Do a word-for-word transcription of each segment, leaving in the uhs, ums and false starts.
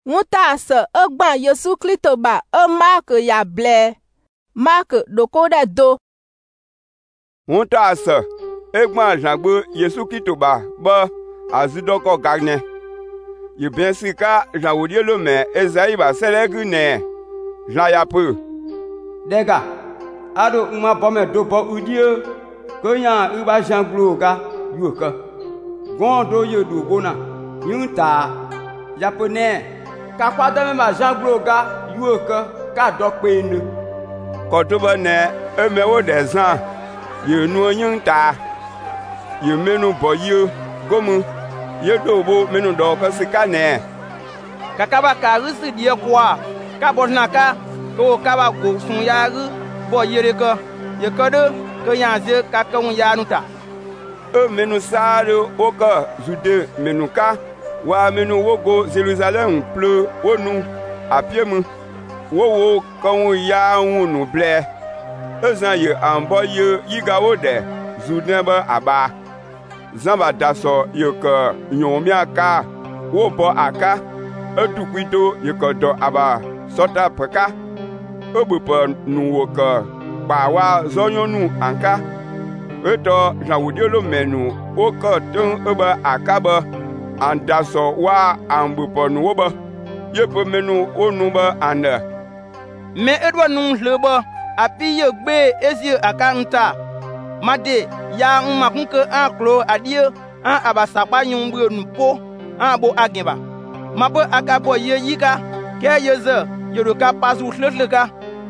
Wuta se egba Yesu Kristo ba e Mark ya ble. Mark doko de do. Wuta se egba jangbe Yesu Kristo ba ba azidoko gagne. Ye bien sika janwodie lo me Esaïe ba selegu ne. Jean ya peu. Dega ado uma bome do bo udie ko yan u ba janglo ga yuka. Gondo ye du bona yunta japonais ka kwada me ma janglo ga yuka ka dokpe nu. Kotoba ne emewo desan ye nu yunta ye menu boyo gomu ye dobo menu do ka sika ne. Kakaba ka rusi die kwa ka bonaka ko kaba go sun ya ru bo yere ko ye kodo ko yanze ka kan ya nuta. E menu sare oka zude menuka wa menu wogo Jerusalem ple wonu apiemu wo wo kan ya wonu ble ezan ye anbo ye yigawo de zude ba aba zamba daso ye ko nyomia ka wo bo aka edukwito ye ko do aba sota peka obupo nu wo ko pa wa zonyonu anka eto jawudiolo menu o ko tun oba akaba andaso wa ambupo nu wo ba yepo menu onu ba anda me edwa nu lebo api ye gbe ezi akanta made ya uma kunke an klo adie an abasapa nyumbu nu po an bo agenba mabo akabo ye yika ke yeze yoruka pasu hlehleka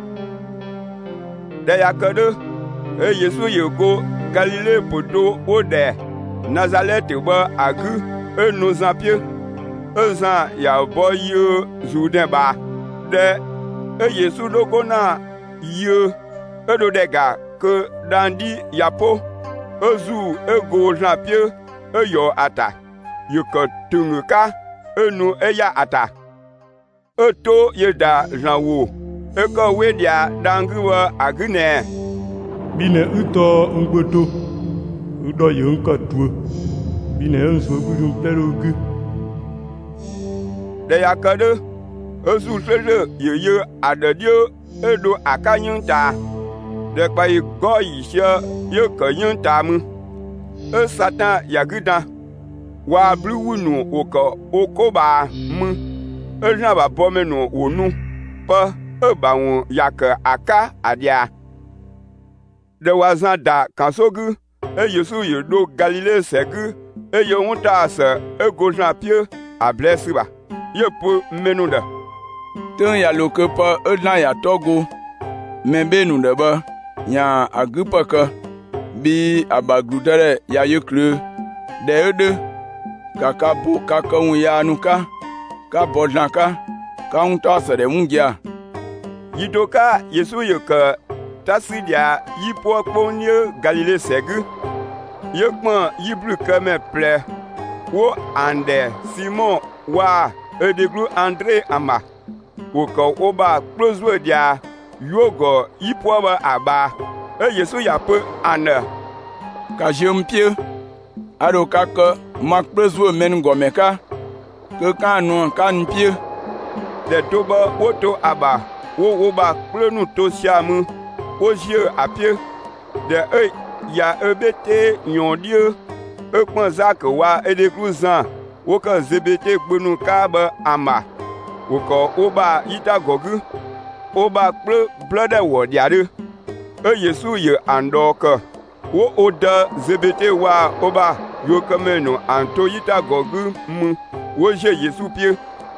de yakado e Yesu yego Galilée poto ode Nazareth ba agu e nous en pied ezan ya boyo zuden ba de e Yesu dogona ye e do dega ke dandi yapo ezu ego jan pied e yo ata yoko tunguka e nu e ya ata e to yeda janwo e ko wedia danguwa agune bine uto ngboto udo ye nka tuo bine enso gudum perogu de yakade ezu sele yeye adedio edo akanyunta de pai go yisha ye kanyunta mu e satan yagudan wa bluwunu oko okoba mu e jan ba bomenu wonu pa e ba won yak aka adia de wazan da kansogu e Yesu ye do Galilée segu e ye wonta se e gojan pie a blessiba ye po menuda ten ya loke pa e dan ya togo membe nu de ba ya agupa ka bi abagludere ya yekle de ede kaka bo kaka un ya nuka ka bodnaka ka unta se de mungia yidoka Yesu ye ka tasidia yipo kponye Galilée segu yekpon yiblu keme ple wo ande Simon wa edeglu André ama wo ko oba close dia yogo yipo ba aba e Yesu ya pe ane ka jempie ado kaka mak prezo men gomeka ke kanu kan pie de toba woto aba wo wo ba plenu to siamu oje apie de e ya ebete yondie e pon zak wa edekruzan wo kan zebete gbenu ka ba ama wo ko oba ita gogu oba ple blode wo diade e Yesu ye andoka wo oda zebete wa oba yo kamenu anto ita gogu mu wo je Yesu pie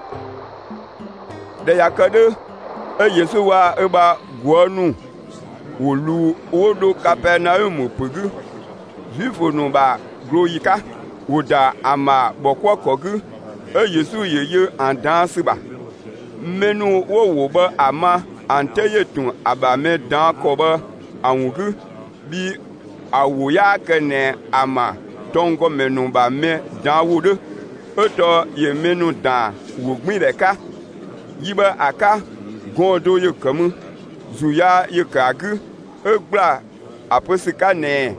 de yakade e Yesu wa eba gwonu wolu wodo Kapernaum pugu Jifo no ba gloyika woda ama bokwo kogu e Yesu yeye andanse ba menu wo wo ba ama anteyetun abame dan ko ba awugu bi awoya kene ama tongo menu ba me dan wude eto ye menu dan wogbin leka yiba aka gondo ye kamu zuya ye kagu egba aposika ne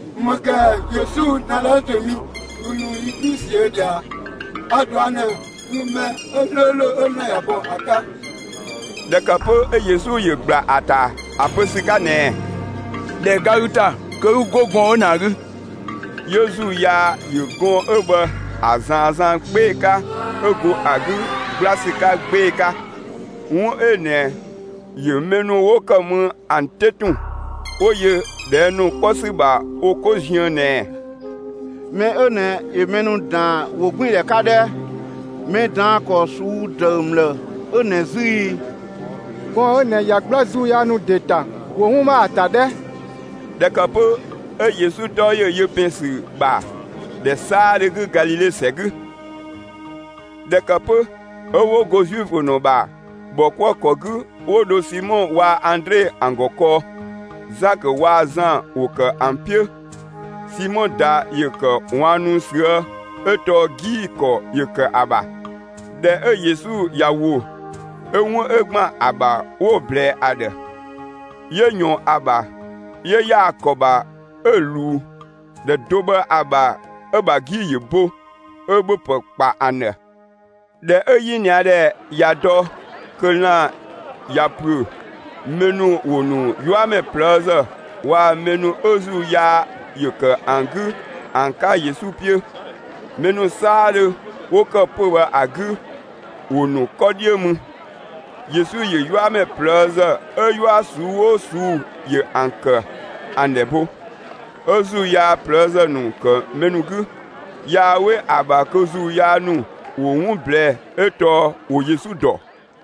maka Yesu na la temi unu ikisieda adwana ime elolo ene yabo aka. De kapo e Yesu ye gba ata aposika ne. De garuta ke ugo gon onaru. Yesu ya ye gon ebe azan azan gbeka ego agu glasika gbeka. Un ene ye menu wo kamu antetun. Oye de nu kosiba okojian ne. Me ene e menu dan wo gbin le kade. Me dan ko su demle ene zi. Bon ene ya glazu ya nu deta. Wo huma atade. De kapo e Yesu do ye ye pensi ba. De sa de Galilée segu. De kapo owo go juifu no ba. Bokwa kogu odo Simon wa André angoko. Zak wa Zan ou ke ampie. Simon da ye ke wanu sre. Eto gi ko ye ke aba. De e Yesu ya wo. E won egma aba wo ble ade. Ye nyon aba. Ye ya koba elu. De dobe aba eba gi ye bo. Ebe pe pa ane. De e yin ya de ya do. Que là ya pru menu wonu yo me plaza wa menu ozu ya yoke angu anka Yesu pie menu sale woka powa agu wonu kodiemu Yesu ye yo me plaza e yo asu osu ye anka andebo ozu ya plaza nu ke menugu ya we abakozu ya nu wo ble eto wo Yesu do.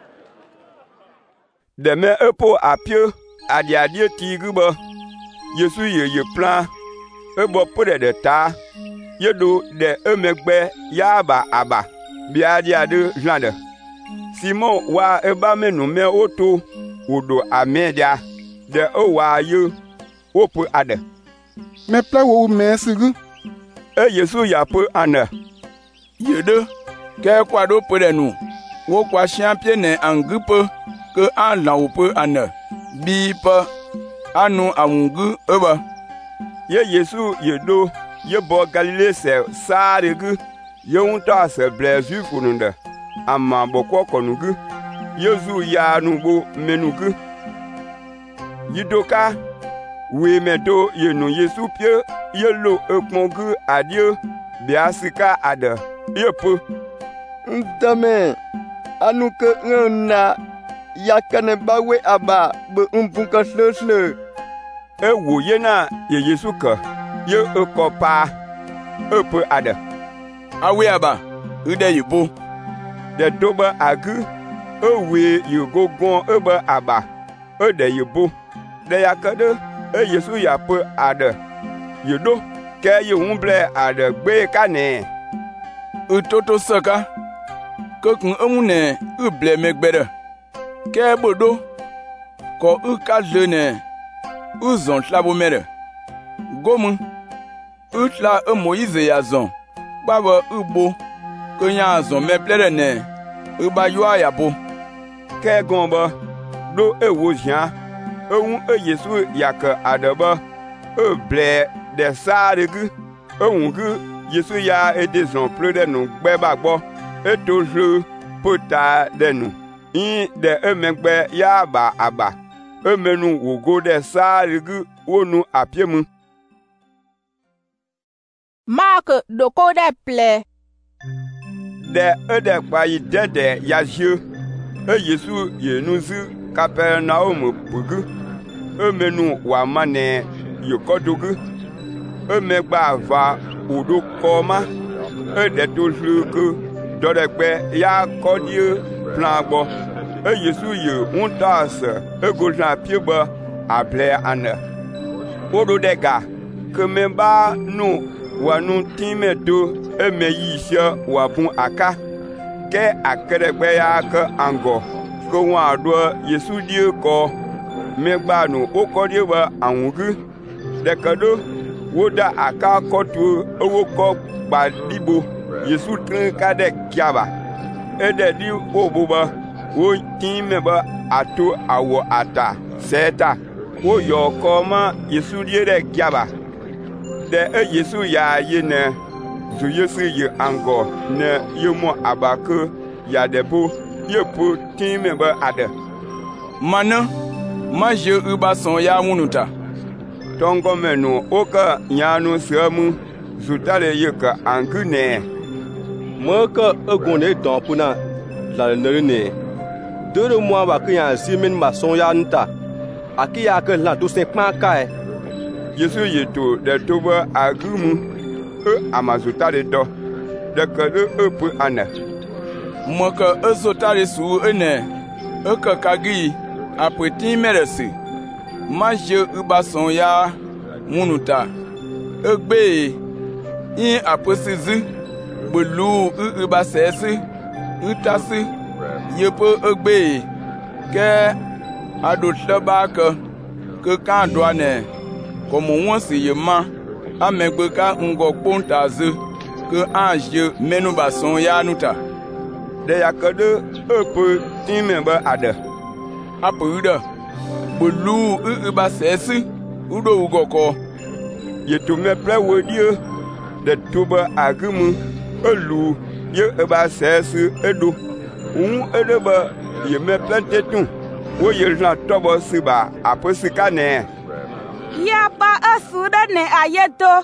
De me epo apio adi adi tigube Yesu ye ye plan ebo pode de ta ye do de emegbe ya aba aba bi adi adi jande Simon wa eba menu me oto odo amedia de o wa ye opo ade Me pla wo me sigu e Yesu ya po ane ye de ke kwado pode nu wo kwa champion ne angupe que an la ou peu ane bi pa anu amungu eba ye Yesu ye do ye bo Galilée se saregu ye unta se blezu fununda amma bokko konugu Yesu ya nugo menugu yidoka we medo ye no Yesu pie ye lo ekmongu adie biasika ada ye po ndame anu ke ngna yakane bawe aba be umpunka slesle e wo ye na ye Yesu ka ye e ko pa e pe ada awe aba ude yibo de doba agu e we ye gogon e ba aba e de yibo de yakade e Yesu ya pe ada ye do ke ye humble ada gbe kane utoto saka kokun emune uble megbere ke bodo ko uka jene uzon tlabo mere gomu utla e Moïse ya zon baba ubo ko nya zon me plere ne uba yo ayabo ke gomba do e wo jan e un e Yesu yaka adaba e ble de saregu e ungu Yesu ya e de zon plere no gbeba gbo e tojo pota de nu in de emegbe ya ba aba emenu wogo de saregu wonu apiemu Mark doko de ple de ede kwa yi dede ya jeu e Yesu ye nuzu Capernaum bugu emenu wa mane yokodugu emegba va odo koma ede toju ku dodegbe ya kodie plan gbo e Yesu ye untas e gojan pieba able ane odo dega ke memba nu wanu time do e meyisha wabun aka ke akeregbe ya ke ango ko wa do Yesu die ko megba nu okodie ba anwugu dekado woda aka kotu owo ko gba dibo Yesu trin kade kiaba ede di obuba wo time ba ato awo ata seta wo yo koma Yesu die de kiaba de e Yesu ya ye ne zu Yesu ye ango ne yemo abake ya de bo ye pu tin me ba ade mana ma je uba son ya munuta tongo menu oka nyanu semu zutale ye ka angune mo ka agone don puna la ne deux mois ba que ya simin ma son ya nta akiya que la to se pan kai Yesu yeto de toba agumu e amazutale do de que de e pu ana mo ka ezotale su ene e ka kagi apeti meresi ma je uba son ya munuta egbe in aposizi bulu uba sesi utasi yepo egbe ke adotleba ke ke kan doane como won si yema amegbe ka ngo pontaze ke anje menu bason ya nuta de yakade epe timemba ade apuda bulu uba sesi udo ugoko yetume plewodie de toba agumu elu ye eba sesi edo un edeba ye me plantetun wo ye na tobo siba aposika ne ya pa asuda ne ayeto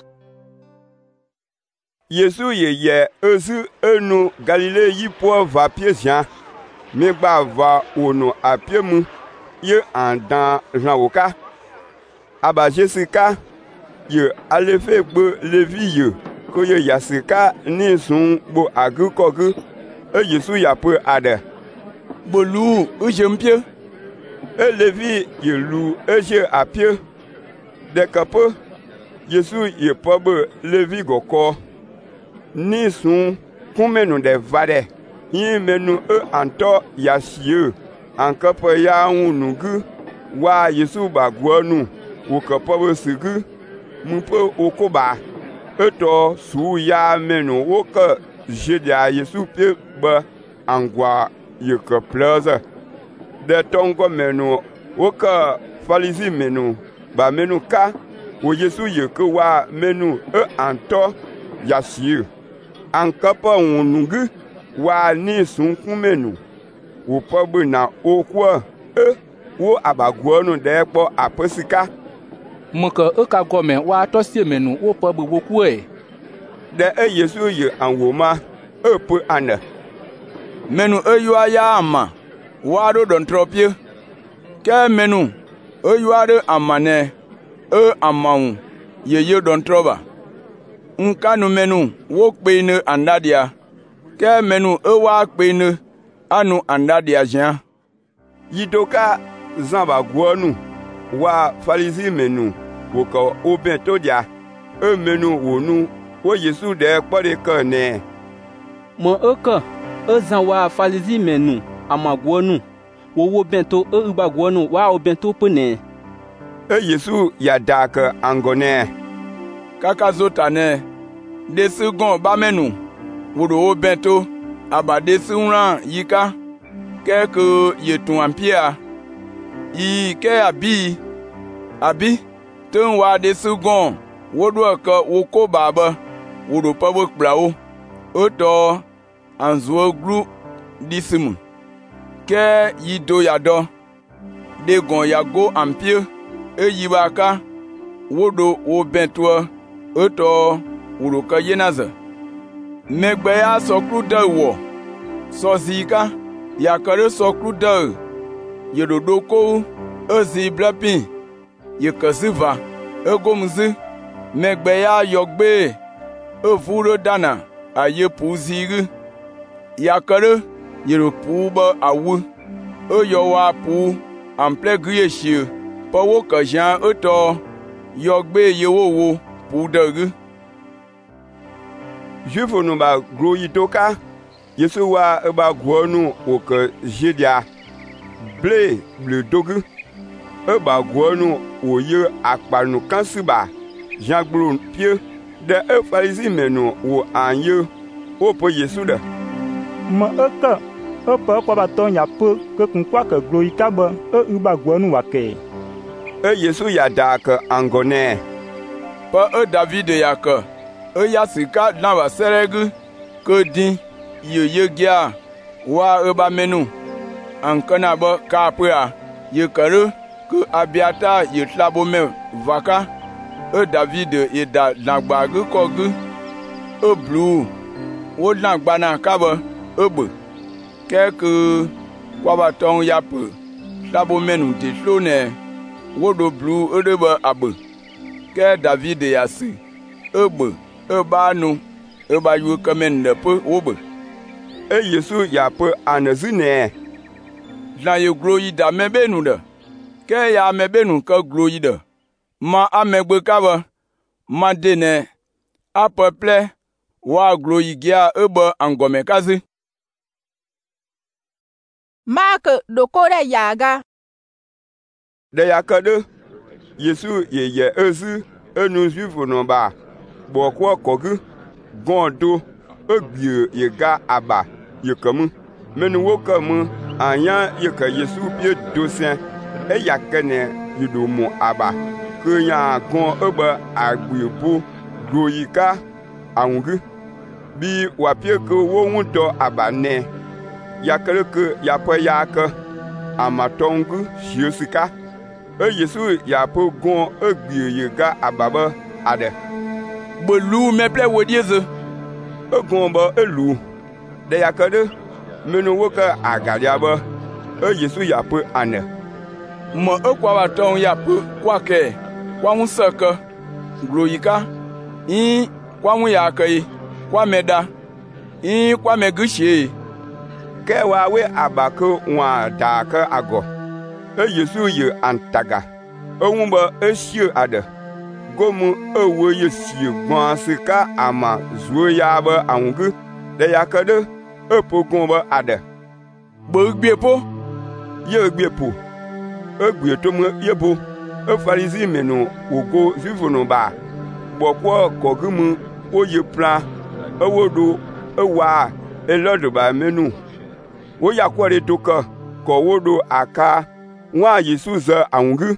Yesu ye ye esu enu Galilée yipo va piesian mi gba va ono apiemu ye andan janwoka aba Jessica ye alefe gbo levi ye ko ye yasika ni sun bo agukogu e Yesu ya pe ade bolu ujempie e levi ye lu eje apie de kapo Yesu ye pobe levi goko ni sun kumenu de vade yin menu e anto yasie ankapo ya unugu wa Yesu bagwonu wo kapo sigu mupo okoba eto su ya menu wo ka jedia Yesu pe ba angwa ye ka plaza de tongo menu wo ka falizi menu ba menu ka wo Yesu ye ka wa menu e anto yasie ankapa unugu wa ni sunkun menu wo pobu na okwa e wo abagwonu de po aposika moko e ka gome wa to sie menu wo pobu wo ku e de e Yesu ye anwoma e pu ana menu eyua ya ama wa do don tropie ke menu eyua de amane e amaun ye ye don troba nkanu menu wo pe ne andadia ke menu e wa pe ne anu andadia jan yidoka zamba gwonu wa falizi menu wo ko oben to dia e menu wonu wo Yesu de pore kan ne mo eka e zan wa falizi menu amagwonu wo wo bento e ubagwonu wa obento pene e Yesu ya dak angone kaka zotane de segon ba menu wodo o bento abade sunran yika keke yetun ampia yi ke abi abi tun wa de segon wodo ka woko baba wodo pabo kplao oto anzo glu disimu ke yido yado de gon yago ampie e yibaka wodo o bento oto wuro ka yenaza megbe ya sokru da wo so zika ya kare sokru da yedodo ko ozi blapin ye kasiva egomzi megbe ya yogbe evuro dana aye puziri ya kare yero puba awu oyo wa pu ample grieshie pawo ka jan oto yogbe yewowo pu dagi Juifo no ba gro yitoka Yesu wa e ba gwonu o ke jedia ble ble dogu e ba gwonu o ye akpanu kansiba Jean gburu pie de e farisi menu o anye o po Yesu de ma eka e pa kwa ba ton ya po ke kun kwa ke gro yikaba e u ba gwonu wa ke e Yesu ya dak angone pa e David ya ke e ya sika na ba seregu ko din ye ye gia wa eba menu ankana ba ka pria ye kare que Abiata ye tlabome vaka e David ye da dagba ge kogu e blue wo dagba na kaba e be ke que kwa ba ton ya pe tlabome nu ti flone wo do blue e de ba abe ke David ya si e be e ba nu e ba yu kamen de pe wo be e Yesu ya pe anazine na ye gloyi da mebe nu de ke ya mebe nu ka gloyi de ma amegbe kaba ma dene a peuple wa gloyi gia ebe angome kazi Mark dokore yaga de yakade Yesu ye ye ezi enu juifu no ba bo kwa kogu gondo egbie ye ga aba ye kamu menu wo kamu anya ye ka Yesu pie dosen e yakene yudo mu aba kenya gon eba agbiebo gloyika awungu bi wapie ko wo wuto aba ne yakere ke yapo yaka amatongu shiosika e Yesu yapo gon egbie ye ga ababa ade bolu meple wodieze e gon ba elu de yakade menu woka agalia ba e Yesu yapo ane mo ekwa wa ton ya pe kwa ke kwa musaka gloyika i kwa mu ya kai kwa meda i kwa megushie ke wa we abako wa da ka ago e Yesu ye antaga owumba esio ade gomu ewo ye sie gwansika ama zuo ya ba angu de yakade epogun ba ade bo gbepo ye gbepo egbe to mu yebo e Farisi menu ogo zivono ba bokwo kogumu oye plan ewodo ewa elodo ba menu wo yakwore doka ko wodo aka wa Yesu za angu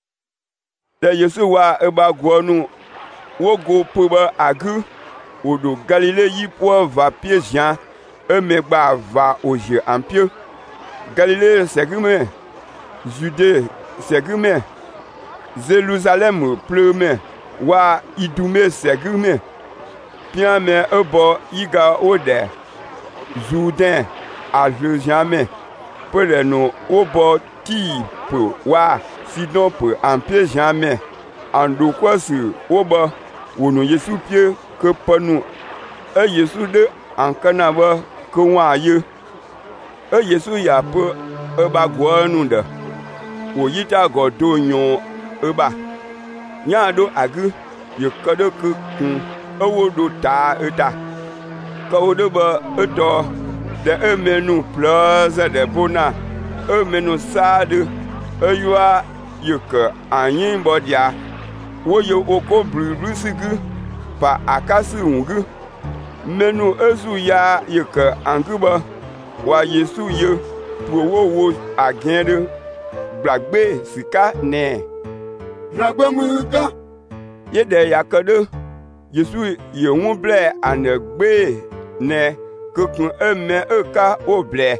de Yesu wa eba gwonu wogo poba agu odo Galilée yi po va pied Jean e megba va oje ampio Galilée segume Judée segume Jérusalem pleume wa idume segume piame ebo iga ode Jourdain a jamais pour nous obo ti po wa sidon po ampie jamais ando kwasi obo wono Yesu pie ke panu e Yesu de ankana ba ko wa ye e Yesu ya po e ba gwanu de oyita godo nyon eba nyado agu ye kodo ku kun owodo ta eta kodo ba eto de emenu plus de bona emenu sade eyua yeke anyin bodia woyo oko brulusigu pa akasi ungu menu ezu ya yeke anguba wa Yesu ye prowo agende blagbe sika ne blagbe muka yede yakade Yesu ye wumble anegbe ne kokun eme eka oble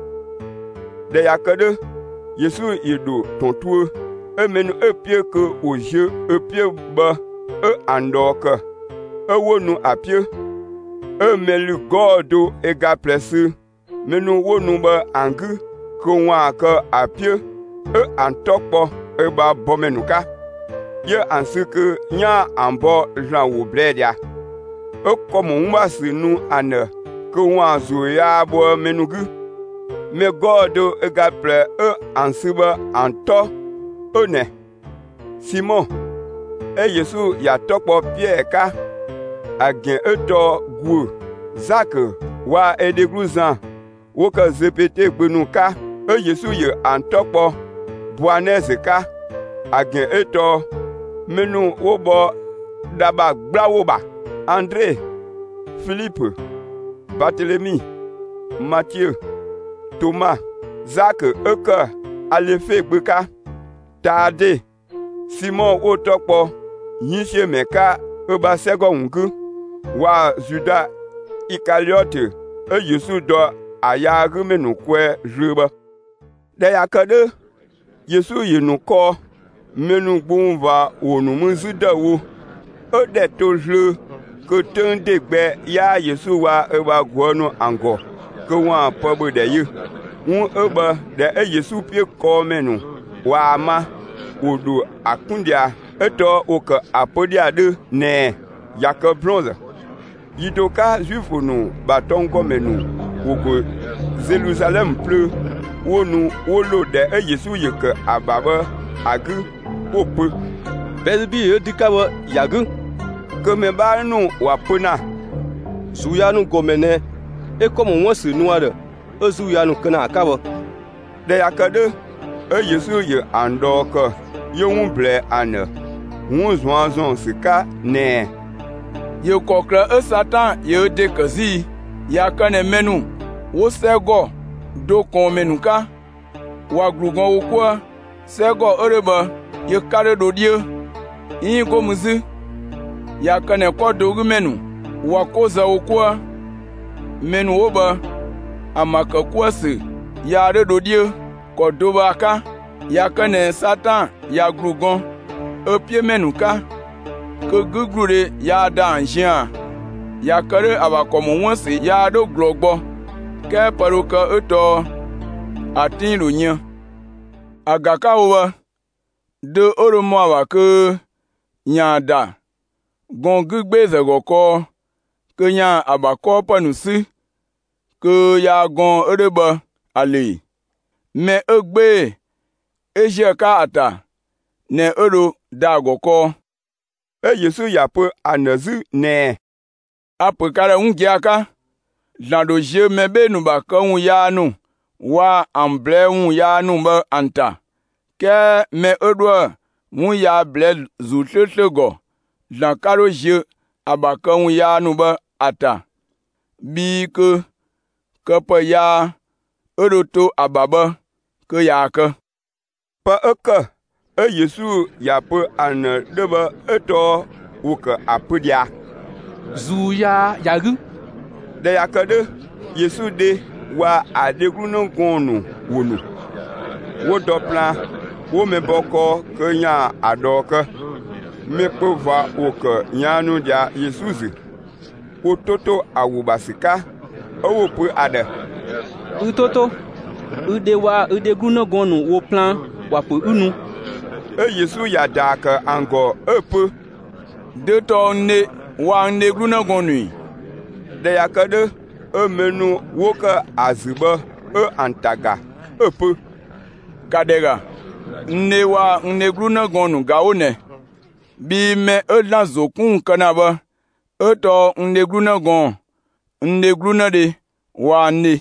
de yakade Yesu yedo tontu emenu epie ke oje epie ba e andoka ewonu apie emelu godo ega plesi menu wonu ba angu ko wa ka apie e antokpo e ba bomenuka ye ansike nya ambo jan wo bledia e komo nwa sinu ane ko wa zo ya bo menugu me godo e ga ple e ansiba anto one Simon e Yesu ya tokpo Pierre ka agen eto gu Zak wa edegruzan wo ka zepete gbenuka e Yesu ye antokpo Boanese ka agen eto menu wobo daba glawoba André Philippe Barthélemy Matthieu Thomas Zak eka alefe gbeka Tade Simon otokpo yinse meka eba sego ngu wa Juda Icariote e Yesu do aya ge menu kwe jebe. De ya ke de Yesu yi nu ko menu gbun va wonu muzi de wo. E de to jle ke ten de gbe ya Yesu wa e ba gwo no ango ke wa pobo de yi. Un eba de e Yesu pie ko menu wa ma odu akundia eto oke apodia de ne yake bronze. Yidoka juifo nu batongo menu ogo Jerusalem ple wonu wolo de e Yesu yeke ababe agu ope. Bezbi e dikawa yagu. Que me ba nu wapuna. Suya nu gomene e komo wonsi nuare. E suya nu kana akabo. De yakade e Yesu ye andoke ye ble ane. Won zwanzon sika ne. Ye kokre e Satan ye de kazi ya kane menu wo sego do kon menu ka wa glugon wo kwa sego oreba ye kare do die yin ko muzi ya kane ko do menu wa ko za wo kwa menu oba amaka kwase ya re do die ko do ba ka ya kane Satan ya glugon e pie menu ka ke gugure ya da anjia ya kare abakomo wonse ya do glogbo ke paruka eto atin ronya agaka owa de oromo awake nyada gon gugbe zegoko ke nya abako panusi ke ya gon ereba ale me egbe eje ka ata ne oro da goko. E Yesu ya pe anazu ne. Ape kare ungiaka. Lando je mebe nu ba ka un ya nu. Wa amble un ya nu ba anta. Ke me edwa un ya ble zutlego. Lan karo je abaka un ya nu ba ata. Bi ke ke pe ya eroto ababa ke ya ke. Pa eke. E Yesu ya pe ane deba eto wuke apedia. Zu ya yagu. De yakade Yesu de wa adegru no gonu wonu. Wo do plan wo me boko ke nya adoke. Me pe va wuke nyanu dia Yesuzi. Wo toto awubasika. Owo pe ade. U toto. U de wa u de gru no gonu wo plan wa pe unu. E Yesu ya dake ango epe. De to ne wa ne gru na gonu. De yakade e menu woke aziba e antaga epe. Kadega ne wa ne gru na gonu gaone. Bi me e la zokun kanaba. E to ne gru na gon. Ne gru na de wa ne.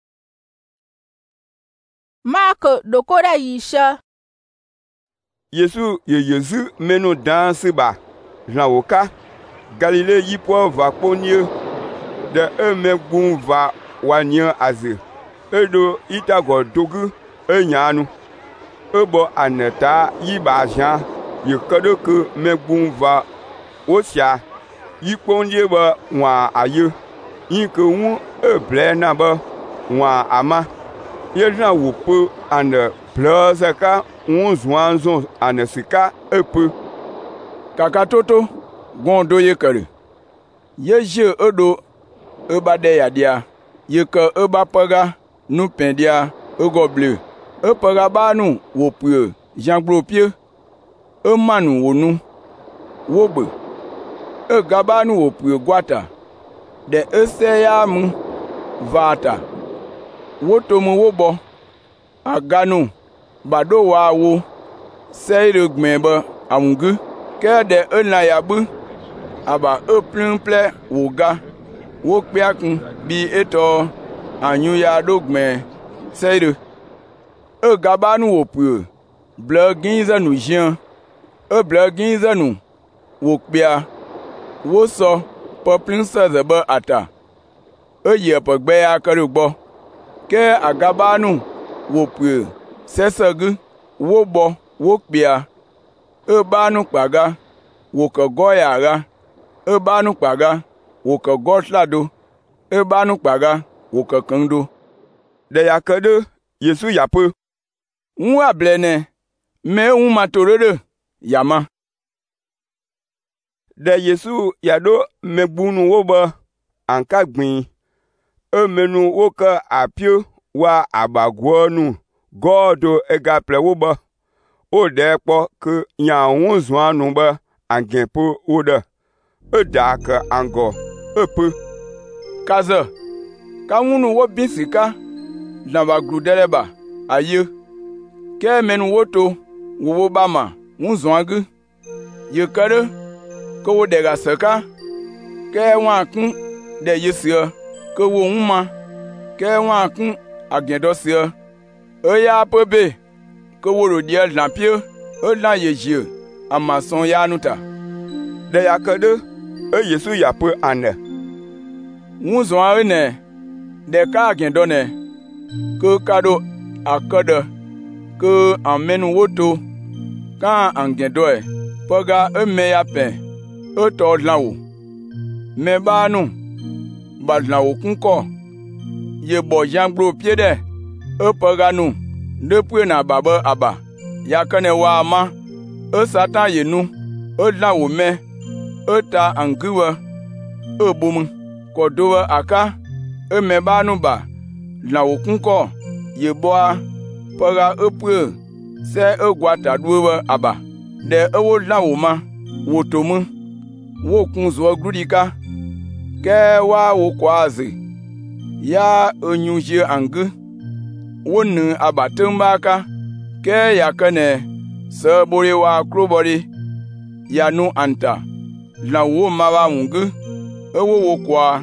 Mark dokora yisha. Yesu ye Yesu menu danse ba janwoka Galilée yipo va ponye de emegbun va wanyen aze edo itago dogu enyanu ebo aneta yiba jan yekado ke megbun va osia yiponye ba wa aye yinke wu eble na ba wa ama yejan wopo ane plazaka unzwanzo anesika epe. Kakatoto gondo ye kare. Ye je edo eba de yadia. Ye ke eba paga nu pendia ego bleu. E paga ba nu wo pue janglo pie. E manu wonu wobe. E gaba nu wo pue gwata. De eseya mu vata. Woto mu wobo aganu bado wa wo seire gmebe amungu ke de ena yabu aba e plin ple woga wo kpiakun bi eto anyu ya dogme seire e gabanu wo pu ble ginza nu jian e ble ginza nu wo kpia wo so po plin se zebe ata e ye po gbe ya karugbo ke agabanu wo pu sesegu wo bo wo kpia e banu kpaga wo ke goya ga e banu kpaga wo ke gotlado e banu kpaga wo ke kendo de ya ke de Yesu ya pe. Un ablene, me un matorede, yama. De Yesu ya do megbunu wo be anka gbin. E menu wo ke apio wa abagwonu godo ega ple wo be. O de kpo ke nya won zwan be angen po wo de. E da ke ango e pe. Kaze, ka wunu wo bin sika, na ba gludere ba, aye. Ke menu woto, wo wo ba ma, wun zwangu. Ye kere, ke wo de ga seka, ke wan kun de yesia, ke wo uma, ke wan kun agendosia. E ya pebe, ke wo ro die lampie, e lan ye jie, amason ya nuta. De ya ke de, e Yesu ya pe ane. Wun zwan ene, de ka agendone, ke kado akode, ke an menu woto, ka an gendoe, pega e me ya pen, e to lan wo. Me ba nou, ba lan wo kunko, ye bo janglo piede, e pega nou, de pwe na babe aba, ya kene wa ama, e satan ye nou, e lan wo me, e ta angiwe, e boum, kodowe aka, e me ba nou ba, lan wo kunko, ye boa, pega e pwe, se e gwa ta duwe aba, de e wo lan wo ma, wo tomu, wo kun zwa gludika, ke wa wo kwazi, ya e nyuje angu, wo nu aba tembaka, ke ya kene, se bori wa krobori, ya nu anta, lan wo ma wa mungu, e wo wo kwa,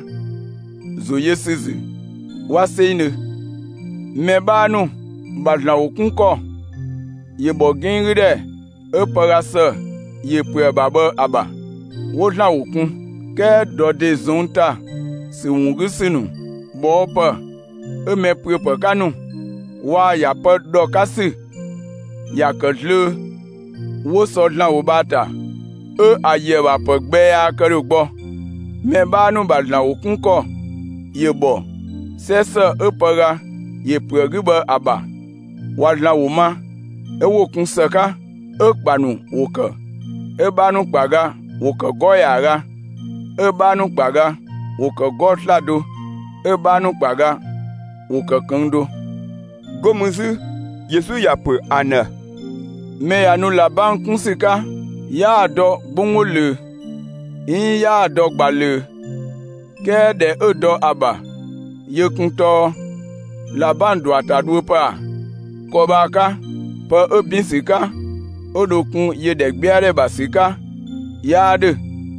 zo yesizi, wa seine, me ba nou, ba lan wo kunko, ye bo gengide, e parase, ye pre babe aba, wo lan wo kun, ke do de zonta, si wungu sinu, bo pa, e me pre pe kanu, wa ya pe do kasi, ya kedle, wo so lan wo bata, e aye wa pe gbe ya kere gbo, me ba nou ba lan wo kunko, ye bo, se se e para, ye pre gibe aba, wa lan wo ma, e wo kun seka, e kpanu wo ke, e ba nou kpaga, wo ke goyaga, e ba nou kpaga, wo ke gotlado, e ba nou kpaga, wo ke kendo. Gomuzi, Yesu ya pe ane. Me ya nou la ban kun sika, ya do bongo le, in ya do gbale, ke de e do aba, ye kun to, la ban do atadwe pa, kobaka, pe e bin sika, o do kun ye de gbiare ba sika, ya de,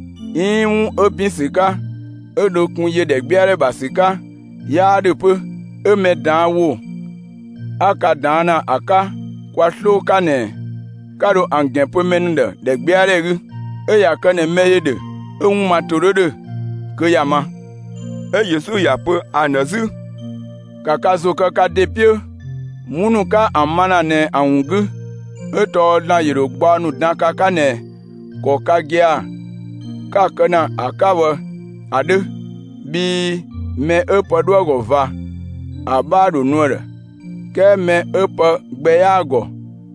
in e bin sika, e do kun ye de gbiare ba sika, ya de pe, e me dan wo, aka dana aka, kwa slo kane, kado angen pe menende, de gbiare gu, e ya kane meye de, e un matoro de, ke yama. E Yesu ya pe anazu. Kaka zo kaka depie, munu ka amana ne anungu, e to na yero gba nu dan kaka ne, ko ka gia, kaka na akawe, ade, bi me e pe dogo va, abado nwere, ke me e pe gbeyago,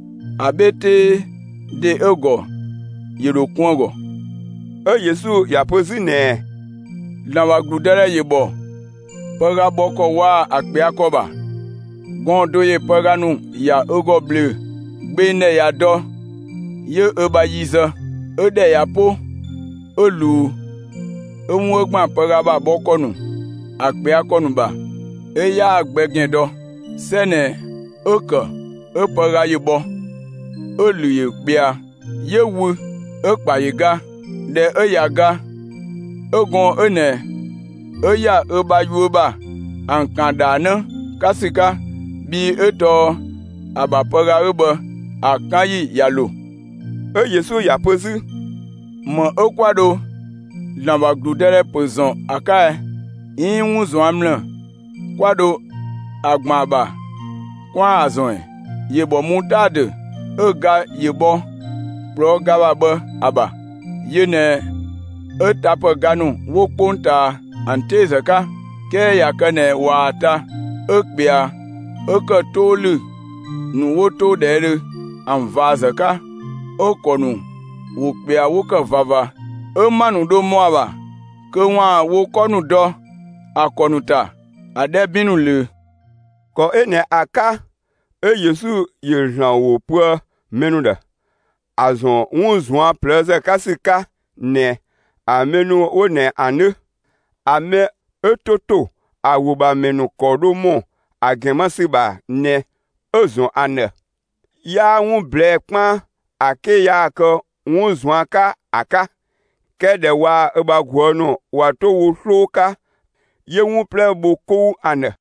abete de ego, yero kungo. E Yesu ya pe zine. Na wa gludere yebo, pega boko wa akpe akoba, gondo ye pega nu ya ego ble, gbene ya do, ye eba yize, ede ya po, olu, enwe gban pega ba boko nu, akpe akonu ba, e ya agbe gendo, sene, eke, e pega yebo, olu ye bia, ye wu, e kpa ye ga, de e ya ga, egon ene, eya eba yuba, ankanda ne, kasika, bi eto, abapega ebe, akanyi yalo. E Yesu ya pezi. Mo ekwado, lamba gludere pozon akae, in wunzo amle, kwado, agmaba, kwa azon, yebo mutade, ega yebo, pro gababe, aba, yene, e tape ganu wo ponta antezeka ke ya kene wata e kpia eke tolu nu wo to ɖe am va zeka ekɔnu wo kpea wo ke vava emanu ɖo mɔaba ke wã wo kɔnu dɔ akɔnu ta aɖe binu le kɔ ene aka e Yesu ye hlan wo pua menu ɖe azɔ ŋu zua pleze kasika ne amenu wo ne ane ame etoto awoba menu kɔɖo mɔ agemasiba ne ezɔ ane ya ŋu ble kpa ake ya ke ŋu zua ka aka ke de wa eba guɔnu wa to wo hlo ka ye ŋu ple bo ko ane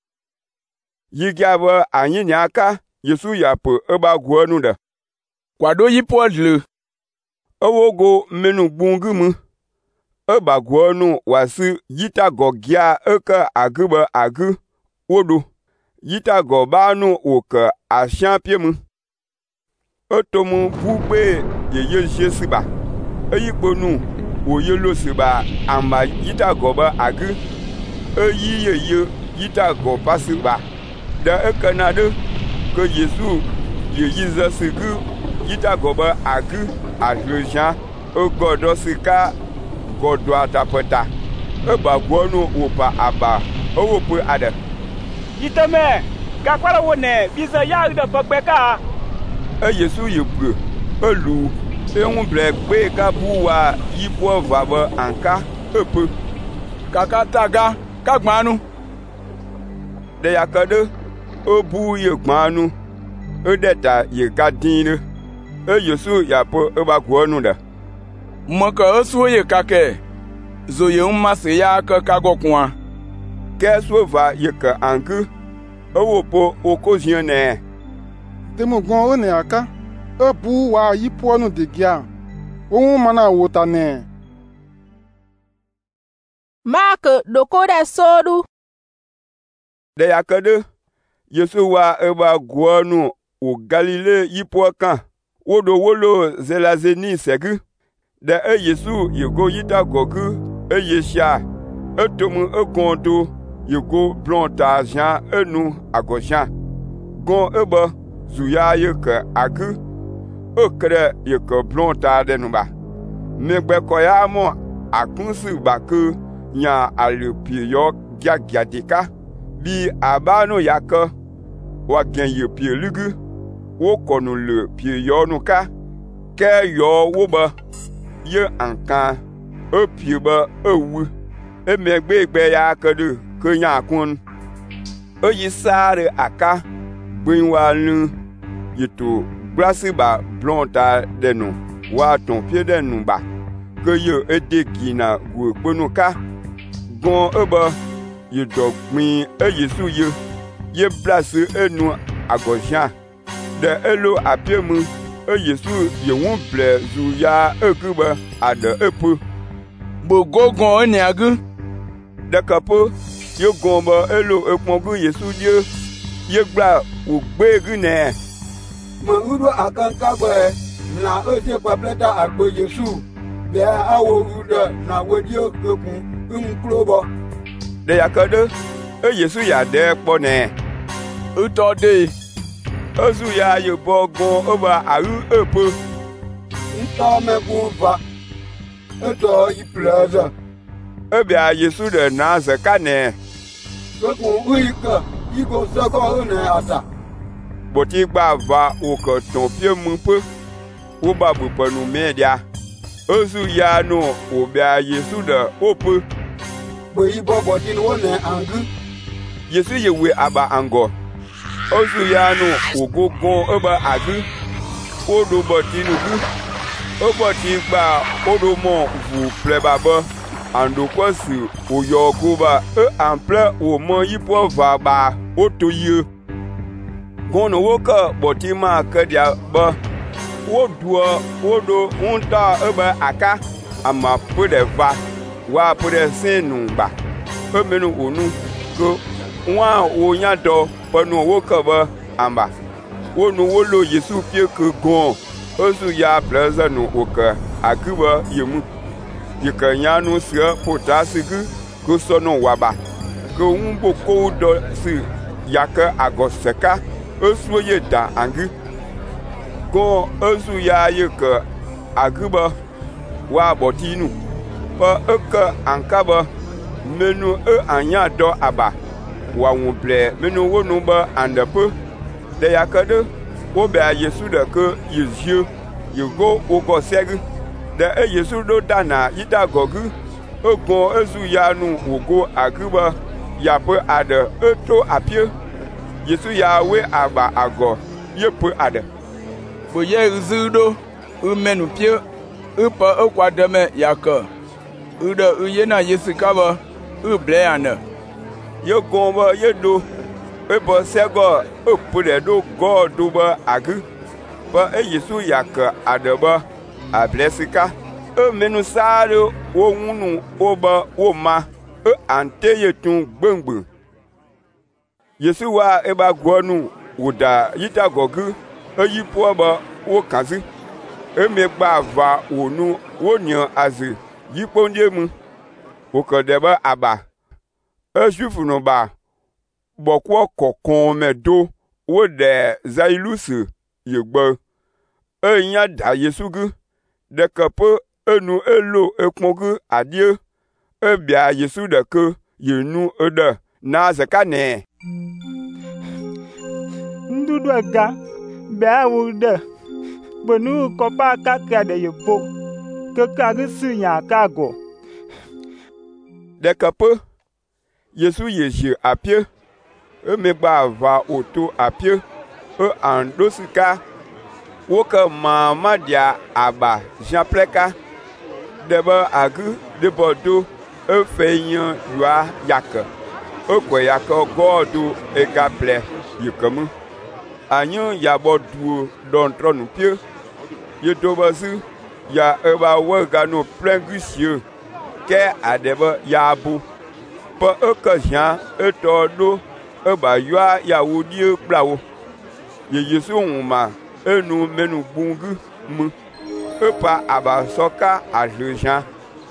yigia be anyi nyaka Yesu ya pe eba guɔnu de kwado yipo le ewogo menu gbungu mu eba guɔnu wasi yita gogia eke agebe agi wodo yita go banu woke ashampie mu etomu bugbe ye Jesu ba eyikponu wo yelo siba amba yita go ba agi eyi ye ye yita go pasiba de ekenade ke Yesu ye yize sigu yita go ba agi ahlejan egodo sika godo atapeta eba guɔnu wopa aba owope ade yiteme gakwara wo ne bize ya de pekpeka e Yesu ye bre elu eŋu ble gbe gabu wa yipo vabe anka epe kaka taga kagbanu de yakade obu ye gbanu edeta ye gadine e Yesu ya po eba guɔnu de maka esu ye kake zo ye umase ya ke kagokwa ke so va ye ke angu ewopo okozien ne temu gon one aka ebu wa yipo nu de gia ohun mana wota ne Mark dokode sodu de yakade Yesu wa eba guɔnu o Galile yipo kan wodo wolo zelazeni segu de e Yesu yego yita gogu e yesha etomu egondo yego blonta jan enu agojan gon ebe zuya yeke agu ekre yeke blonta denuba megbe koya mo akunsi bake nya alepio giagia deka bi abano yake wa gen ye pie lugu wo konu le pie yo nu ka ke yo wo ba ye ankan e pie ba ewu e megbe gbe ya kedu ke nya kun e yisare aka gbin wa nu yito glasi ba blonta denu wa ton pie denu ba ke ye edekina wo gbonu ka gon eba ye dogmin e Yesu ye ye blase enu agojan de elo apiemu e Yesu ye won ble zu ya egube ade epu bogo gon ene agu de kapo ye gon ba elo ekpongu Yesu ye ye gba ogbegu ne mo udo akanka gbe na oje papleta agbo Yesu be awo udo na wodi okun nklobo de yakade e Yesu ya de kpo ne uto de ozu ya ye bogon oba aru epo nta megun va eto yi plaza ebe a Yesu de naze kane kokun uika iko sako ne ata boti gba va o ko ton pie mu pe wo ba bu panu media ozu ya no obi a Yesu de opo bo yi bobo tin wo ne angu Yesu ye we aba ango ozu ya no ogogon eba agi odo botinu gu oboti gba odo mo vu plebaba ando kwasi oyogoba e ample o mo yipo va ba otoye gono woka boti ma kedia ba wodua wodo unta eba aka ama pode va wa pode sinu ba emenu onu ko wa o nya do panu woka ba amba wonu wolo Yesu pie ke gon ozu ya plaza no oka akuba yemu yikanya no sia potasigu ko sono waba ko umbo ko do si yake agɔ seka esuo ye da angu go ezu ya ye ke agu be wa bɔtinu pe eke anka be menu e anya dɔ aba wa ŋu ble menu wonu be andepe de yake de wo be Yesu de ke yezie ye go wo gɔ segi de e Yesu do dana yida gɔgu egbɔ ezu ya nu wogo agu be yape ade eto apie Yesu ya we aba agɔ yepe ade bo ye zudo u menu pie u pa e kwa deme yake u de u ye na Yesu ka ba u ble ane ye gon ba ye do e bo sego e pure do go do ba agu ba e Yesu yake ade ba ablesika e menu sare wo ngunu wo ba wo ma e ante ye tun gbengbe Yesu wa e ba gwonu woda yita gogu e yipo ba wo kanzi e me gba va wonu wonyan azi yipo ndemu wo ko de ba aba e jufu no ba bokwo kokon medo wo de Zailus yegbo e nya da Yesu gu de kapo enu elo ekmogu adie e bia Yesu de ke yenu ede na zakane ndudu aga bia wude bonu kopa kaka de yebo kaka gisu nya kago de kapo Yesu yeje apie e megba va oto apie e andosika woka mama dia aba japleka deba agu de bodo e feyan yua yake e kwe yake godo e gaple yikamu anyo ya bodu don tronu pie ye dobasu ya eba wega no plengusieux ke adeba ya bu pa e ka jan e todo e ba yua ya wodi plawo ye Yesu uma enu menu bungu mu e pa aba soka ajejan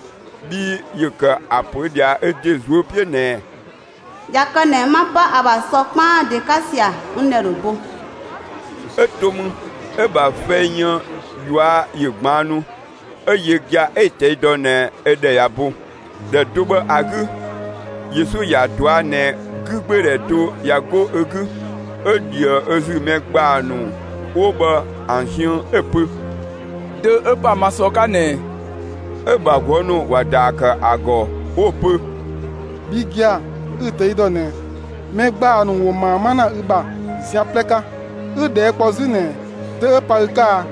bi yeke apodia e dezu pie ne yakane mapa aba sokpa de kasia unerubo etomu e ba feyan yua yegbanu e yegia ete done e de yabo de tuba agu Yesu ya doa ne gugbere to yago egu e dia ezu megbanu oba ancien epe de e pa masoka ne e ba gwonu wadaka ago ope bigia ite idone megbanu wo mama na iba siapleka ude kpozine te palka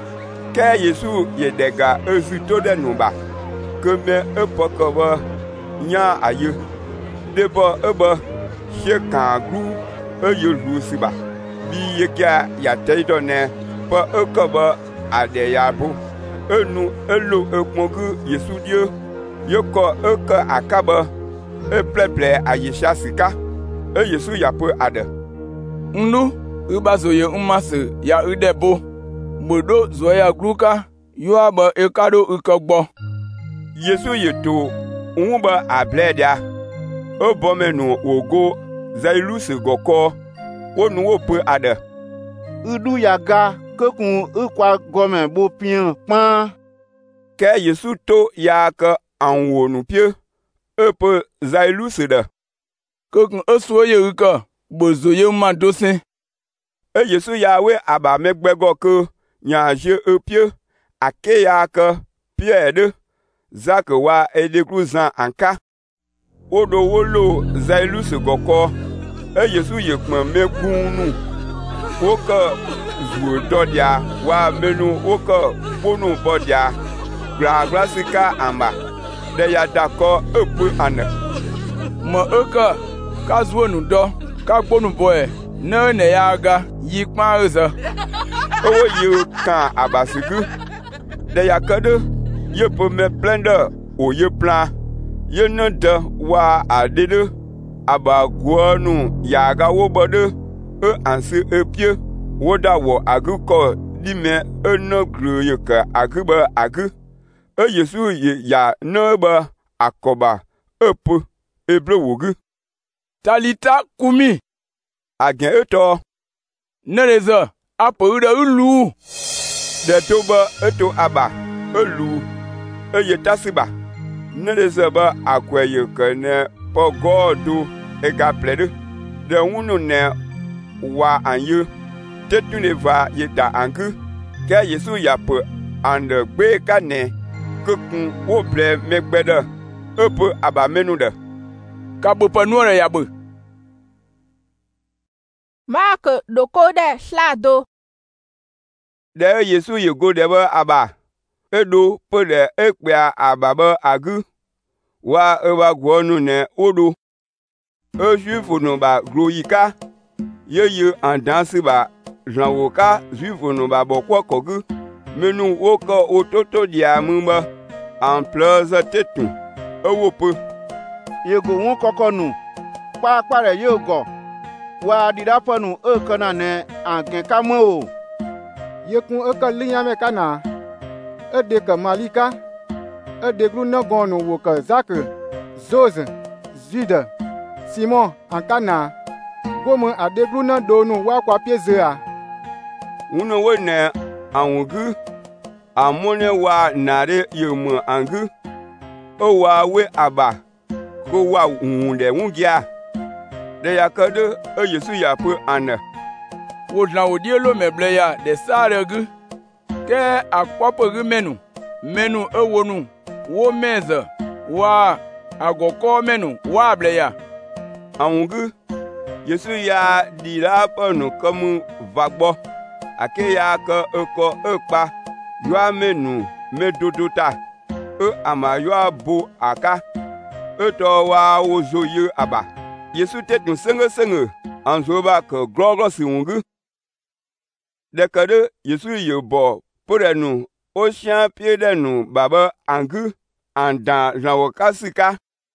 ke Yesu yedega ezu to de nuba keme epokoba nya aye debo eba sheka gru eyelu siba bi yeka ya teidone pa ekoba ade yabu enu elo ekmogu Yesu dio yoko eka akaba epleple ayesha sika e Yesu yapo ade ndu ubazoye umase ya udebo bodo zoya gruka yuaba ekado ukogbo Yesu yeto umba abledia obomenu ogo Zailus goko wonu ope ade udu yaga kokun ukwa gome bo pien pan ke Yesu to ya ka anwonu pie epe Zailus de kokun osoye uka bozoye madosin e Yesu ya we aba megbego ko nyaje epie ake ya ka pie de zak wa edekruzan anka odo wolo Zailus goko e Yesu yekpon megunu woka zuo dodia wa menu woka ponu bodia gra grasika amba de ya dako epu ane mo eka kazuonu do ka gbonu boe ne ne ya aga yikpa eza owo ye kan abasigu de ya kade ye po me plende o ye plan ye ne de wa adede abaguanu yaga wo bode e ansi epie woda wo aguko dime eno gru ye ka aguba agu e Yesu ye ya neba akoba epu ebre wogu talita kumi again eto nereze ape de ulu de to ba eto aba elu eye tasiba nereze ba akwaye kene po godo e ga plede de wunu ne wa anye tetu ne va yeta angu ke Yesu yape ande gbe kane kukun wo ble megbede epe aba menude ka bo panuore yabe Mark dokode slado de Yesu yego de ba aba edo pe de ekpea aba ba agu wa ewa gwonu ne odo e juifu no ba groyika yeye andansi ba janwoka juifu no ba bokwo kogu menu woko ototo dia mumba en place tetu ewo pe yego won kokonu pa pare yogo wa didaponu e kana ne angen kamo o yekun e ka linyame kana e de ka malika e de glu na gonu wo ka zak zoz zida simon ankana gomo adeglu na donu wa kwa piezea uno we ne awugu amone wa nare yemu angu o wa we aba ko wa unde wungia de yakade e Yesu ya pe ana wo na wo die lo meble ya de sare gu ke akpopo gu menu menu ewonu wo meze wa agoko menu wa ble ya awugu Yesu ya dira ponu komu vagbo ake ya ka eko ekpa yo menu medodota e ama yo abo aka eto wa ozo ye aba Yesu tetu senge senge anzoba ke gloglo siwungu de kade Yesu ye bo porenu o chien pied de nu baba angu anda jawoka sika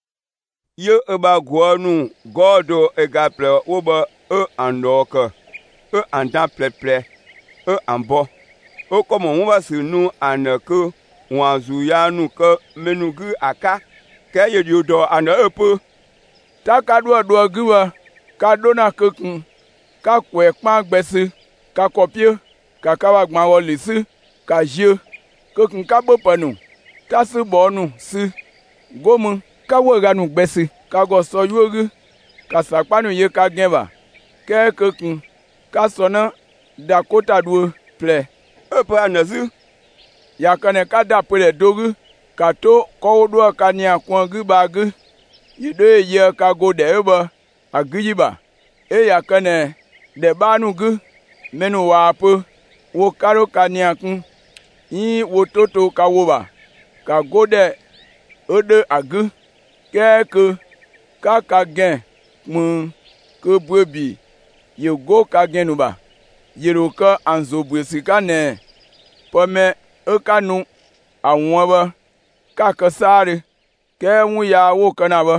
ye eba gwonu godo egaple oba e andoka e anda pleple e ambo o komo won ba sinu anako won azuya nu ke menugu aka ke ye diodo ana epo ta ka do do giwa ka do na kekun ka kwe pan gbese ka kopie ka ka wa gban wole si ka je kekun ka bo panu ta si bo nu si gomu ka wo ga nu gbese ka go so yoru ka sapanu ye ka genba ke kekun ka so na dakota do ple epo anazu ya kane ka da pele dogu ka to ko do ka ni akon gu ba gu yido ye ka go de eba agijiba e ya kane de banu gu menu wa po wo karo ka ni akun yin wo toto ka wo ba ka go de ode agu ke ke ka ka gen mun ke buebi ye go ka gen nu ba yero ka anzo buesi ka ne pome e kanu awon ba ka ka sare ke wu ya wo kana ba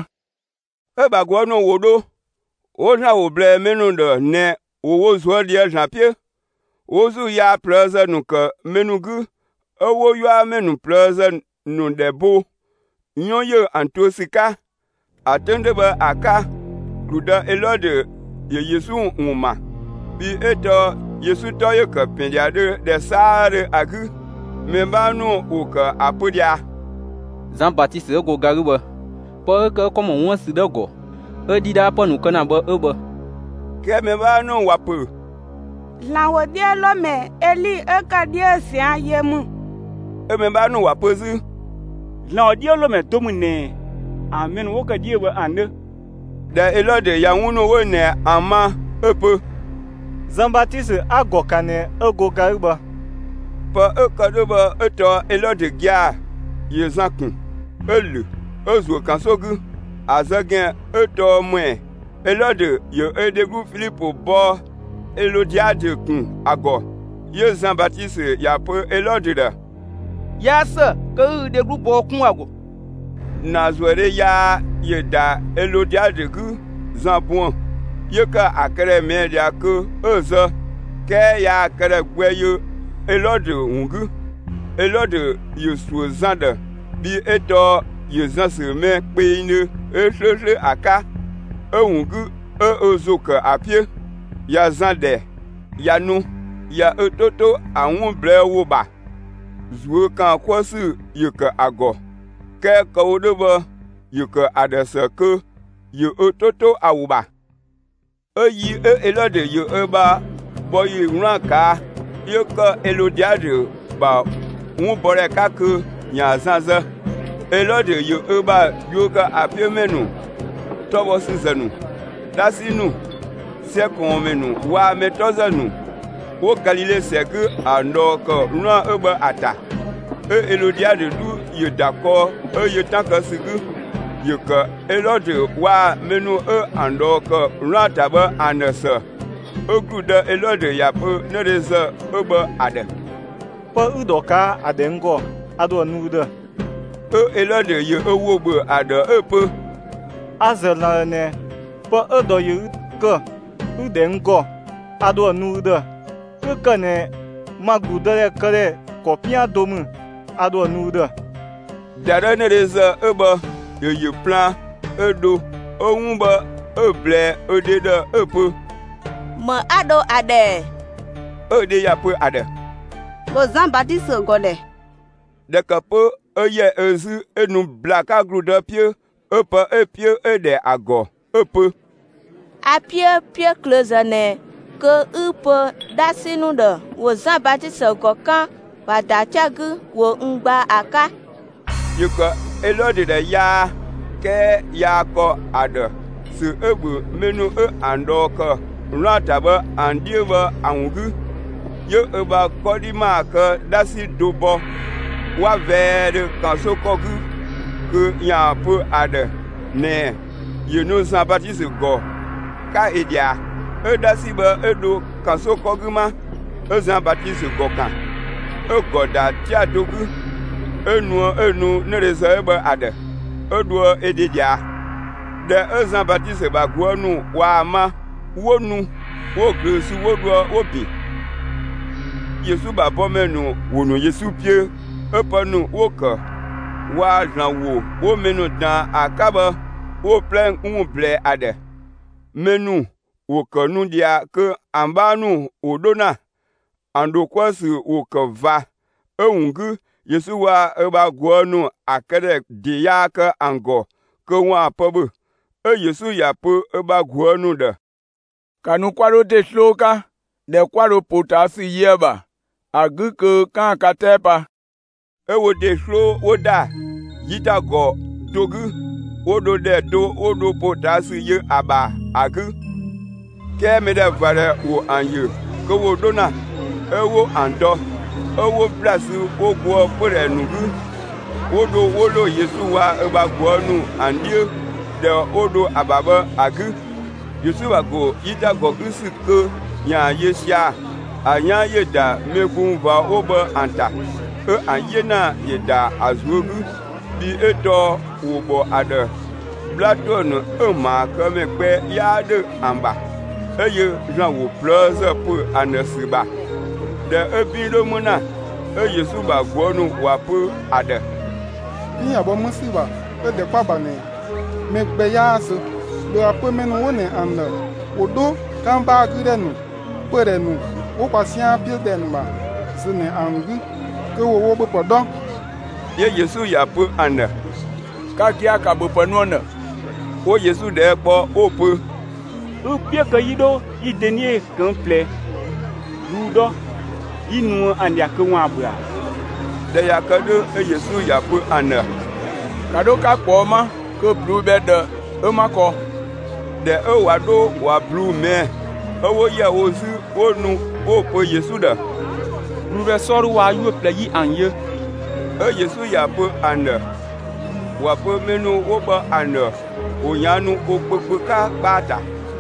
e ba gwo no wodo o na wo ble menu de ne wo wo zo die japie wo zu ya plaza nu ka menugu e wo yo menu plaza nu de bo nyo ye antosika atende ba aka luda elode ye Yesu uma bi eto Yesu to ye ka pindia de de sare agu membanu o ka apodia Jean Baptiste go garuba po ka komo won si de go e di da ponu kana ba ebe ke membanu wapu lawo die lo me eli e ka die si ayemu e membanu wapozu lawo die lo me domune amen wo ka die ba ande de elode ya wunu wo ne ama epo Jean Baptiste agokane ego garuba pa ekadoba eto elode gia ye zakun elu ozu kansogu azagen eto mwe elode ye edegu Philippe bo elodia de kun ago ye Jean Baptiste ya po elode da ya se ke de groupe bo kun ago na zwere ya ye da elodia de gu zambon ye ka akere me dia ko ozo ke ya akere gweyo elode ungu elode ye suozanda bi eto ye zanse me pe ine e hlhle aka e ungu e ozo ka apie ya zande ya nu ya etoto awun ble wo ba zuo kan kwasi yeke ago ke ko de ba yeke adese ke ye etoto awuba eyi e elode ye eba bo ye ranka ye ka elodiade ba un bore ka ke nya zanza elode ye eba yoga apiemenu tobo sizanu dasinu se konmenu wa metozanu wo Galilée c'est que ando ko ran eba ata e elodiade du ye d'accord e ye tan ka sigu ye ka elode wa menu e ando ko ran taba anasa e guda elode ya po ne reza eba ade pa udoka adengo ado nuda e elode ye ewo gbe ade e po azela ne pa edo ye ka udengo ado nuda ke ne magudere kare kopia domu ado nuda dara ne reza eba ye ye plan edo ohunba eble odeda epo ma ado ade ode ya po ade bo Jean Baptiste gode de kapo eye ezu enu blaka gruda pie epa epie ede ago epo apie pie klozane ke upo dasinu de wo Jean Baptiste gokan badachagu wo ngba aka yuka elode de ya ke ya ko ade su ebu menu e andoka rataba andiva angu ye eba kodima ka dasi dobo wa vere kanso kogu ke ya po ade ne ye no Jean Baptiste go ka edia e dasi ba edo kanso kogu ma e Jean Baptiste go kan e goda tia dogu enu enu ne reza eba ade edo edia de e Jean Baptiste ba guanu wa ma wonu wo gresi wodo obi Yesu ba bomenu wonu Yesu pie epanu woka wa janwo wo menu dan akaba wo plan un ble ade menu woka nu dia ke ambanu odona ando kwasi woka va ehungu Yesu wa eba guanu akede dia ka ango ke wa pobu e Yesu ya po eba guanu de kanu kwaro te sloka de kwaro potasi yeba aguke kan katepa e wo de slo woda yita go dogu wodo de do wodo potasi ye aba agu ke me de vare wo anye ko wodo na e wo ando e wo plasu wo go pore nugu wodo wolo Yesu wa e ba go nu andie de wodo ababa agu Yesu wa go yita go gusike nya yesia anya yeda megun va oba anta e anyena yeda azugu bi edo wobo ade bladon e ma kame pe yade amba eye Jean wo plus pour anesiba de ebilo muna e Yesu ba gwonu wa pour ade ni abo musiba e de kwa bane me gbe ya so do apo menu woni anda odo kan ba gidenu perenu wo pasia bilden ba sene angu ke wo wo bodo ye Yesu ya po anda ka kia ka bo panuona o Yesu de po opo u pie ka yido idenie komple rudo inu andia ke wa bua de ya ka do e Yesu ya po anda kado ka po ma ko blu bede e mako de e wa do wa blu me e wo ye ozu onu opo Yesu da ruve soru wa yu pleyi anye e Yesu ya po anda wa po menu wo ba anda onyanu okpekpe ka bata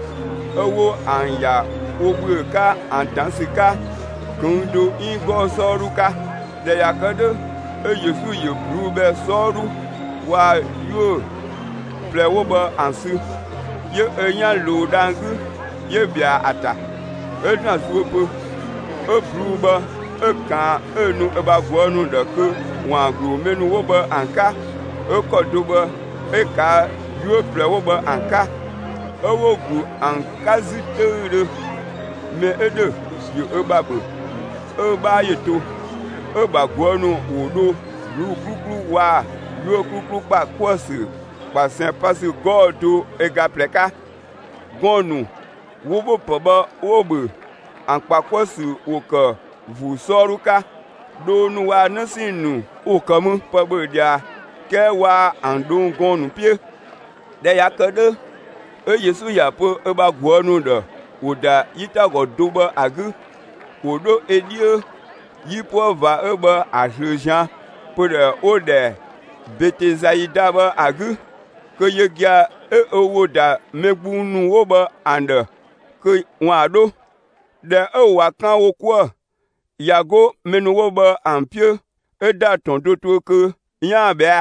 ewo anya ogbe ka antansika kundo ingo soru ka de yakade e Yesu ye brube soru wa yo plewo ba ansu ye enya lodangu ye bia ata e na suopo e brube e kan enu e ba gwonu de ke wa gro menu wo ba anka e kodoba e ka yo plewo ba anka ewo gu ankazi tere me ede yo eba be eba yeto eba gwonu odo lu kuklu wa lu kuklu pa kwose pa sen passe godo ega pleka gonu wo bo poba wo be an pa kwose wo ka vu soruka do nu wa nasinu o kamu poba dia ke wa andun gonu pie de yakade e Yesu ya po eba gwonu do oda yita go doba agu odo edie yipo va eba ajejan pour ode betezaida ba agu ke yegia e owoda megbunu oba ande ke wado de o wa kan okwo yago menu oba ampie e da ton doto ke yan be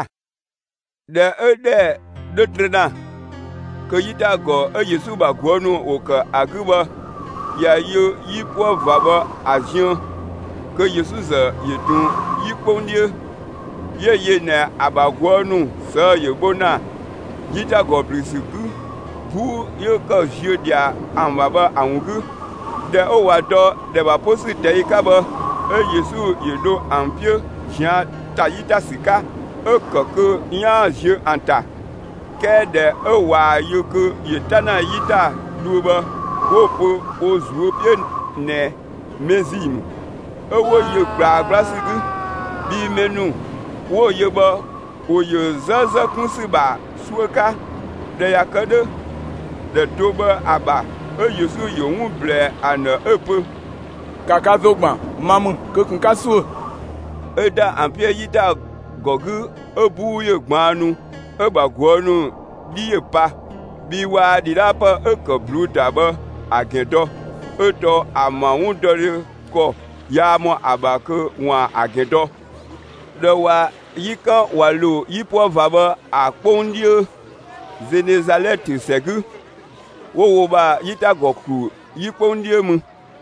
de e de de trena ke yita go e Yesu ba gwonu o ka aguba ya yo yipo va ba ajion ke Yesu ze yedun yipondie ye ye ne abagwonu se yebona yita go blisiku bu yo ka jodia amaba angu de o wado de ba posi de ikaba e Yesu yedo ampie jan tayita sika e koko yan je anta ke de o wa yuku yitana yita luba wopo ozuopie ne mezim owo ye gba grasigu bi menu wo ye ba o ye zaza kunsiba suka de yakade de toba aba e Yesu ye wu ble ana epe kaka zogba mamu ke kun kasu e da ampie yita gogu ebu ye gbanu e bagwonu di ye pa bi wa di la pa e ko bluta ba agedo e to amawu dore ko ya mo abake wa agedo de wa yika walo yipo vaba akpondie Zenezalet segu wo wo ba yita goku yipondie mu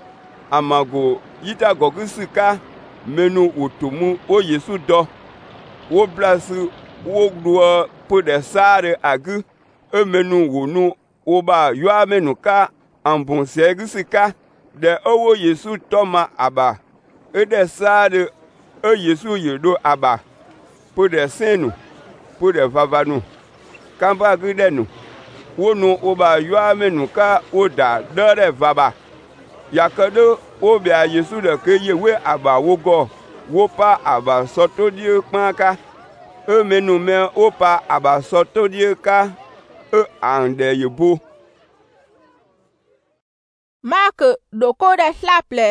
amago yita goku sika menu otomu o Yesu do wo blasu wo glo po de sare agu e menu wonu wo ba yo amenu ka ambon segu sika de owo Yesu toma aba e de sare e Yesu yedo aba po de senu po de vavanu kamba gidenu wonu oba yo amenu ka oda dore vaba yakado obia Yesu de ke yewe aba wogo wo pa aba soto die panka e menu me opa aba soto die ka e ande yebo Mark doko de slaple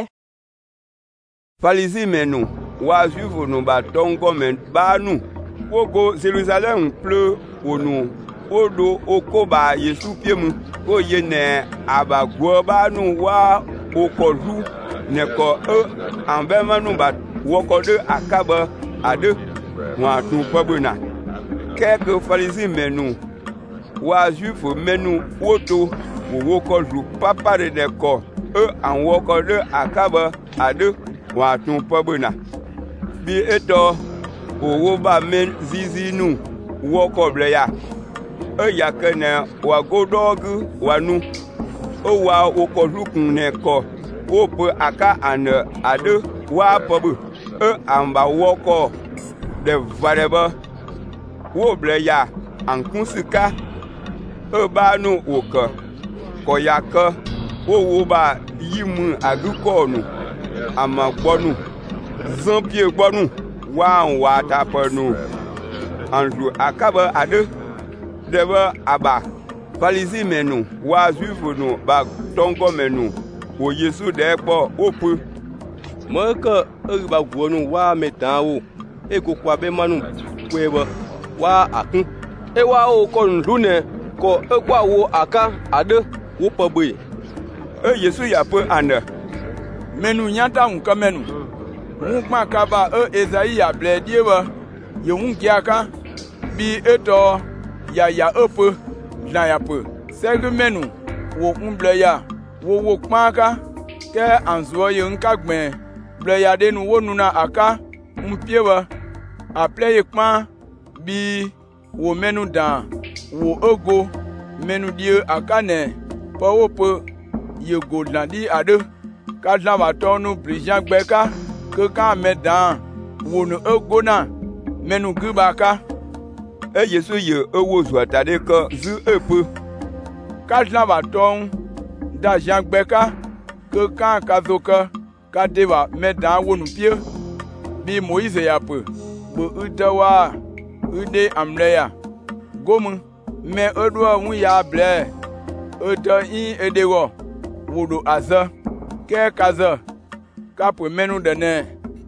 Falizi menu wa juivu no ba tongo men ba nu wogo Jerusalem ple onu odo okoba Yesu piemu o ye ne abagwo ba nu wa okoru ne ko e anbe manu ba woko de akaba ade wa tu pabuna keke Falizi menu wa juivu menu woto woko ru papa de ne ko e an woko de akaba ade wa tu pabuna bi eto owo ba men zizi nu woko ble ya e yakene wa godogu wanu o wa okorukun ne ko o pe aka ane ade wa pabu e amba woko de vareba wo ble ya ankunsika e ba nu oka ko yaka o wo ba yimu agukonu amagbonu zampie gbonu wa wa tapanu anju akaba ade deba aba Falizi menu wa juifu nu ba tongo menu wo Yesu de po opu Maka e ba gwonu wa medawo e ko kwa be manu kweba wa akun e wa o ko nlune ko e kwa wo aka ade wo pagbe e Yesu ya pe ane menu nyata unka menu Mukma kaba e Ezaïa ble diewa ye unkiaka bi eto ya ya ope na ya pe segu menu wo umble ya wo wo kmaka ke anzo ye nkagben ble ya denu wonu na aka umpiewa aple ye kma bi wo menu dan wo ogo menu die aka ne pa wo pe ye go landi ade ka dlan va tɔ nu brijan gbɛ ka ke ka me dan wo nu egona menu gu ba ka e Yesu ye ewo zua ta de ke zu epe ka dlan va tɔ da jan gbɛ ka ke ka ka zo ke ka de va me dan wo nu pie bi Moïse ya pe bo uta wa ude amleya gomu me edo wu ya ble edo in edewo wodo aza ke kaza ka pe menu de ne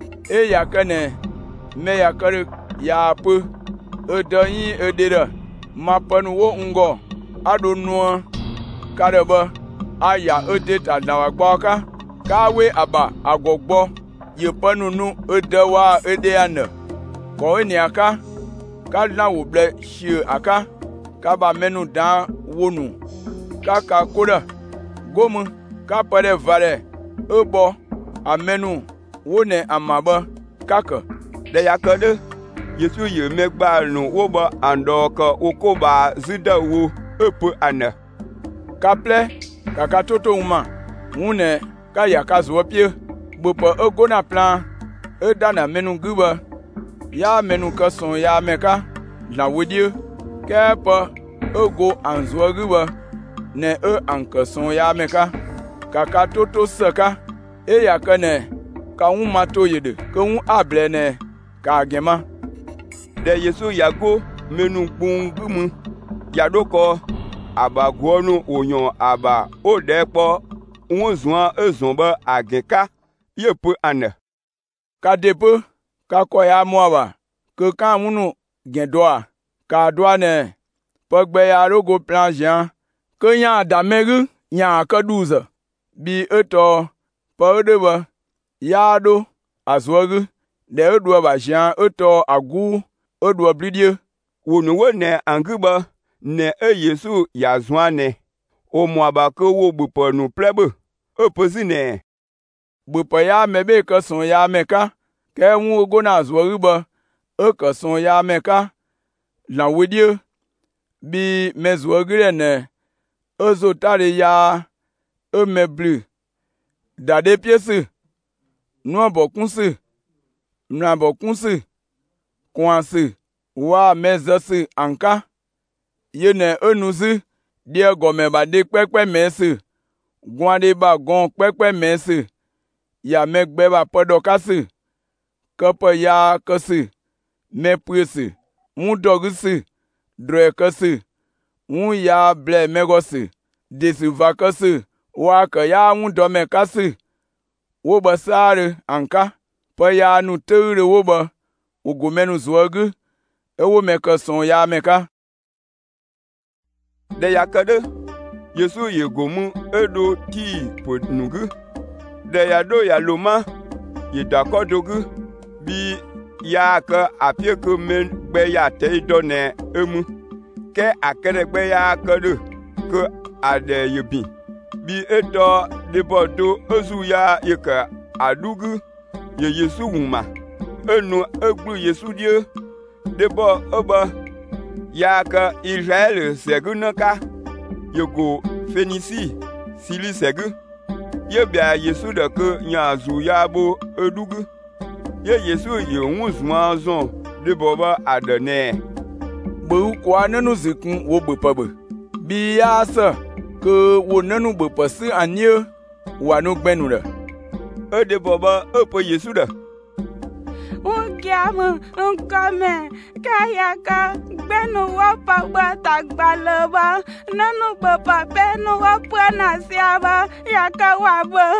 e ya kane me ya kare ya pe edo in edera ma panu wo ngo ado nu kareba aya ede ta na wa gbo ka ka we aba agogbo ye panu nu edo wa ede ana ko ni aka ka na wo ble shi aka ka ba menu dan wonu ka ka koda gomu ka pare vare ebo amenu wone amaba kaka de yakade Yesu ye megba nu wo ba ando ka okoba zida wo epe ana kaple kaka toto uma wune ka yakazo pie bopo egona plan e dana menu guba ya menu ka son ya meka na wodie kepa ego anzo guba ne e anka son ya meka kaka toto saka e ya kane ka wu mato yede ka wu able ne ka gema de Yesu yago menu gbungumu yadoko abagwonu onyon aba o depo won zuan ezonba ageka yepu ane ka depo ka ko ya moaba ke ka munu gendoa ka doa ne pogbe ya rogo plan jan ke nya damegu nya ka douze bi eto pa deba ya do azwogu de edo ba jan eto agu edo blidie wonu wone anguba ne e Yesu ya zwane o moaba ke wo bupo nu plebe opozine bupo ya mebe ka son ya meka ke wu go na azwogu ba e ka son ya meka la wedie bi mezwogire ne ozo tare ya e meblu dade piese nu abokunsi nu abokunsi kwansi wa mezasi anka yene enuzi die gome ba de pepe mesi gwande ba gon pepe mesi ya megbe ba podokasi kopo ya kasi me priesi mu dogisi drekasi mu ya ble megosi desi vakasi wa ka ya mu dome kasi wo basare anka pa ya nu tere wo ba ugumenu zwogu ewo meka son ya meka de yakade Yesu ye gomu edo ti podnugu de yado ya loma ye dakodogu bi ya ka apie ke men gbe ya te do ne emu ke akere gbe ya kade ke ade yebi bi edo de bodo ozu ya ye ka adugu ye Yesu wuma enu egbu Yesu die debo oba ya ka Israel segunaka yego Fenisi sili segu ye bia Yesu de ke nyazu ya bo edugu ye Yesu ye wuzuma zon debo ba adane bu kwa nenu zikun wo bepabe bi ya sa ke wo nenu bepasi anye wa no gbenu de e debo ba opo Yesu de Unkiamu unkome kaya ka gbenu wa pagba tagbaloba nanu baba benu wa pwana siaba yaka wabo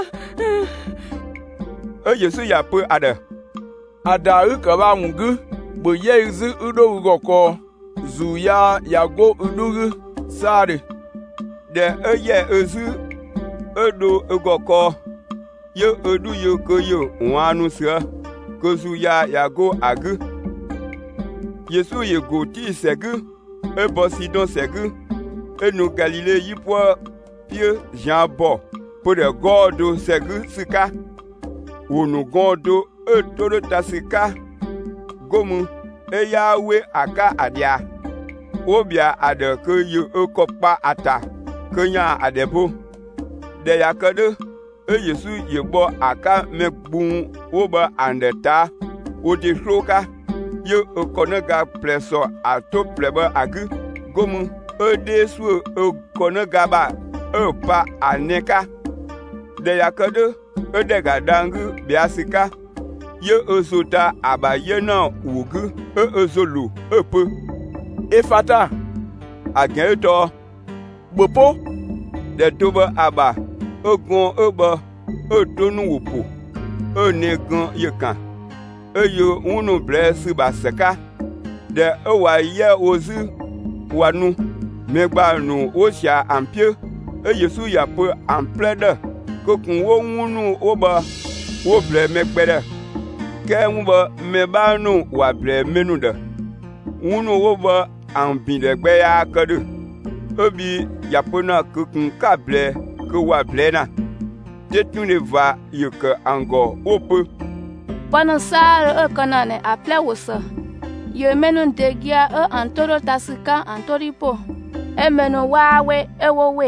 e Yesu ya pe ada ada uka ba wungu bo ye izu udo ugoko zu ya yago udugu sare de eye ezu edo ugoko ye edu ye ko yo wanu sia kozu ya yago agu Yesu ye go ti segu e bosi don segu e no Galile yipo pie Jean bo po de godo segu sika wonu godo e todo tasika gomu e yawe aka adia obia ade ke yo e kopa ata kenya adebo de yakade e Yesu ye bo aka me gbun wo ba andeta wo de hloka ye e konaga pleso ato pleba agu gomu e de su e konaga ba e pa aneka de yakade e de gadangu biasika ye ezota aba ye na wugu e ezolu e pe efata ageto gbopo de toba aba ogun oba odonu wopo onegun yekan eyo unu bless basaka de owa ye ozu wanu megba nu osha ampie e Yesu ya pe amplede kokun wo unu oba wo ble megbede ke nwba meba nu wa ble menu de unu oba ambide gbe ya kadu obi yapona kokun ka ble ko wa ble na tetu ne va yeke ango ope Pendant ça, e kanane aple wosa. Ye menu degia e antoro tasika antoripo. E menu wawe e wowe.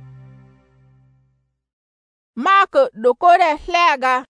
Mark dokore hlega.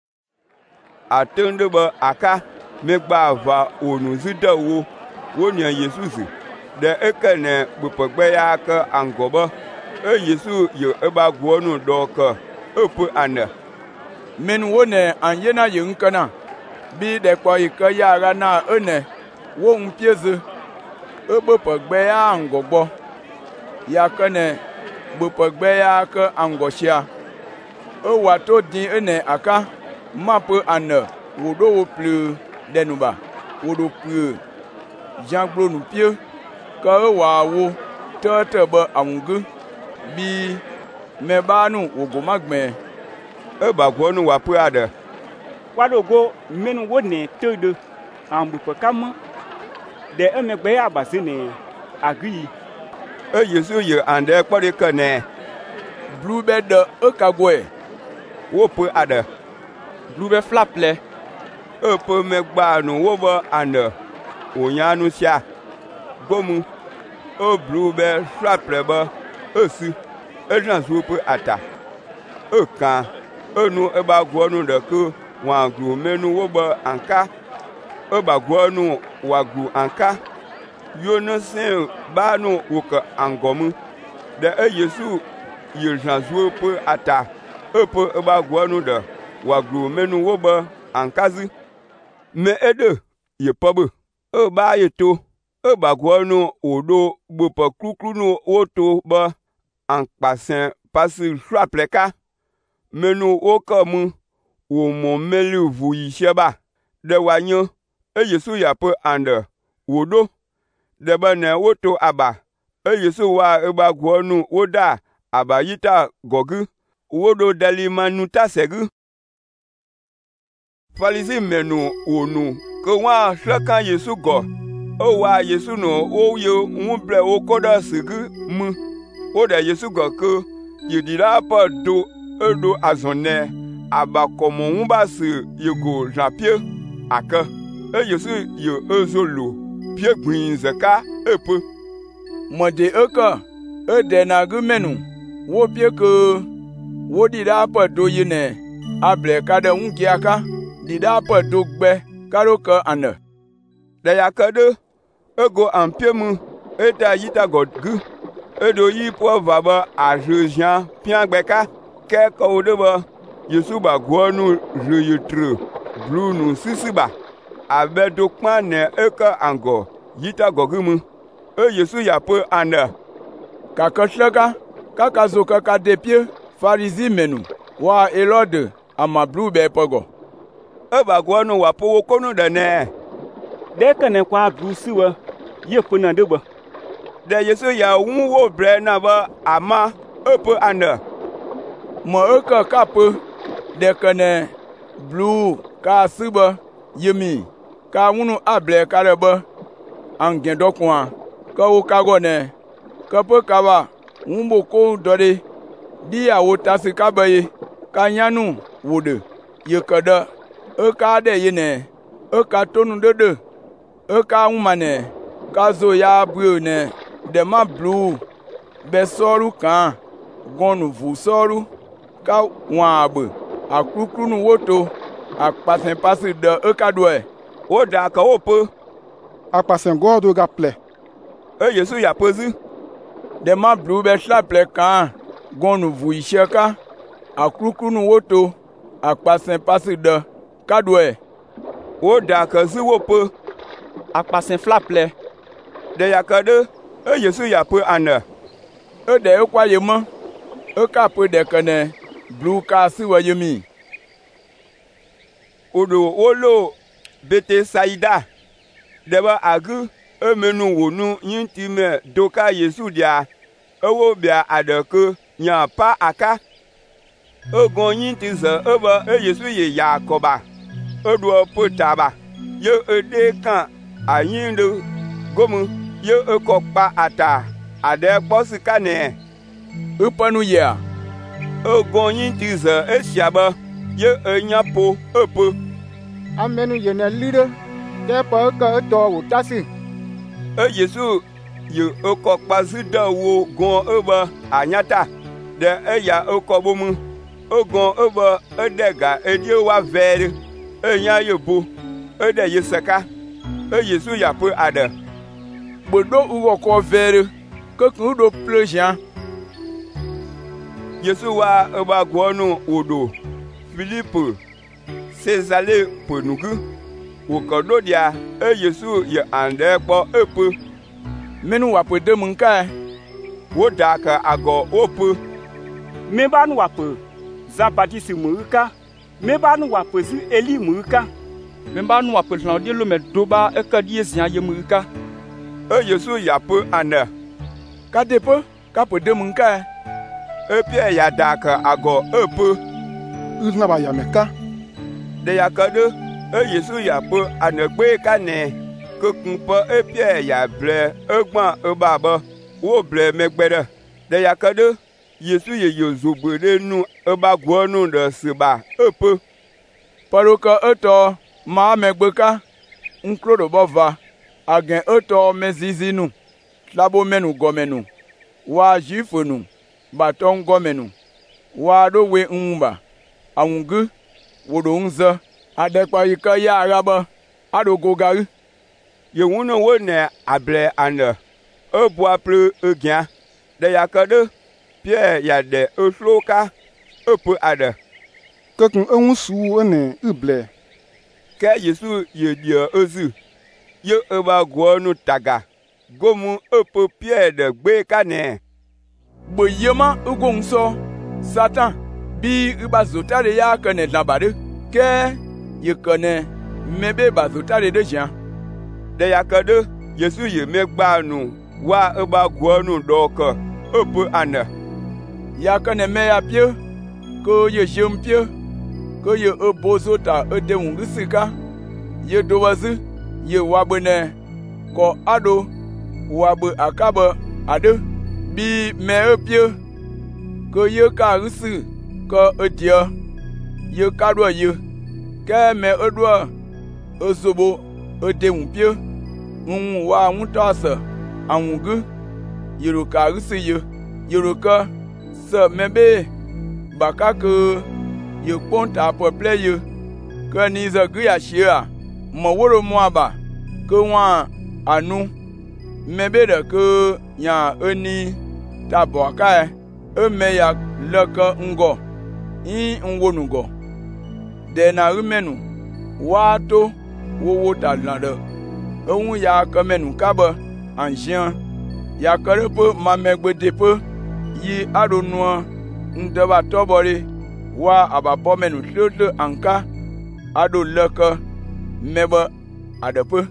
Atende ba aka megba va onu zida wo wonya Jesus de ekene bupagbe ya ka angoba e Yesu yo eba gwonu doka epu ane min wone anyena yinkana bi de kwa ika yara na ene wo mpieze ebupagbe ya angogbo ya kane bupagbe ya ka angoshia e wato din ene aka mapu ane wodo wo plu denuba wodo plu janglo nu pie ka e wa wo tete ba angu bi mebanu wogo magme e ba gwonu wa pu ade wadogo menu wone todo ambu pakam de emegbe abase ne agri e Yesu ye ande kpore kane blube de e kagwe wo pu ade blube flaple e pu megba nu wo ba ande onyanu sia gomu o blube flaple ba esi ejna zupu ata e kan enu e ba gwonu de ko wa gru menu wo ba anka e ba gwonu wa gru anka yo no se ba nu wo ka angomu de e Yesu ye jna zupu ata e po e ba gwonu de wa gru menu wo ba ankazi me ede ye pobu e ba ye to e ba gwonu odo gbopo krukru nu woto ba en passant pasi swapleka menu okamu wo mo melu vu yisheba de wanyo e Yesu ya pe ande wodo de bane woto aba e Yesu wa e ba gwonu woda aba yita gogu wodo dali manuta segu Falisi menu onu ko wa shaka Yesu go o wa Yesu no o yo nbre o koda segu mu o de Yesu go ko yidira pa do edo azone aba komo nba se yego japie aka e Yesu yo ezolo pie gbin zaka epe mode eka e de na gumenu wo pie ko wo dira pa do yine able ka de unki aka dida pa do gbe karo ka ane de yakade ego ampie mu eta yita godgu edo yi po vaba a jejan pian gbeka ke ko de ba Yesu ba gwonu jeyetre blu nu sisiba abedo kpan ne eka ango yita gogumu e Yesu ya pe ane kaka shaka kaka zo kaka de pie farisi menu wa elode ama blu be pogo e ba gwonu wa po konu de ne de kane kwa blu siwa ye pona de ba de Yesu ya wo bre na ba ama epe ande mo eka kape de kane blue ka siba yemi ka wunu able kareba angen dokwa ka wo kago ne ka pe kaba wumbo ko dore di awo tasi kabaye ka nyanu wode ye kada e ka de yene e ka tonu dede e ka wumane ka zo ya bu ne de ma blue be soru kan gonu vu soru ka wabe akukrunu woto akpasen pasi de ekadoe wo da ka wo pe akpasen godo ga ple e Yesu ya pezi de ma blu be slaple kan gonu vu isheka akukrunu woto akpasen pasi de kadoe wo da ka zi wo pe akpasen flaple de ya ka de e Yesu ya pe ana e de kwa yema e ka pe de kene blu ka si wa yemi odo wolo bete saida deba agu emenu wonu yinti me doka Yesu dia ewo bia adeke nya pa aka ogon yinti ze eba e Yesu ye Yakoba odo potaba ye ede kan ayindo gomu ye ekokpa ata ade posika ne upanu ya ogon yinti ze esiaba ye enyapo epo amenu yene lire ke pa ka to wo tasi e Yesu ye ekokpa zida wo gon eba anyata de eya ekobomu ogon eba edega edie wa vere enya yebo ede yeseka e Yesu ya pe ade bodo uwo ko vere kokun do plejan Yesu wa eba gwonu odo Philippe Césale ponugu wokodo dia e Yesu ye ande po epu menu wa pe de munka wo da ka ago opu me ba nu wa pe Jean Baptiste muka me ba nu wa pe zu Eli muka me ba nu wa pe lan de lo me doba e ka die zian ye muka e Yesu ya pe ane ka de pe ka pe de munka e pie ya da ka ago epu uzna ba ya meka de ya ka de e Yesu ya pe anegbe ka ne kokun po e pie ya ble egbon e baba wo ble megbede de ya ka de Yesu ye yozobere nu e ba gwonu de seba epu paroka eto ma megbeka nkrodo bova agen eto mezizinu labo menu gomenu wa jifonu baton gomenu wa do we umba awungu wodo nza adekpa yika ya araba adogo gari ye wuno wo ne able ande e bo apre egian de yakade Pierre ya de efloka epu ade kokun ehun su ene ible ke Yesu ye dia ozu ye eba gwonu taga gomu epu Pierre de gbe kane boyema ugonso Satan bi ibazotare ya kane labade ke yekane mebe bazotare de jan de yakade Yesu ye megbanu wa eba gwonu doka epu ane yakane me ya pie ko ye jempie ko ye ebozota ede ungusika ye dowazi ye wabene ko ado wabe akaba ade bi me epie ko ye ka rusi ko edia ye kadwa ye ke me odwa osobo ede unpie un wa mutasa anwugu yeruka rusi ye yeruka se mebe bakake ye ponta pople ye ke ni za gya shia mo woro mo aba ke wa anu mebe de ke ya eni taboka e me ya leka ngo i nwonugo de na rumenu wato wowo talande ohun ya kamenu kaba anjian ya karepo mamegbedepo yi adonua ndeba tobori wa abapomenu tlotle anka ado leka mebe adepe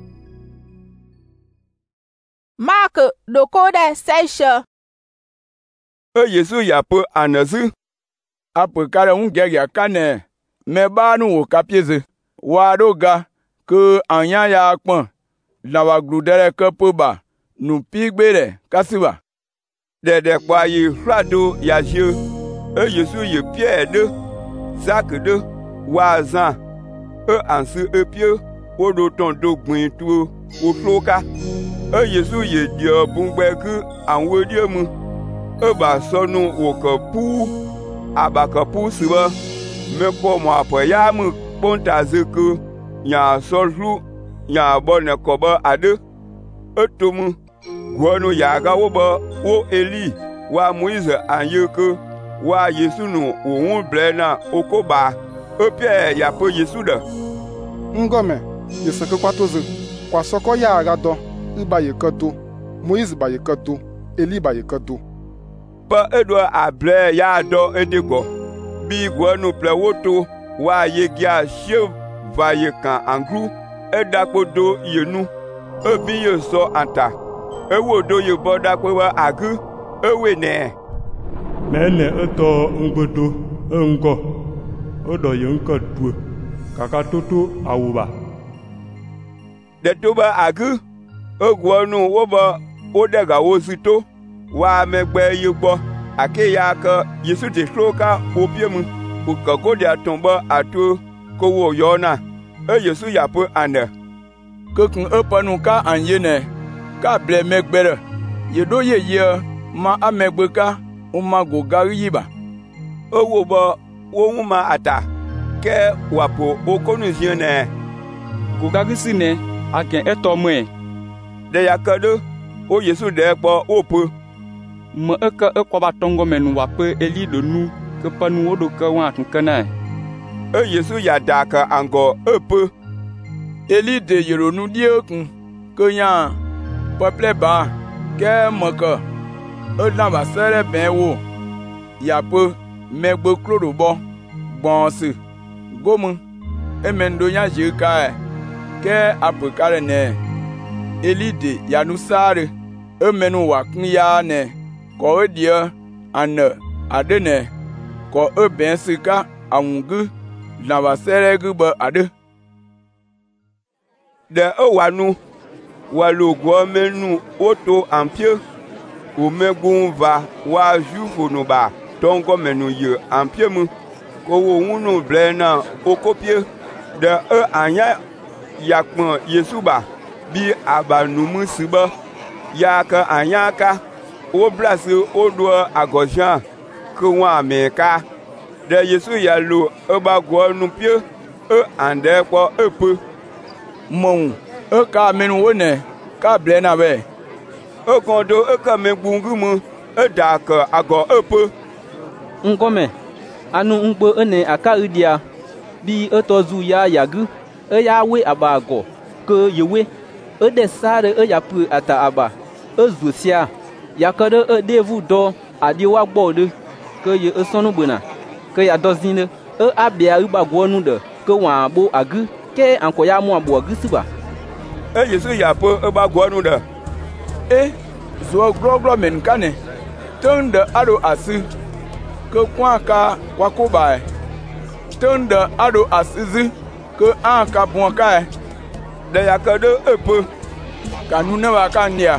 Mark dokode seisha e Yesu ya pe anazu ape kare unge ya kane meba nu wo kapieze wa doga ke anya ya pon la wa gludere ke poba nu pigbere kasiba de kwa yi frado ya je e Yesu ye Pierre de Jacques de wa Jean e ansi e pie wodo ton do gbin tu o floka e Yesu ye dio bungbe ku anwo die mu e ba sonu wo ko pu abakapu siba me ko mo apo ya mu ponta zeku nya solhu nya bone ko ba ade etumu gwonu ya ga wo ba wo Eli wa Moise anyeke wa Yesu nu ohun blena okoba opie ya po Yesu da ngome yeseke kwatoze kwa soko ya agado iba yeketo Moise ba yeketo Eli ba yeketo pa edwa abre ya do edego bi gwonu plewoto wa yegia shev va yekan angru edakodo yenu ebi ye so anta ewodo ye boda pe wa agu ewe ne mene eto ngbodo ngo odo ye nka tu kaka toto awuba de toba agu ogwonu wo ba odega wo sito wa megbe ye gbo ake ya ka Yesu de sloka opiemu ukagode atomba atu ko wo yona e Yesu yapo ande kokun epanu ka anyene ka ble megbere yedo ye ye ma amegbe ka uma go gariba owo bo wo ma ata ke wapo okonu ziene go gagisi ne aken etomwe de yakado o Yesu de po opo mo eka ekoba tongo menu wape Eli donu ke panu wodo ka wa tunkana e Yesu ya daka ango opo Eli de yeronu diokun konya peuple ba ke moko o na ba sere ben wo ya po megbo kloro bo gbonse gomu emendo nya jeka ke apokare ne Eli de yanusare emenu wa kun ya ne ko dia ane adene ko eben sika awungu na ba sere gu ba ade de owanu walogwo menu oto ampie o megun va wa jufo no ba tongo menu ye ampie mu ko wo hunu blena okopie de e anya yakpon Yesu ba bi abanumu siba ya ka anya ka o blase o do agojan ko wa meka de Yesu ya lo e ba gwo nu pie e ande po epe mon e ka menu wone ka blena be e kondo e ka me gbungu mu e da ka ago epe ngome anu ngbo ene aka udia bi etozu ya yagu e ya we abago ko yewe e de sare e ya pu ata aba e zusia yakado e devu do adi wa gbode ko ye esonu bona ko ya dozine e abia ubagwo nu de ko wa bo agu ke anko ya mu abo agu siba e Yesu ya po e bagwo nu de e zo gloglo men kane tonde ado asu ko kwa ka wakoba tonde ado asizi ko anka bonka de yakado epo kanu ne wa kandia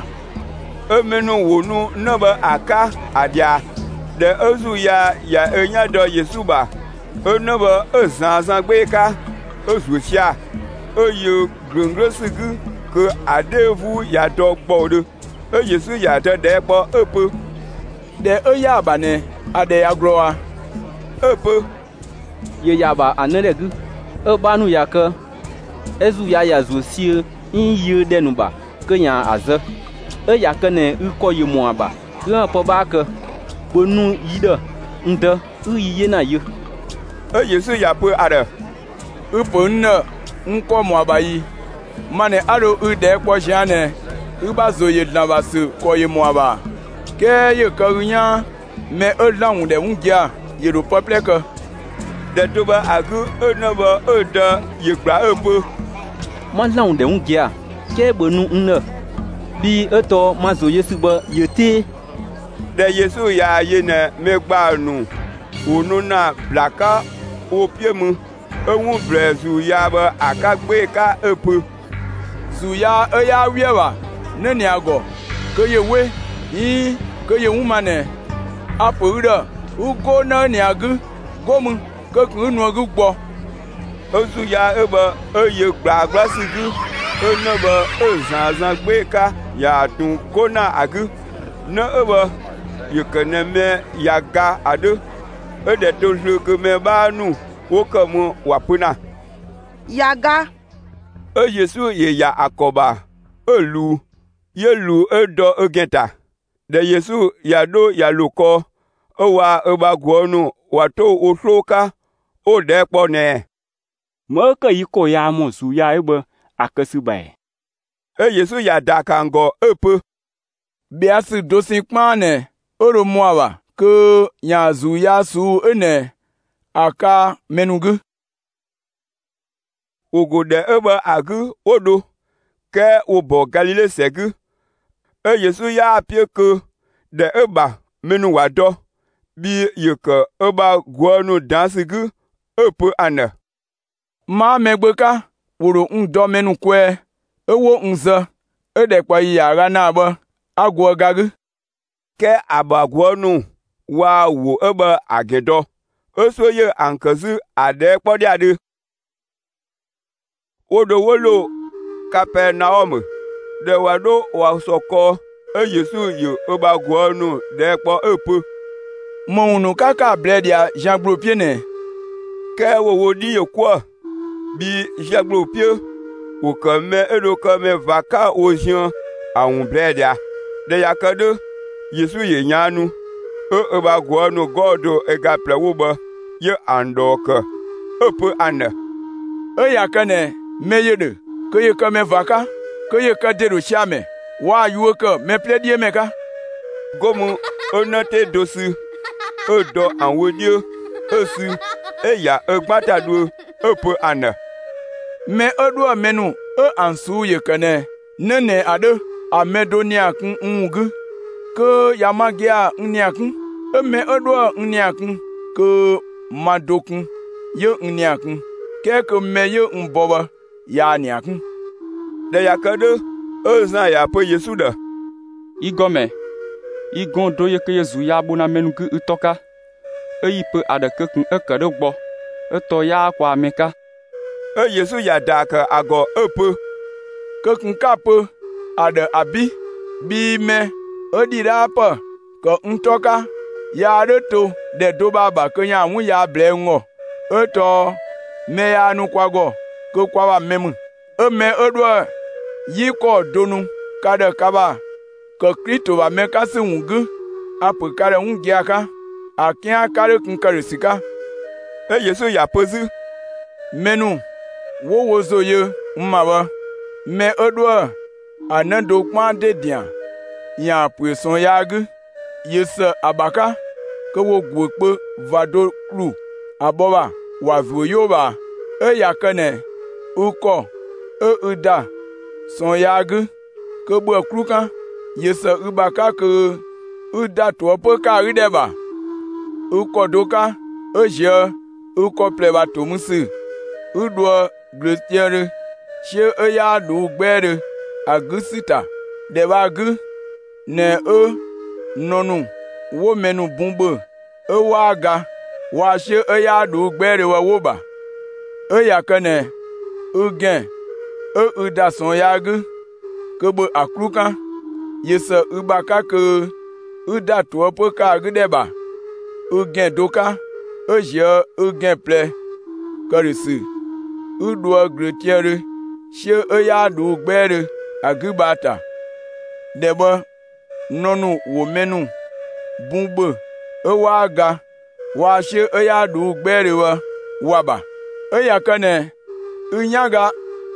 emenu wonu naba aka adia de ozu ya ya enya do Yesu ba onaba ezanzan gbe ka ozusia oyo grungrosigu ko adevu ya do gbodo e Yesu ya de de gbo epo de oya abane ade ya growa epo ye yaba anelegu e banu yaka ezu ya ya zosie in ye denuba kenya aze e yakane uko ye moaba ran po ba ke bonu yida nda uyiye na ye e Yesu ya po are upo nna nko moaba yi mane aro ude po jane uba zoye na basu ko ye moaba ke ye karunya me e lawun de ungia ye ro peuple ke de toba agu onaba oda ye gba epo ma lawun de ungia ke bonu nna bi eto mazo Yesu ba yete de Yesu ya ye ne megba nu unu na blaka opie mu ehun brezu ya ba akagbe ka epo su ya e ya wiewa ne ni ago ke ye we yi ke ye humane apoura ugo na ni agu gomu ke kunu agu gbo ozu ya eba eye gba glasigu onaba ezanzan gbe ka ya tun kona agu na eba yekeneme ya ga ade e de to hlu ke me ba nu wo ke mu wa puna yaga e Yesu ye ya akoba e lu ye lu e do e genta de Yesu ya do ya luko e wa e ba gwonu wa to o hloka o de po ne mo ke yiko ya mo su ya ebe akesi bai e Yesu ya da kango e pe bia si dosin kpane oro moawa ke ya zu ya su ene aka menugu ogo de ebe agu odo ke obo Galile segu e Yesu ya apie ke de eba menu wado bi yeke eba gwonu dansigu epe ane ma megbeka woro ndo menu kwe ewo nze ede kwa ya ga na ba agwo gagu ke abagwonu wa wo ebe agedo osoye ankazu ade kpodi ade odo wolo Kapernaum de wado wa soko e Yesu yo eba gwonu de kpo epe monu kaka bledia jagbo piene ke wo wodi yekwa bi jagbo pie o kame edo kame vaka ojian awun bledia de yakade Yesu ye nyanu e eba gwonu godo e ga plewoba ye andoka epe ane e yakane meyede ke ye kame vaka ke ye kadero chame wa yuoka me pledie meka gomu onote dosu odo anwodio osu eya egbataduo epe ane me odo menu e ansu ye kane nene ade amedonia kun ungu ke yamagia uniakun e me odo uniakun ke madokun ye uniakun ke ke me ye unboba ya niakun de yakade ozan ya po Yesu da igome igon do ye ke Yesu ya bona menugu utoka eyipe adake kun ekede gbo eto ya kwa meka e Yesu ya daka ago epe ke kun kape ade abi bi me odira pa ko ntoka ya reto de do baba ke nya wu ya ble ngo eto me ya nu kwago ko kwawa memu e me odwa yi ko donu kada kaba ko Kristo ba me kasi wungu apu kare wungiaka akia kare kun kare sika e Yesu ya pozu menu wo wozo ye mmawa me odwa anando kwa de dia ya pueson yagu yesa abaka ko wo gwope vado kru aboba wa voyoba e yakane uko e uda son yagu ko bo krukan yesa ubaka ko uda to po ka rideba uko doka oje uko pleba to musu udwo glutiere she e ya du gbere agusita deba gu ne e nonu wo menu bumbo e waga wa she e ya du gbere wa woba e yakane ugen e uda son yagu kobo akrukan yesa ubaka ke uda to po ka gudeba ugen doka oje ugen ple korisi udwo gretiere she e ya du gbere agubata deba nonu wo menu bumbo e waga wa she e ya du gbere wa waba e yakane unyaga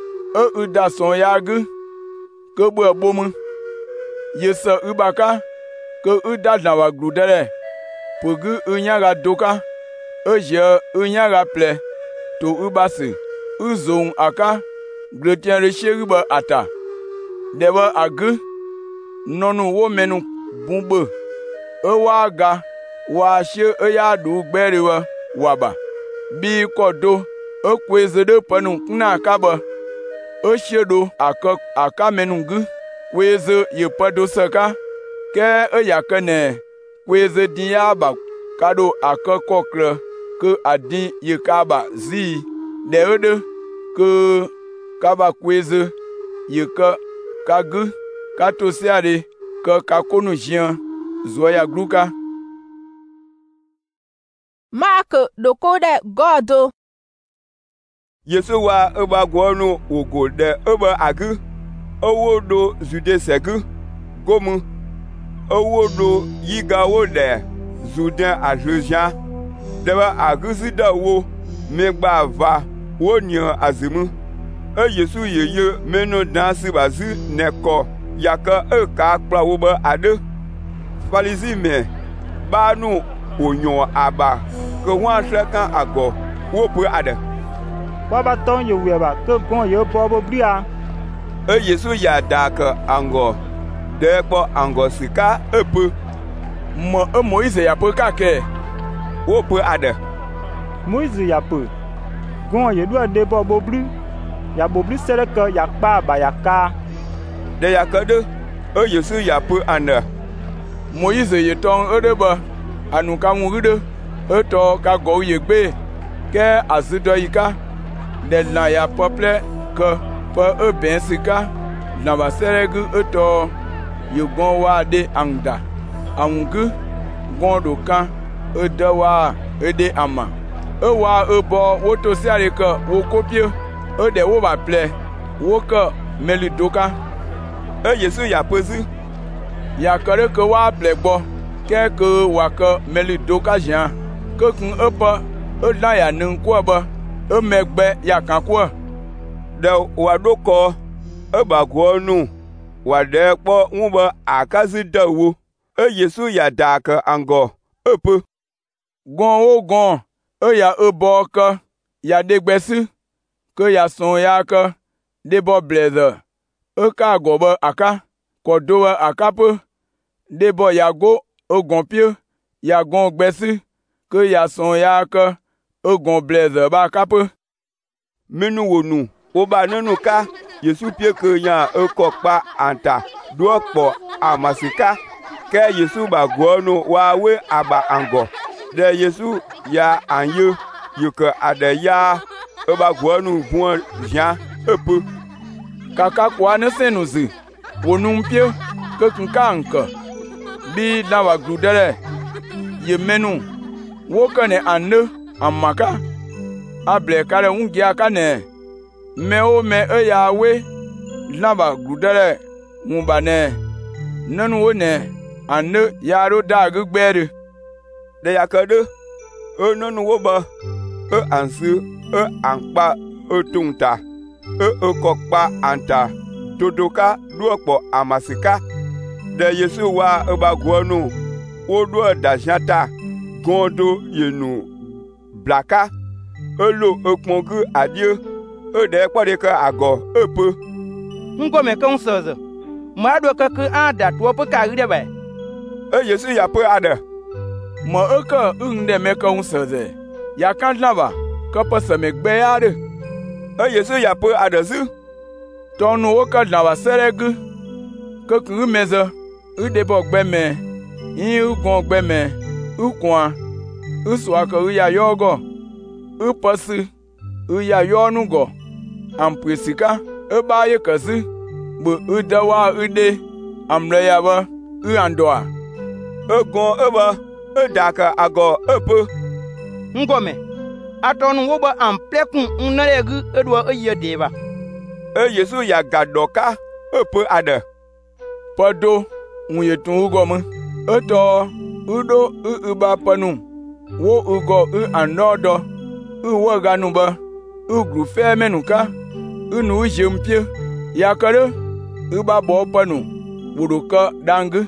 e uda son yagu kobo bomu yesa ubaka ko uda na wa gludere pogu unyaga doka oje unyaga ple to ubasi uzon aka gretiere sheruba ata deba agu nonu wo menu bumbo e waga wa she e ya du gbere wa waba bi kodo e kwezede panu na kaba o shedo aka aka menungu kweze ye pado saka ke e yakane kweze dia ba kado aka kokre ke adi ye kaba zi de ode ke kaba kweze ye ka kagu kato siade ka kakonu jian zoya gluka Mark doko de godo. Yesu wa eba gwonu wogo de eba agu. Owo do zude segu. Gomu. Owo do yiga wo de zuden ajojan. Deba agu zida wo megba va wo nyo azimu. E Yesu yeye meno dansi bazi neko yaka e ka kpla wo ba ade. Falizi me ba nu onyo aba ke wan trekan ago wo pe ade. Wa ba ton ye we ba ke gon ye bo bo bria. E Yesu ya da ke ango de po ango sika e pe. Mo e Moise ya pe ka ke wo pe ade. Moise ya pe. Gon ye do de bo bo bri. Ya bo bri sere ke ya pa ba ya ka. De ya ke de e Yesu ya pe ane. Moise ye ton e de ba anu ka mu de e to ka go ye gbe ke azido yika de la ya peuple que pe e ben sika na ba seregu e to ye gon wa de anga amungu gon do kan e de wa e de ama e wa e bo wo to si are ke wo kopie e de wo ba ple wo ke melidoka e Yesu ya pezi ya kare ke wa ple gbo ke ke wa ke melidoka jan ke kun e pa e la ya nin ko ba e megbe ya kan ko de wa do ko e ba go nu wa de po nwu ba akazi dawo e Yesu ya da ke ango e pe gon o gon e ya e bo ke ya de gbesi ke ya son ya ke de bo blazer e ka go ba aka ko do aka pe de bo ya go o gon pie ya gon gbesi ke ya son ya ke o gon blazer ba aka pe minu wonu o ba nanu ka Yesu pie ke yan e ko pa anta do po amasika ke Yesu ba go no wa we aba ango de Yesu ya anye yuke ade ya e ba go nu bon jan e pe kaka kwa ne senuzi wonu pie ke kun ka anka bi na wa grudere ye menu wo kane ane amaka able kare ungi aka ne me o me e ya we na ba grudere ngba ne nanu wo ne ane ya ro da gbere de yakade e nanu wo ba e ansu e anpa e tunta e e kokpa anta todoka duopo amasika de Yesu wa e ba gwonu wo do da janta gondo yenu blaka elo ekpongu adie e de pade ka ago e pe ngo me kan sozo ma do ka ke ada to pe ka ri ba e Yesu ya pe ada mo e ka unde me kan sozo ya kan laba ka pa se me gbe ade e Yesu ya pe ada zu tonu wo ka laba seregu ka ku meza u de bo gbe me yin u gon gbe me u kwa u so aka u ya yogo u pasi u ya yonu go amprisika e ba ye kasi bu u dawa u de amre ya ba u andoa e gon e ba e daka ago e pe ngome atonu wo ba amplekun unaregu edwo eye deba e Yesu ya gadoka e pe ada pado unye tun ugo mu eto udo u ba panu wo ugo u anodo u wo ganu ba u gru fe menuka u nu jempie yakare u ba bo panu buruka dangu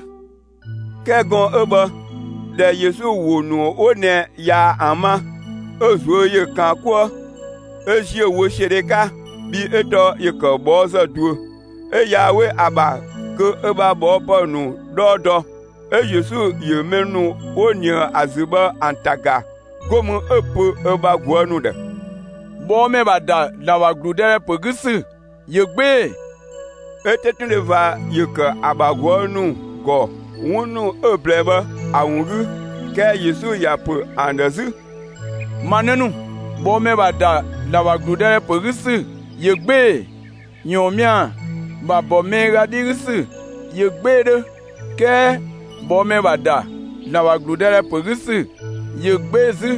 kegon eba de Yesu wonu one ya ama ozo ye kan ko e je wo sereka bi eto ye ko bozo du e yawe aba ke eba bo panu dodo e Yesu ye menu onya aziba antaga gomu epu eba gwanu de bo me bada na wa grudere pogisi ye gbe etetun va ye ka abagwanu go wonu ebleba awuru ke Yesu ya pu andazu manenu bo me bada na wa grudere pogisi ye gbe nyomia ba bo me gadirisi ye gbe de ke bo me bada na wa grudere pogisi ye gbezi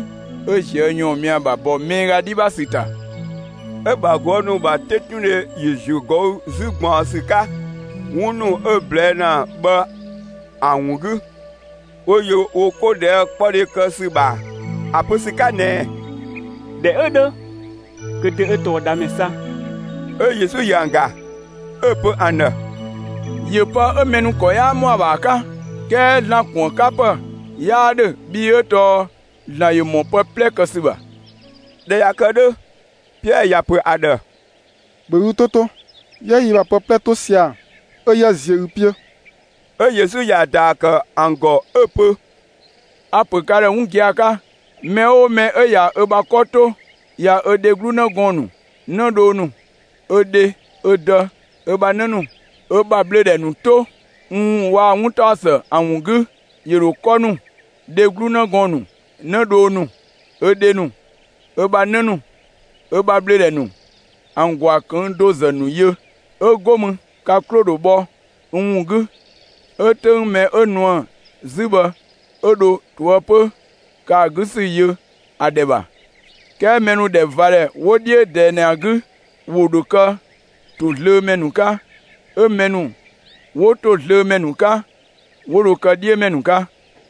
e nyon mia ba bo menga di ba sita e ba gonu ba tetune yeju go zugbon sika wunu e ble na ba anwugu oyo oko de kpode kasi ba apusika ne de edo ke de eto damesa e yesu yanga e pe ana ye pa e menu ko ya mo abaka ke na kon kapa ya de bi eto la ye mo pe ple kasi ba de yakado pia ya pe ada beru toto ya yi ba pe ple to sia e ya zie pie e yesu ya da ka ango e pe ape kare ungiaka me o me e ya e ba koto ya e de glu na gonu na do nu e de e da e ba nanu e ba ble de nu to un wa un ta se anwugu yero konu de glu na gonu na do nu e de nu e ba nanu e ba ble de nu angwa kan do zanu ye e gomu ka krodo bo unwugu e te me e nu ziba odo tuopo ka gusi ye adeba ke menu de vare wodie de ne agu woduka to le menuka e menu wo to le menuka woduka die menuka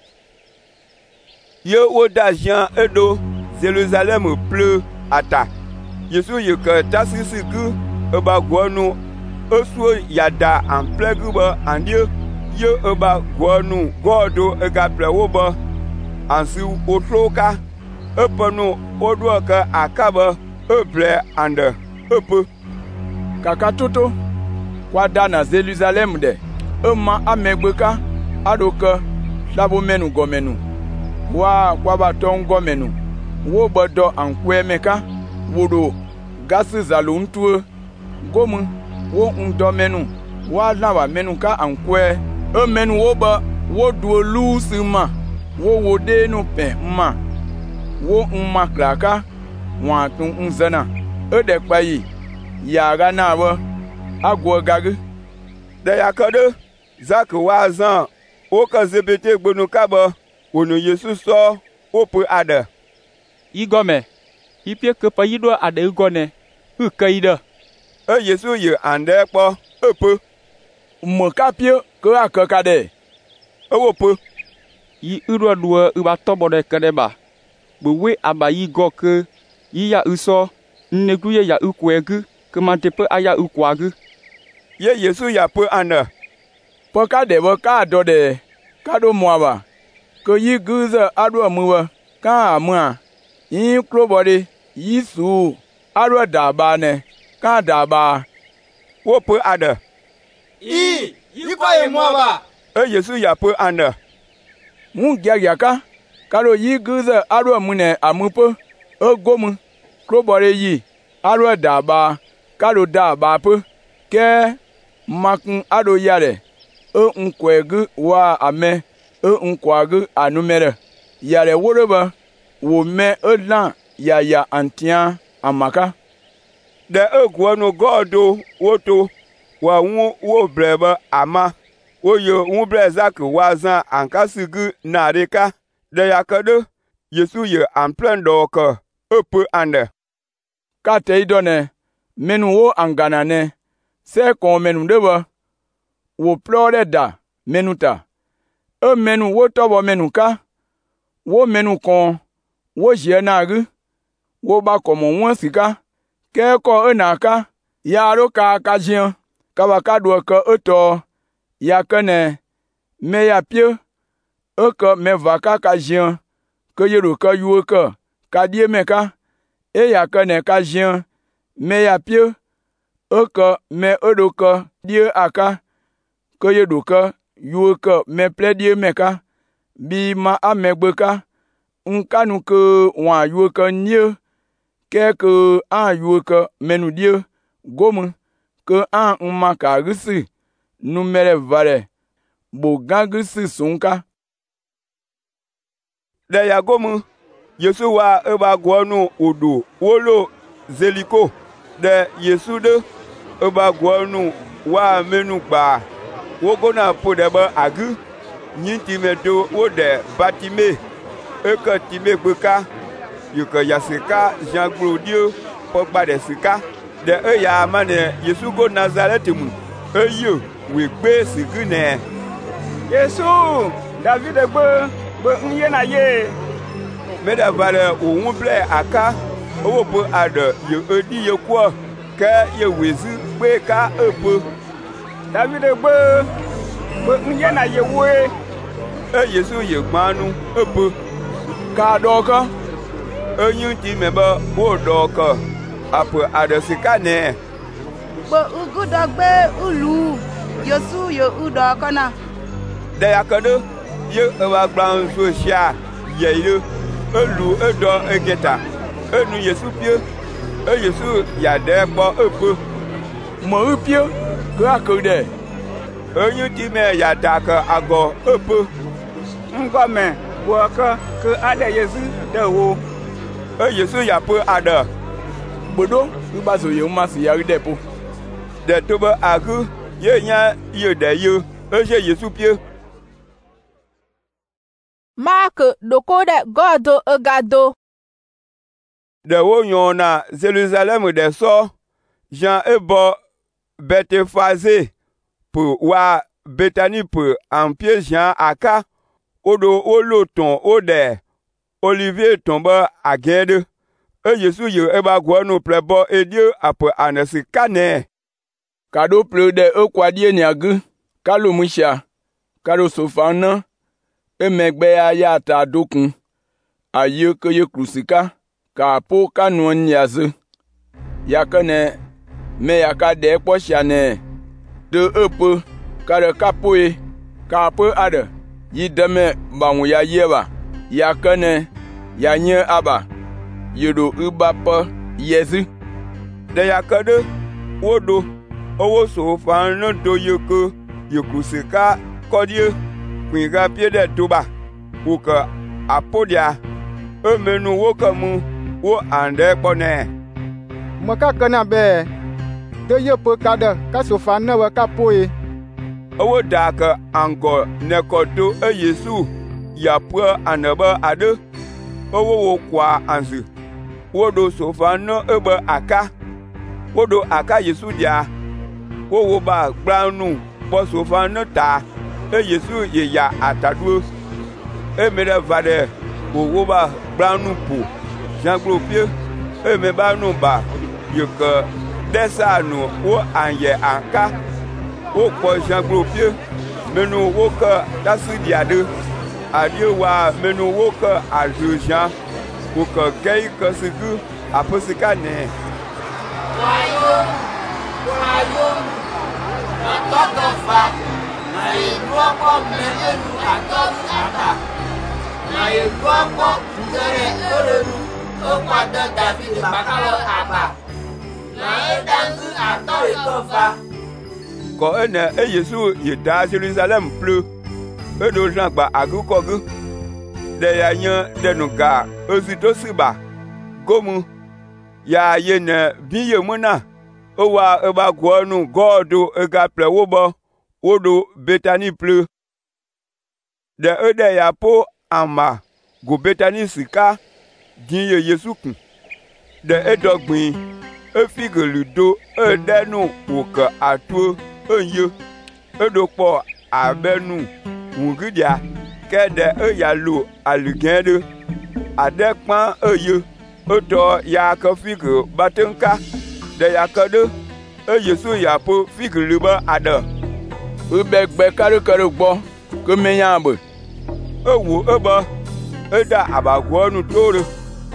ye woda Jean edo Jerusalem ple ata yesu ye ka tasisi gu e ba gwonu osuo yada en plegu ba andie ye eba gwonu godo ega prewo ba ansi otroka eponu oduoka akaba eble ande epe kaka toto kwa dana Jerusalem de ema amegbeka adoka labo menu gomenu wa kwa baton gomenu wo bodo ankwe meka wodo gasi zaluntu gomu wo ndo menu wa lawa menu ka ankwe e menu wo ba wo duo lu sima wo wo de no pe ma wo umma kraka wa tun unzana e de payi ya ga na ba agwo gage de yakade zak wa zan o ka zebete gbonu ka ba onu yesu so o pe ada igome ipie ke payi do ada igone u kaida e yesu ye ande po e pe mo kapie ke akakade ewo pe yi uro duo uba tobo de kadeba buwe abayi goke yi ya uso nneguye ya ukwegu ke mantepe aya ukwagu ye yesu ya pe ana po ka de bo ka do de ka do moaba ke yi guza ado amuwa ka amua yi klobode yi su ado daba ne ka daba wo pe ada i yi kwa ye moaba e yesu ya pe ana mu giagiaka karo yi guza aro mune amupo ogomu klobore yi aro daba karo daba pe ke makun aro yare o nkwegu wa ame o nkwagu anumere yare woroba wo me odlan ya ya antia amaka de egwonu godo woto wa wu wo breba ama oyo wu brezak wazan ankasigu narika de yakade yesu ye amplen doka epe ande kate idone menu wo anganane se kon menu deba wo plore da menuta e menu wo tobo menuka wo menu kon wo jenagu wo ba komo won sika ke ko enaka yaro ka kajian ka ba ka do ka eto ya kene me ya pie eke me va ka kajian ke yero ka yu ka ka die me ka e ya kene kajian me ya pie eke me edo ka die aka ke yero ka yu ka me ple die me ka bi ma amegbe ka nkanu ke wa yu ka nie ke ke an yu ka menu die gomu ke an ma ka gisi numere vare bo gangisi sunka de ya gomu yesu wa eba gwonu odo wolo zeliko de yesu de eba gwonu wa menu gba wogona podeba agu nyinti medo wo de batime eke time gbeka yo ke ya sika Jean Glodio po gba de sika de e ya mane Yesu go Nazareth mu eyo we gbe sigune Yesu David gbe gbe nye na ye me da vale ohun ble aka owo po ade yo edi ye kwa ke ye wezi gbe ka epo David gbe gbe nye na ye we e Yesu ye gbanu epo ka doka enyu ti meba wo doka apo ade sika ne gbe ugudo gbe ulu Yesu yo udo kana de yakado ye ewa gbran so sha ye ile elu edo egeta enu Yesu pie e Yesu ya de po epo mo pie ko akode enyu ti me ya daka ago epo ngome wo ka ke ade Yesu de wo e Yesu ya po ada bodo uba so ye ma si ya depo de toba agu ye nya ye de yo e je Yesu pie Mark doko de godo egado de wo yona Jerusalem de so Jean ebo Bethphage pour wa Bethany pour en pied Jean aka odo oloton ode Olivier tombe agende e Yesu yo eba gwo no plebo edio apo anesi kane kado ple de e kwadie ni agu kalo musha kado sofana emegbe ya ya ta dokun aye ke ye krusika ka po kanu nyaze yakane me yakade po shane de epo kare kapoe ka po ade yideme banwu ya yeba yakane yanye aba yedo ubapa yezi de yakade wodo owo so fan no do yeko yekrusika kodie kwinga pie de toba uka apodia emenu wokamu wo ande pone maka kana be de yepo kada ka so fan na wa kapoe owo daka ango nekoto e Yesu ya po anaba ade owo wo kwa anzu wodo so fan no ebe aka wodo aka Yesu dia wo wo ba granu po so fan no ta e Yesu ye ya atadu e mere vade wo wo ba granu po Jean Glopie e me ba no ba ye ke desa no wo anye anka wo ko Jean Glopie menu wo ka dasu diade ade wa menu wo ka aju Jean wo ka gei ka sigu aposika ne wayo wayo atotofa na iruoko menenu atosu ata na iruoko ngere orenu okwado David bakalo aba na edangu atori tofa ko ene e Yesu ye da Jerusalem plu e do Jean gba agukogu de ya yan de nuka osito siba gomu ya ye ne biye muna o wa e ba gwonu godo e ga ple wo bo wodo Bethany plu de e de ya po ama go Bethany sika din ye Yesu kun de e dogbin e figelu do e denu wo ka atu enye edopo abenu ngudia kede e ya lo alugende adekpan eye oto ya ka figu batenka de ya kade e Yesu ya po figelu ba ada ubegbe kare kare gbo ko meyan bo ewo eba eda abagwo nu toro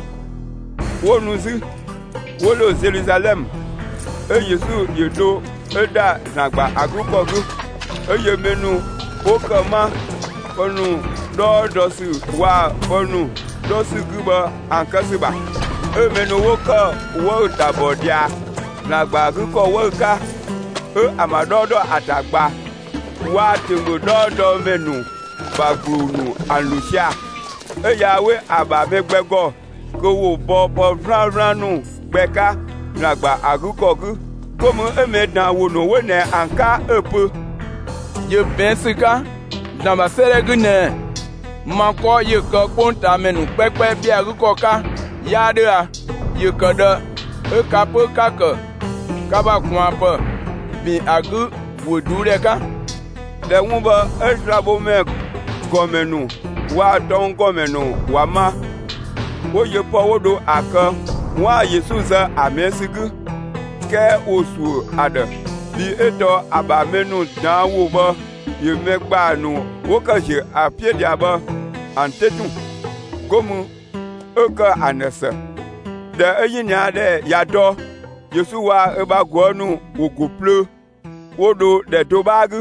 wonuzi wolo Jerusalem e Yesu yedo eda nagba agukogu eye menu okama onu dodosu wa onu dosu guba ankasiba e menu woka wo dabodia nagba aguko woka e amadodo atagba wa tingo dodo menu bagbunu alusia e yawe aba megbego ko wo bobo franranu gbeka nagba agukogu komu eme dan wo no we ne anka epu ye bensika na basere gune mako ye ko ponta menu pepe bi agukoka ya de a ye ke de e ka pe ka ke ka ba kwa pe bi agu wo du de ka de ŋu be esra bo me gɔmenu wa dɔn gɔmenu wa ma wo ye pɔ wo do ake wa Yesu ze ame sigi ke wo su ade bi etɔ aba menu da wo be ye me gba nu wo ke je apie dia be antetu gomu e ke anese de eyinya de ya dɔ Yesu wa e ba go nu wo go ple wo do de do bagi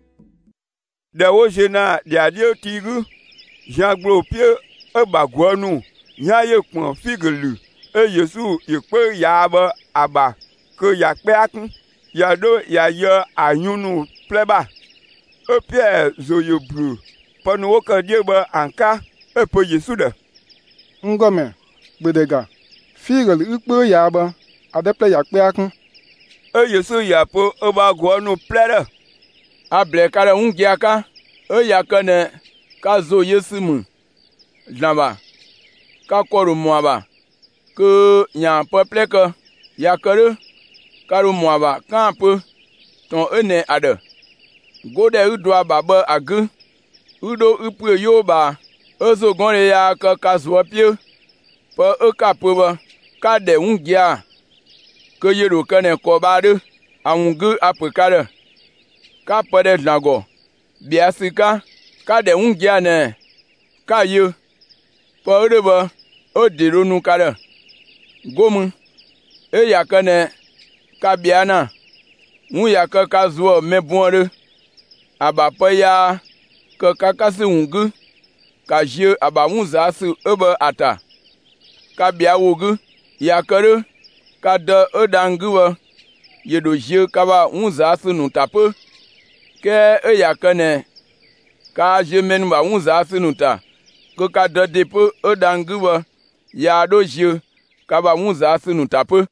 de wo jena dia dio tigu Jean glo pie e ba go nu nya ye pon figelu e Yesu ye pe ya ba aba ke ya pe akun ya do ya ye anyunu pleba e pie zo ye bru ponu wo ke die ba anka e pe Yesu de ngome bedega figelu ikpe ya ba adeple ya pe akun e Yesu ya po e ba go nu plede able kare ungia ka e ya kane ka zo Yesu mu jamba ka koru moaba ke nya peuple ke ya kare karu moaba kan pe ton ene ade gode udo aba ba agu udo upu yo ba ezo gonre ya ka ka zo pie pe e ka pe ba ka de ungia ke yero kane ko ba de awungu apekare ka pede dlago biasika ka de ungia ne ka ye pore ba o dirunu kare gomu e yakane ka biana mu yaka ka zuo mebonre aba paya ka kakasi ungu ka je aba munza su ebe ata ka bia wogu yakare ka de odanguwa yedo je ka ba munza su nu tape ke e yakane ka je menu ba munza su nu ta ko ka de depo odanguwa ya do je ka ba munza su nu tape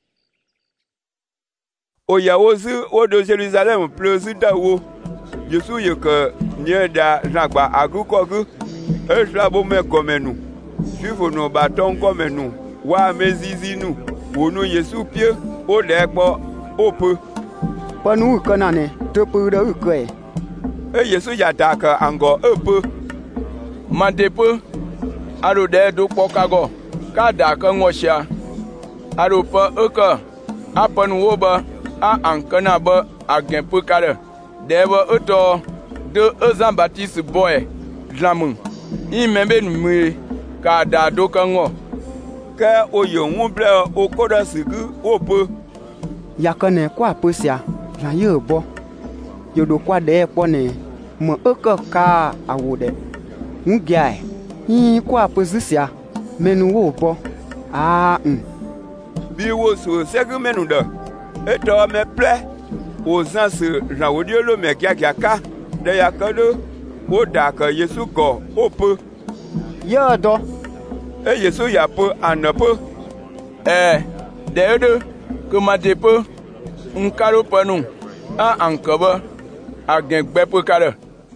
o ya wozi o do Jerusalem pleuzi da wo Yesu ye ke nye da jagba agukogu e slabo me komenu suivre no baton komenu wa mezizi nu wonu Yesu pie o le gbo o pe panu kanane to pu de ukwe e Yesu ya da ka ango e pe ma de pe aro de do pokago ka da ka ngosha aro pa e ka apanu wo ba a ankana ba agen pe kare deba oto de Jean Baptiste boy glamun imembe numi ka da do kango ke oyo nwuble okoda sigu opo yakane kwa posia la ye bo yodo kwa de po ne mo oko ka awode ngia yi kwa posisia menu wo bo ah mm bi wo so segu menu da eto me ple o zan se rawodi lo me kiakia ka de yakado o da ka Yesu go opo ye do e Yesu ya po anapo eh de de ko ma de po nkaro panu a ankaba agen gbe po kare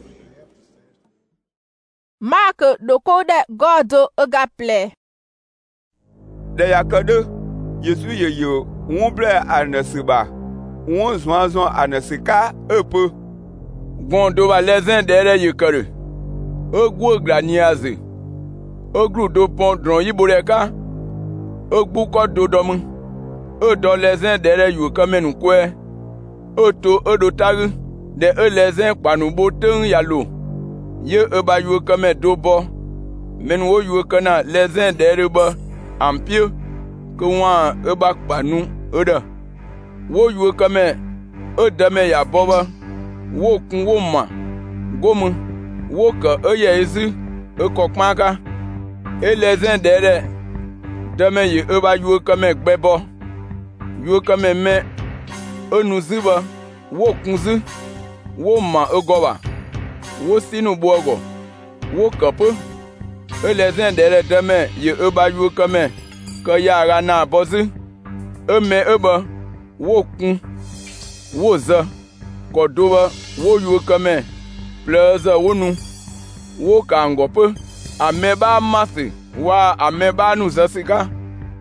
Mark dokode godo agaple de yakado Yesu ye yo nwuble anasiba won zwan zwan anasika epe gondo ba lezen dere yekere ogwu graniaze ogru do pon dron yiboreka ogbu ko do domu o do lezen dere yu kamenu kwe o to odo tagu de e lezen panu boten yalo ye e ba yu kame do bo menu o yu kana lezen dere ba ampie ko wa e ba panu oda wo yu kame o dame ya boba wo kun wo ma gomu wo ka eye ezi e ko paka e lezen dere dame ye e ba yu kame gbebo yu kame me onu ziba wo kunzi wo ma egoba wo sinu bogo wo kapo e lezen dere dame ye e ba yu kame ka yara na bozi e me eba wo kun wo za kodoba wo yu kame plaza wonu wo ka ngope ameba masi wa ameba nu zasika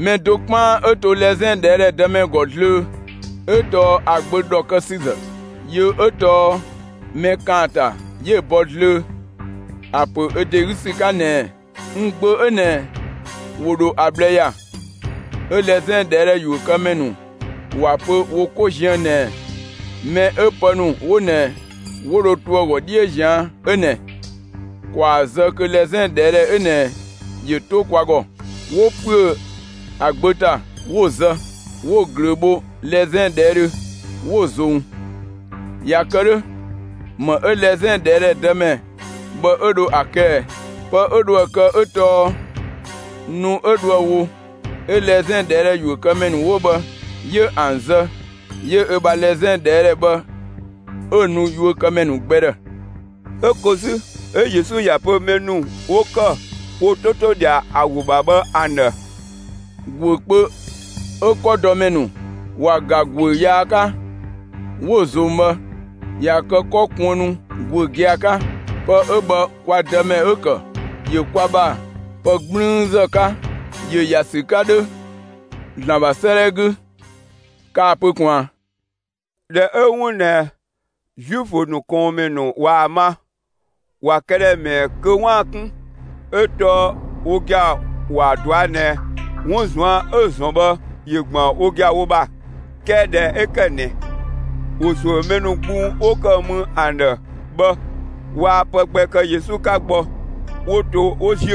Mais dokman eto lezen dere deme godle, eto agbedo kesize, ye eto mekanta, ye bodle, apo ederisika ne, ngbe ene, wodo ableya, e lezen dere yu kamenu, wapo woko jene, me eponu wone, wodo tuwa wadie jan ene, kwa zeke lezen dere ene, ye to kwago, wopwe agbeta, wo ze, wo grebo, lezen dere, wo zon. Yakere, me e lezen dere deme, be edo ake, pe edo ake eto, nu edo wo, e lezen dere yu kemen wo be, ye anze, ye eba lezen dere be, e nu yu kemen gbere. E kosi, e Yesu yapo menu, woka, wo toto dia awubaba ane. Gwekpe ekodɔmenu wagagwe yaka wozome yake kɔkunu gwegiaka pe ebe kwademe eke ye kwaba pe gblẽzeka ye yasika ɖe lãbaserege ka pekua. De eŋu ne Juifo nu kɔmenu wa ma wa kere me ke waku eto wogia wa doa ne wọ́n zùn ẹ̀zùn bọ́ yìgbọ̀n oge àwòbá kẹ́ẹ̀dẹ̀ ẹ̀kẹ́ni òsò mẹ́nu gbún ókè mú àndẹ̀ bọ́ wà pẹpẹ kẹ Yesu ká gbọ́ wó tó ó ṣe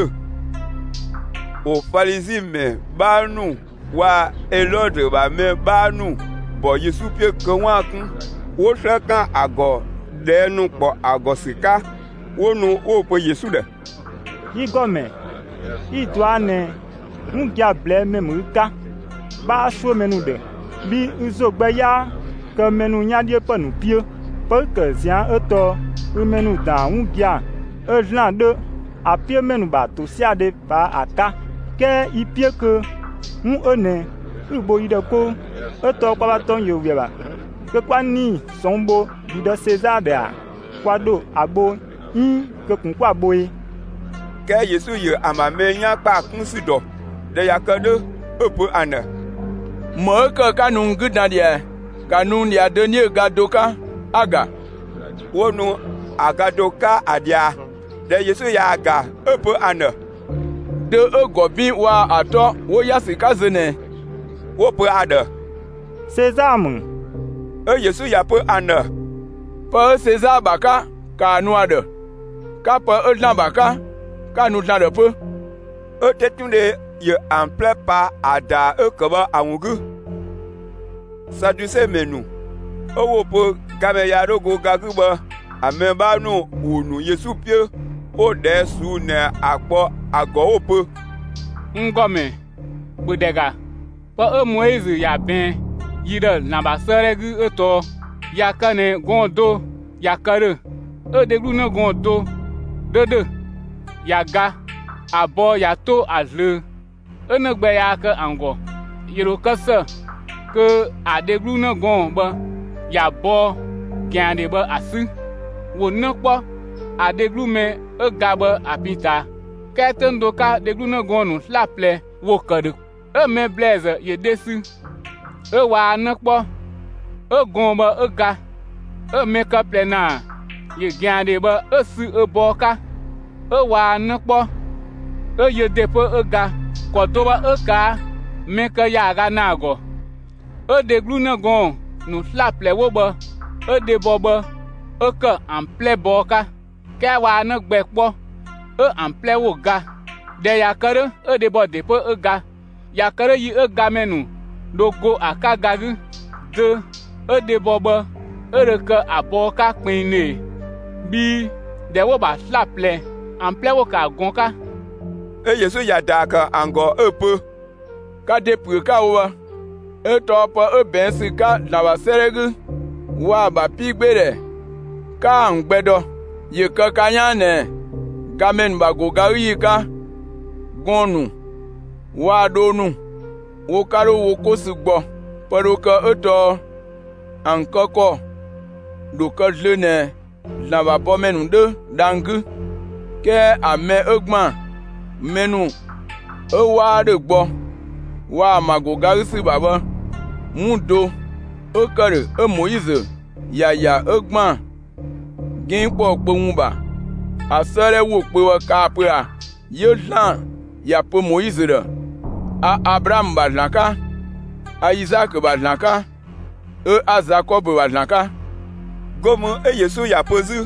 ò Farisi mẹ́ bá nù wà Hélòdè bà mẹ́ bá nù bọ̀ Yesu pé kẹ wọ́n kún wó sẹ́kàn àgọ̀ dẹ́nu pọ̀ àgọ̀ sìká wó nu ó pe Yesu dẹ̀. Yígọ̀mẹ̀ ìtò ànẹ ŋugia ble memuka ba so menu de bi uzogbe ya ke menu nyadie pe nu pie pe ke zia eto menu da ŋugia ezlan de apie menu ba to sia de ba aka ke ipie ke ŋu ene ubo ide ko eto kwa ba ton yo ba ke kwa ni sombo bi de César de a kwa do agbo yin ke kun kwa boy ke Yesu ye amame nya pa kun si do de yakade epe ane. Me ke kanu gudna dia, kanu dia denye gadoka aga. Wonu agadoka adia, de Yesu ya aga epe ane. De egobi wa ato wo yasika zene. Wo pe ade. César mu. E Yesu ya pe ane. Pe César baka kanu ade. Ka pe edna baka kanu dna de pe. E tetunde ye en plein pas ada e kaba awugu Sadducé menu o wo po kame ya rogo gaguba ameba nu unu Yesu pie o de su ne akpo ago opo ngome budega pa e Moïse ya ben yire na ba seregu eto ya kane gondo ya kare e de glu na gondo dede ya ga abo ya to azle enegbe ya ke ango yiro kase ke adeglu ne gon be ya bo gande be asi wo ne kpo adeglu me ega be apita ketendo ka deglu ne gon nu slaple wo kede e me blaze ye desi e wa ne kpo e gon be ega e me ka plena ye gande be esi e bo ka e wa ne kpo e ye depo ega kodoba eka meke yaga nago e de glu na gon nu slaple wo be e de bobe e ke ample boka ke wa na gbekpo e ample wo ga de yakere e de bo de po e ga yakere yi e ga menu dogo akaga gu de e de bobe e re ke aboka pin bi de wo ba slaple ample wo ka gon ka. E Yesu ya daka ango epe ka depue ka wa e to po e ben sika na ba seregu wa ba pigbere ka ngbedo ye ka kanyane gamen ba go gawi ka gonu wa donu wo karo wo ko sigbo paro ka eto ankoko do ka jene na ba po menu de dangu ke ame egban menu e wa de gbo wa mago garisi baba mundo okare e Moïse ya ya egban gin po gbounba asere wo pe wa ka pe a ye lan ya po Moïse de a Abraham badlanka a Isaac badlanka e a Jacob badlanka gomo e Yesu ya pozu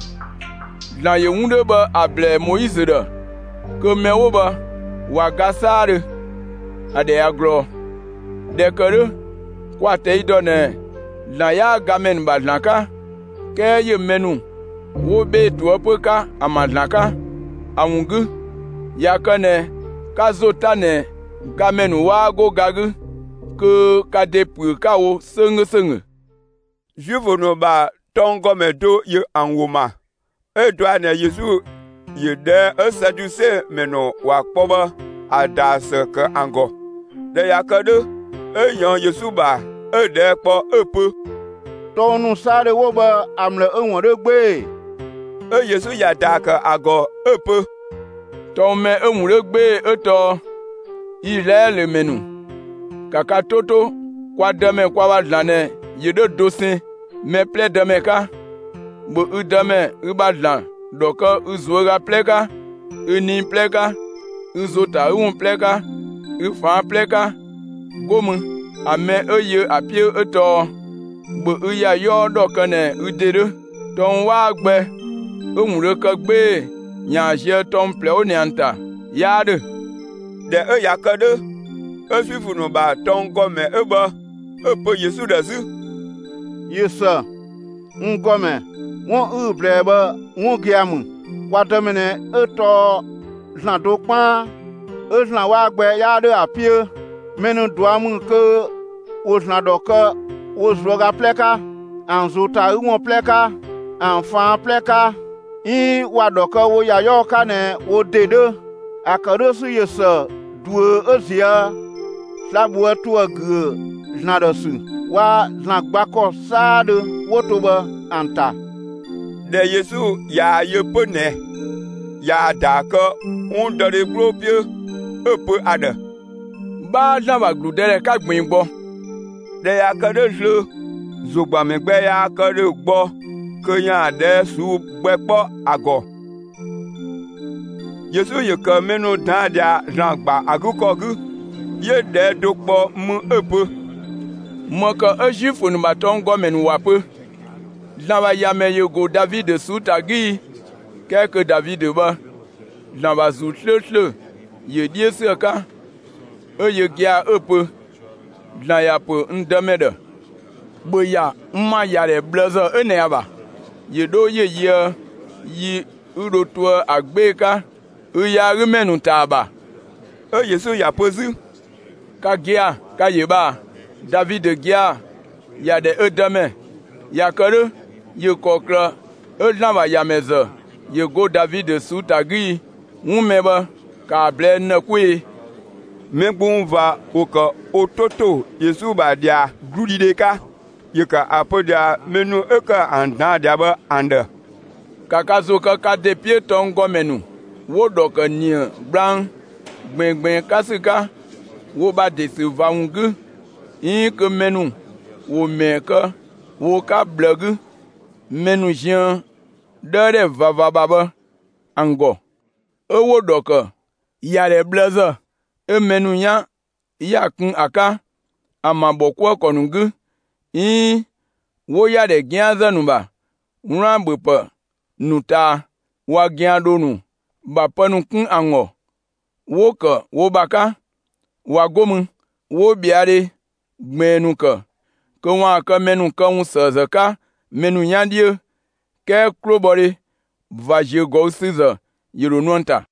la ye wunde ba able Moïse de ko mewo ba wa gasare ade agro de kere kwa te idone la ya gamen badlanka ke ye menu wo be to apoka amadlanka awungu ya kane kazotane gamenu wa go gagu ke kadepu kawo senge senge juvo no ba tongo medo ye anwoma e do ane Yesu ye de e saduse meno wa kpoba adas ke ango de yakade e yan Yesu ba e de po epe tonu sare wo ba amle enwo de gbe e Yesu ya da ke ago epe ton me enwo gbe eto ile le menu kaka toto kwa deme kwa wadlane yedo dosin me ple deme ka bo udame ubadlan doka uzwora pleka uni pleka uzota un pleka ufa pleka gomu ame eye apie eto bo uya yo dokane udere ton wa gbe omure ka gbe nya je ton ple onianta yade de e yakade e suifu no ba ton gome eba e po Yesu dazu yesa ngome won uble ba won giamu wadomene eto zan do pan e zan wa gbe yade apie menu duamu ke o zan do ka o zwoga pleka anzuta won pleka anfan pleka in wa do ka wo ya yo ka ne wo dede akado su yesa duo ozia labua tua gu znadosu wa znagbako sade wotoba anta de Yesu ya yepone ya daka on dore propie epe ada ba na ba gludere ka gbin gbo de ya kade lo zogba me gbe ya kade gbo koyan de su gbepo ago Yesu ye ka menu dan dia rangba agukogu ye de dokpo mu epe moka ejifu nu batongo menu wape lamba yame yego David sutagi keke David ba lamba zutle ye die seka e ye gia epe la ya po ndamede boya mma yare blazer ene aba ye do ye ye yi uroto agbeka uya rumenu taba e Yesu ya pozu ka gia ka yeba David gia ya de edame ya kare ye kokra e lamba ya meze ye go David sutagi umeba ka ble na kwi mengbon va oka ototo Yesu ba dia gludideka yeka apodia menu eka anda dia ba anda kaka zo kaka de pie tongo menu wo doka ni bran gbengben kasika wo ba de se vaungu in ke menu wo meka wo ka blegu menu jean dare vava baba ango e wo doka yare blazer e menu nya yakun aka amabokwo konungu in wo yare gianza nuba nrambepa nuta wa giandonu ba panu kun ango wo ka wo baka wa gomu wo biare gbenu ka ko wa ka menu ka un sazaka menu nyandie ke klobore va je go siza yirononta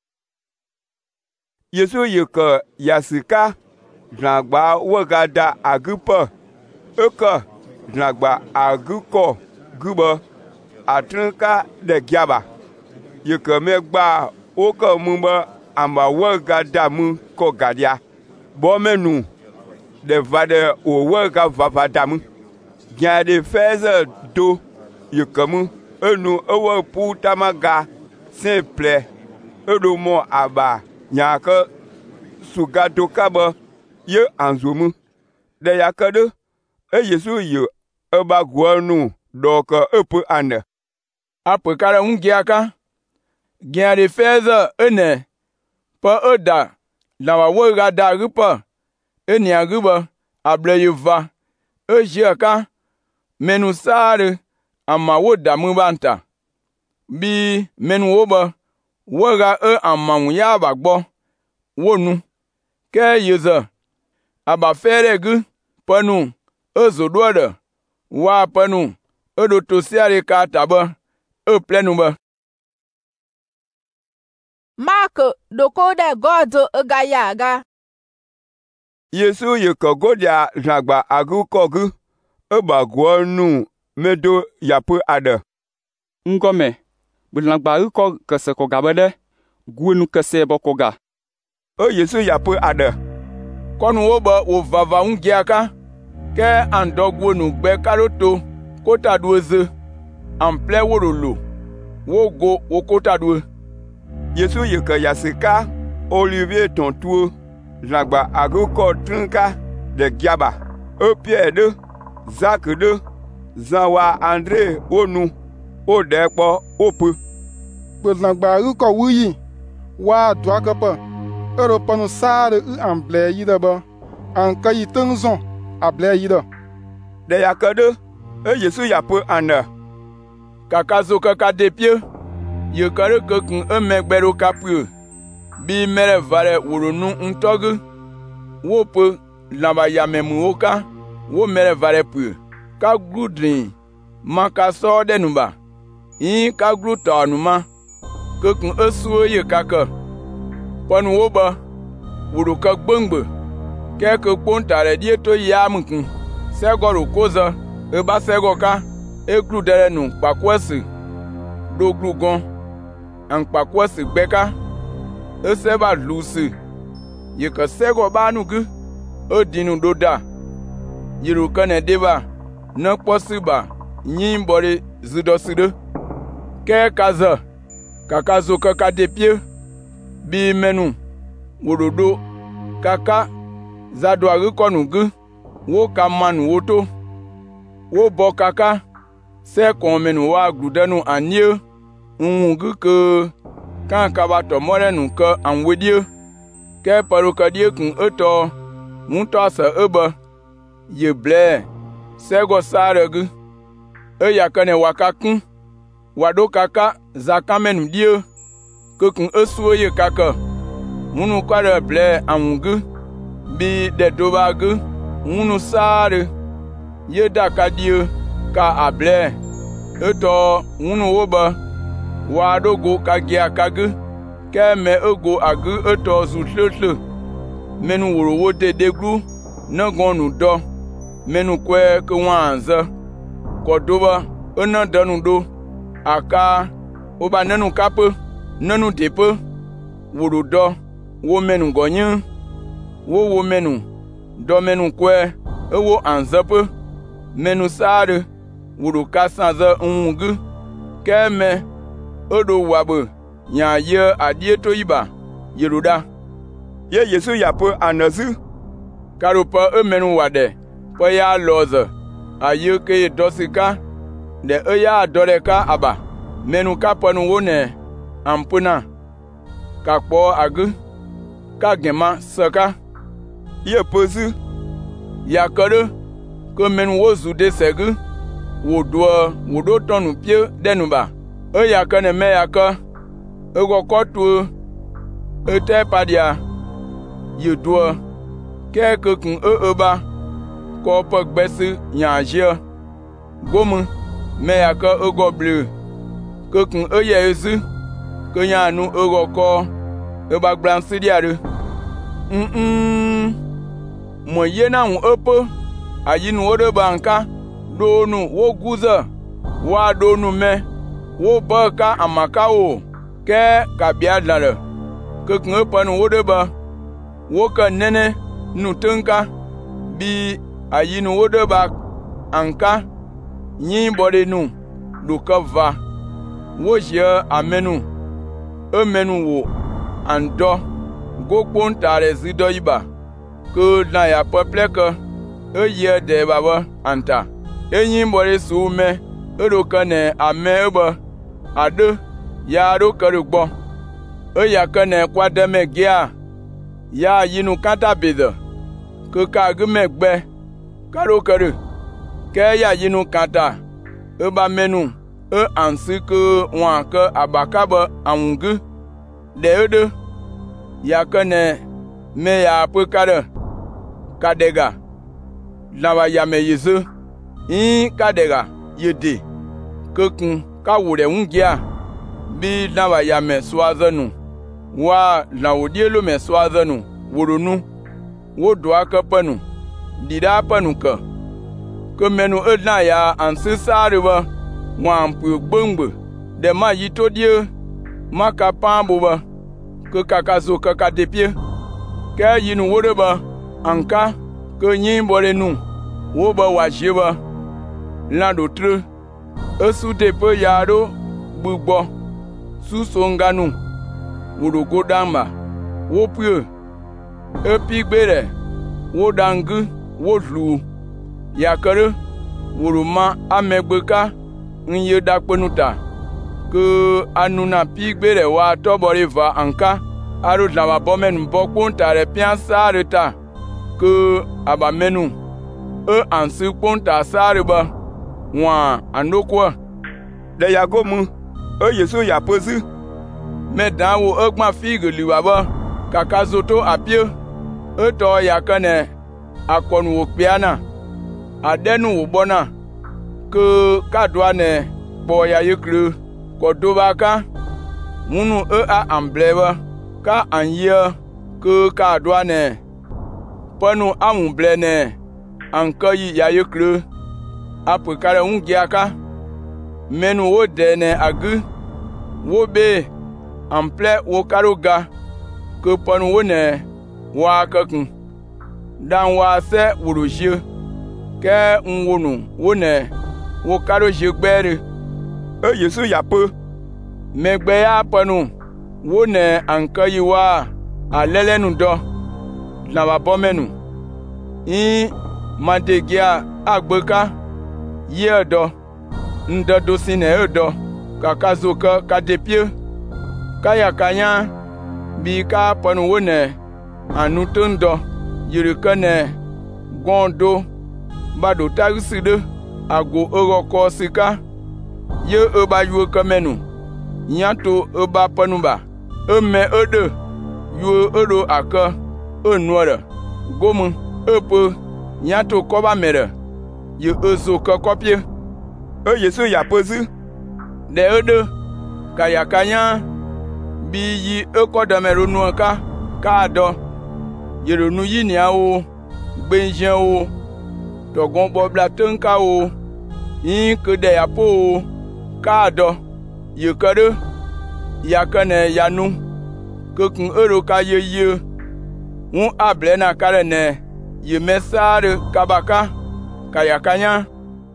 Yesu yeka yasika znagba wogada agupa eka znagba aguko guba atrinka de giaba yeka megba oka mumba amba wogada mu ko gadia bo menu de vade o woga vavada mu gya de feze do yeka mu enu ewo puta maga simple edo mo aba nyaka suga dokaba ye anzomu de yakade e Yesu ye e ba guanu do ke e pe ane ape kare ungiaka gia de feza ene pa oda la wa wo ga da rupa eni aguba able yuva e jeka menu sare ama wo da mu banta bi menu oba wo ga e ama ya ba gbo wonu ke yeza aba fere gu panu ezododa wa panu edo to siare ka taba e plenu ba Mark doko de God ga ya ga Yesu ye ko godia jagba agu kogu e ba guanu medo yapu ada ngome bulangba u ko kase ko gabede guenu kase bokoga o Yesu yapu ada konu oba wo vava ungiaka ke andogwonu gbe karoto kota dueze ample worolo wogo wokota due Yesu ye ke yasika Olivier tontuo jagba agu ko trinka de giaba e Pierre de Jacques de Jean wa André onu o de po opu bulangba u ko wuyi wa dwakapa ero panu sare u amble yida ba an kai tungzon able yida de yakade e Yesu yapu anda kakazo kaka de pied ye kare kokun e megbero kapu bi mere vare woronu ntogu wo pe lamba ya memu oka wo mere vare pu ka gludrin maka so denuba yin ka gluta anuma kokun esuo ye kaka ponu oba wuru ka gbongbe ke ko pontare die to yamkun segoro koza e ba segoka e gludere nu pakwesi do glugon an pakwesi gbeka e seba lusi ye ka sego banu gu o dinu doda yiru kane deba na posiba yin bore zidoside ke kaza kakazo kaka de pied bi menu wododo kaka zado agikonu gu wo ka manu woto wo bo kaka se kon menu wa gludenu anie un gu ke kan kaba to morenu ka anwedie ke parokadie kun eto munto sa eba ye ble sego saregu e yakane wakakun wado kaka zakamenu die kokun esuo ye kaka munu kware ble anwugu bi de dobagu munu sare ye dakadie ka able eto munu woba wado go kagia kagu ke me ego agu eto zutlotlo menu woro wo de degru na gonu do menu kwe ke wanza kodoba ona danu do aka oba nanu kape nanu depe woro do wo menu gonyin wo wo menu do menu kwe ewo anzape menu sare woro kasanza ungu keme odo wabe nya ye adie to iba yeruda ye Yesu yapu anazu karupa e menu wade po ya loze aye ke dosika de e ya adoreka aba menu kaponu wone ampuna kakpo agu kagema saka ye pozu yakare ko menu wozu de segu wodo wodo tonu pie denuba e yakane me yaka ego kotu ete padia yedua ke kokun e eba ko pa gbesi yanjia gomu me yaka ego bleu kokun e yezu ko yanu ego ko e ba glansi diare mm mm mo yena un opo ayinu ode banka donu wo guza wa donu me wo ba ka amaka o ke ka bia dare kokun panu wo de ba wo ka nene nutunka bi ayinu wo de ba anka yin bode nu luka va wo je amenu emenu wo ando gokpon tare zido iba que na ya peuple que e ye de baba anta enyi mbore su me e do kane ame ba ade ya do kare gbo e ya kane kwa de me gia ya yinu kanta bede que ka gme gbe karo kare ke ya yinu kanta e ba menu e ansi que wan que abaka ba angu de de ya kane me ya pe kare kadega lava yame yesu in kadega yede kokun ka wure ungia bi lava yame swazanu wa na odielo me swazanu worunu wo do akapanu dida panu ka ko menu edna ya ansisare ba wan pu gbongbo de ma yito die maka pambo ba ko kakazo kaka depie ka yinu wore ba anka que nyin bole nu wo ba wa jeba la dotre esu de pe yaro gbugbo su songanu wo go damba wo pue epi gbere wo dangu wo lu yakere wo ma amegbeka nye dakpenuta que anuna pi gbere wa tobore va anka aro la bomen bokunta re piansa reta que abamenu e ansi ponta sareba wa anokwa de yagomu e Yesu ya pozu me dawo egma figue liwaba kaka zoto apie e to yakane akonu opiana adenu ubona ke kadwane boya yekru kodobaka munu e a ambleba ka anye ke kadwane panu amu blene anka yi ya yekru apukare ungiaka menu wo dene agu wo be ample wo karoga ke panu wo ne wa kakun dan wa se wuruji ke nwonu wo ne wo karoji gbere e Yesu ya pe megbe ya panu wo ne anka yi wa alelenu do na ba bomenu in madegia agbeka ye do ndodo sine edo kakazoka kadepie kaya kanya bi ka panu wone anutundo yirikane gondo bado tagiside ago oroko sika ye eba yu kamenu nyato eba panuba eme ode yu odo aka onuara gomu epo nyato koba mere ye ozo ka kopie e Yesu ya pozu de ode kaya kanya bi yi ekodameru nuaka ka do yeronu yini awo gbenje o togon bobla tanka o yin kede yapo o ka do yekare yakane yanu kokun ero ka yeye un able na kare ne ye mesare kabaka kaya kanya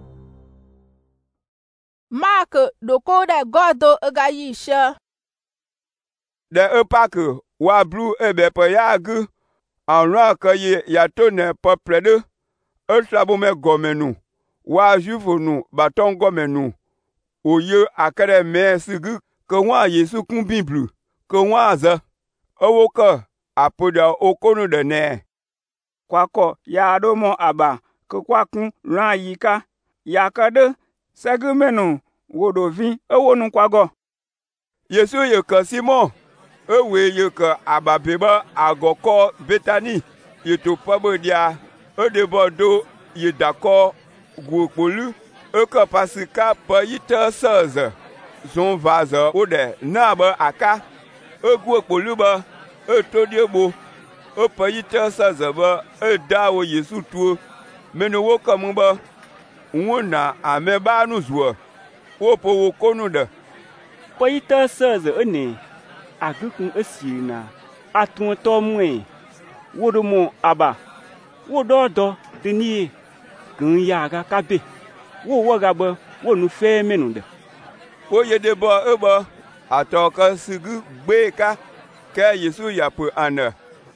Mark doko de godo ga yisha de epake wa blu ebe pe yagu anra ka ye ya to ne peuple de e slabo me gomenu wa juvonu baton gomenu oye akere me sigu ke wa Yesu kun bible ke wa za owo ka apoda okonu de ne kwako ya do mo aba ke kwakun ran yika ya kade segumenu wodovi ewonu kwago Yesu ye ka Simon ewe ye ka ababeba agoko Betani ye to pabodia e de bodo ye dako gwopolu e ka pasika pa yita seize zon vaza ode na ba aka e gwopolu ba e to diebo e pa yita seize ba e dawo Yesu tuo meno wo kamu ba wona ameba nu zuo wo po wo konu de pa yita seize ene agukun esina atun to mwe wodomo aba wododo deni kun ya ga kabe wo wo ga bo wo nu fe menu de wo ye de bo ebo atoka sigu gbe ka ke Yesu ya po ana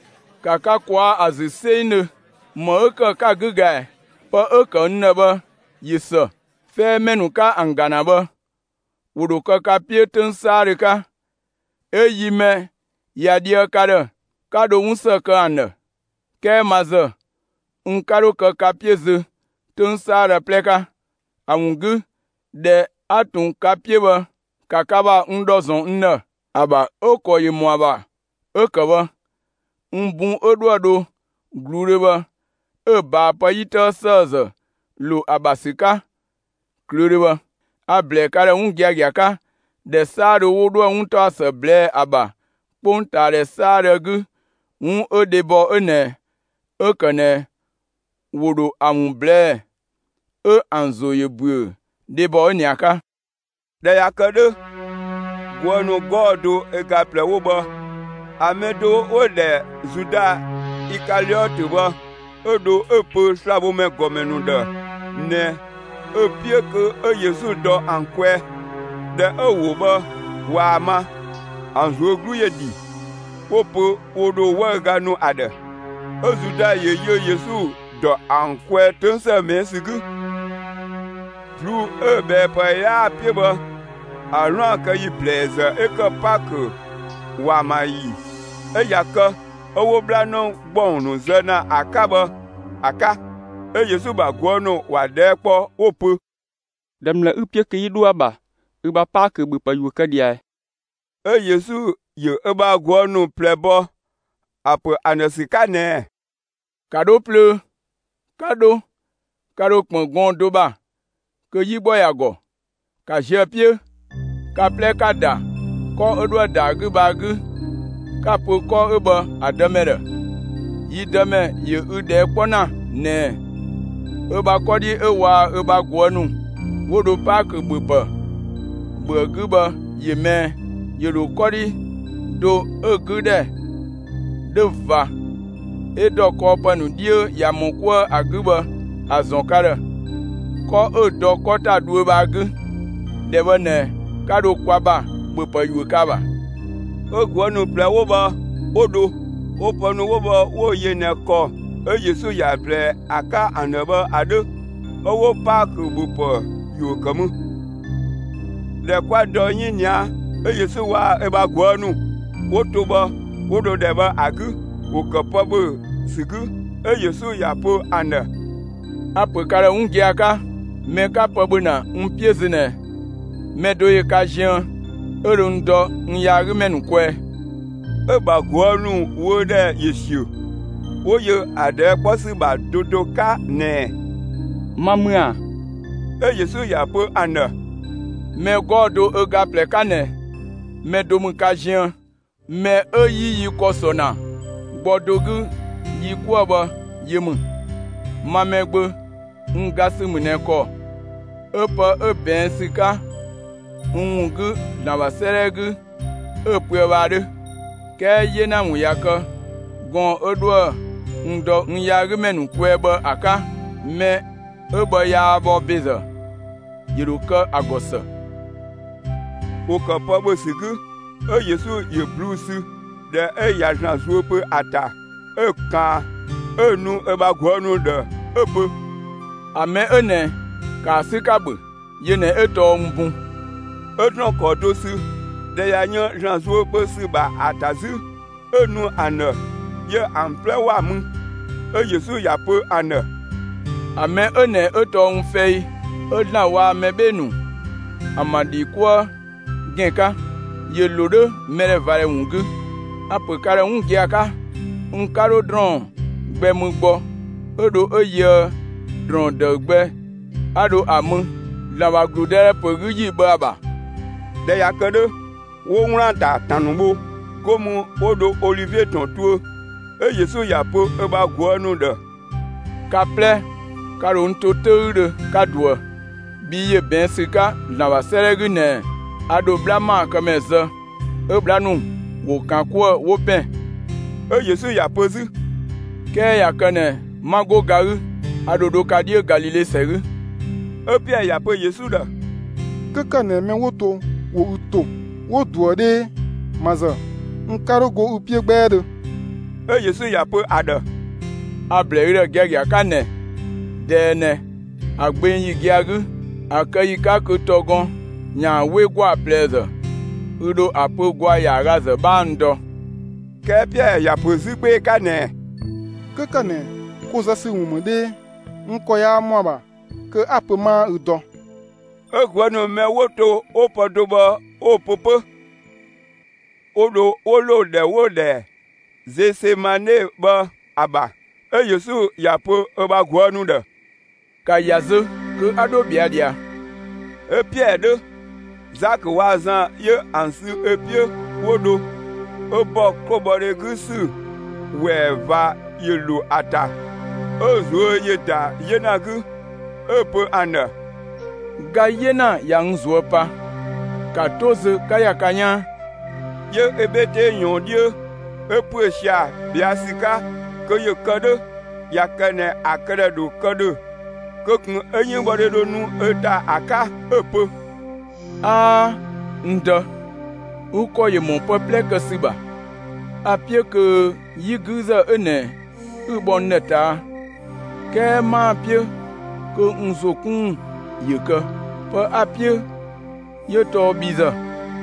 kaka kwa azisene mo ka ka guga pa aka nnaba yisa fe menu ka angana ba wudu ka ka pietun sare ka eyi me ya dia kada kado unsa ka anda ke maza unkaro ka ka pieze tun sare pleka amungu de atun ka pieba kakaba ndozon nna aba okoyi moaba okaba mbun odoado glureba e ba payita saza lu abasika klureba able kare ungiagiaka de sare wodo unta se ble aba ponta de sare gu un odebo ene okane wodo amun ble e anzoye bu debo eniaka de yakade gwonu godo e gaple woba amedo ode zuda ikaliote ba odo epo slabo me gomenu da ne opie ke e Yesu do ankwe de ewo ba wa ma anzo gru yedi popo odo waga no ade ozuda ye ye Yesu do ankwe tense mesigu plu e be pa ya pieba aran ka yi blaze e ka pak wa ma yi e yaka owo blano gbonu zena akaba aka e Yesu ba gwono wa depo opu dem la upye ke yidua ba uba pak bu pa yu ka dia e Yesu ye e ba gwono plebo apo anosika ne kado ple kado kado pon gondo ba ke yibo yago ka jepie ka ple kada ko odo da gu ba gu ka po ko eba adamere yi dame ye ude pona ne eba kodi ewa eba gwonu wodo pak bupa buguba ye me ye do kodi do egude deva edo ko panu die ya mokwa aguba azonkara ko odo kota du ba gu deba ne kado kwaba bupa yu kaba ogwonu ple woba odo oponu woba wo ye ne ko e Yesu ya ple aka anaba ado owo pak bupa yu kamu de kwa do nyinya e Yesu wa e ba gwonu wotoba wodo deba agu wokapabu sigu e Yesu ya po anda apukara ungiaka meka pabuna umpiezine medoye kajian erundo nyaru menukwe e ba gwonu wo de Yesu wo ye ade posi ba dodo ka ne mamua e Yesu ya po anda me godo e gaple kane me domu kajian me eyi yi kosona gbodogu yi kwaba yimu mamegbe ngasi muneko epa eben sika ungu na baseregu epuebade ke ye na nwuyaka gon odwa ndo nyagu menu kweba aka me eba ya bo biza yiruka agosa oka pabo sigu e Yesu ye blusu de e yajna zuope ata e ka enu e ba gwonu de epe ame ene ka sikabu yene eto mbu etno ko dosu de ya nyo jan zuope si ba atazu enu ana ye ample wa mu e Yesu ya po ana ame ene eto mfei odna wa mebenu amadi kwa genka ye lodo mere vare wungu apukare ungiaka unkaro dron gbemugbo odo oye dron dogbe ado amu lawa gludere poguji baba de yakade wo nranta tanubo komu odo Olivier tontuo e Yesu ya po e ba gwonu de kaple karo ntotere kadwa biye bensika lawa seregu ne ado blama kameza e blanu wo kankwo wo pen e Yesu ya pozu ke yakane mago garu adodo kadie Galile seru e pia ya po Yesu da kaka na me woto wo uto wo duode maza nkaro go upie gbedo e Yesu ya pe ade. Ablere gegia kane. Dene. Agben yi giagu. Akayi ka ke togon. Nya we gwa pleze. Udo ape gwa ya gaze bando. Ke Pierre ya pe zigbe kane. Ke kane. Koza si umede. Nko ya mwaba. Ke ape ma udo. E gwanu me woto opodoba opopo. Odo olo de wode. Zese mane ba aba. E Yesu ya pe e ba gwanu de. Ka yazo ke ado biadia. E Pierre de. Zak wazan ye ansi e pie wodo. E bo kobore gusu. We va yelu ata. E zo yeta yenagu. E pe ane. Ga yena yang zuopa. Ka toze kaya kanya. Ye ebete yon dieu. E pe sha biasika. Ke ye kode. Ya kene akere do kode. Ke kun enye bode do nu eta aka e pe. Ah, nda. Uko ye mon peuple que siba. Apie que yiguza ene. Ubon neta. Ke ma apie. Que unzokun yeke. Pa apie. Ye to biza.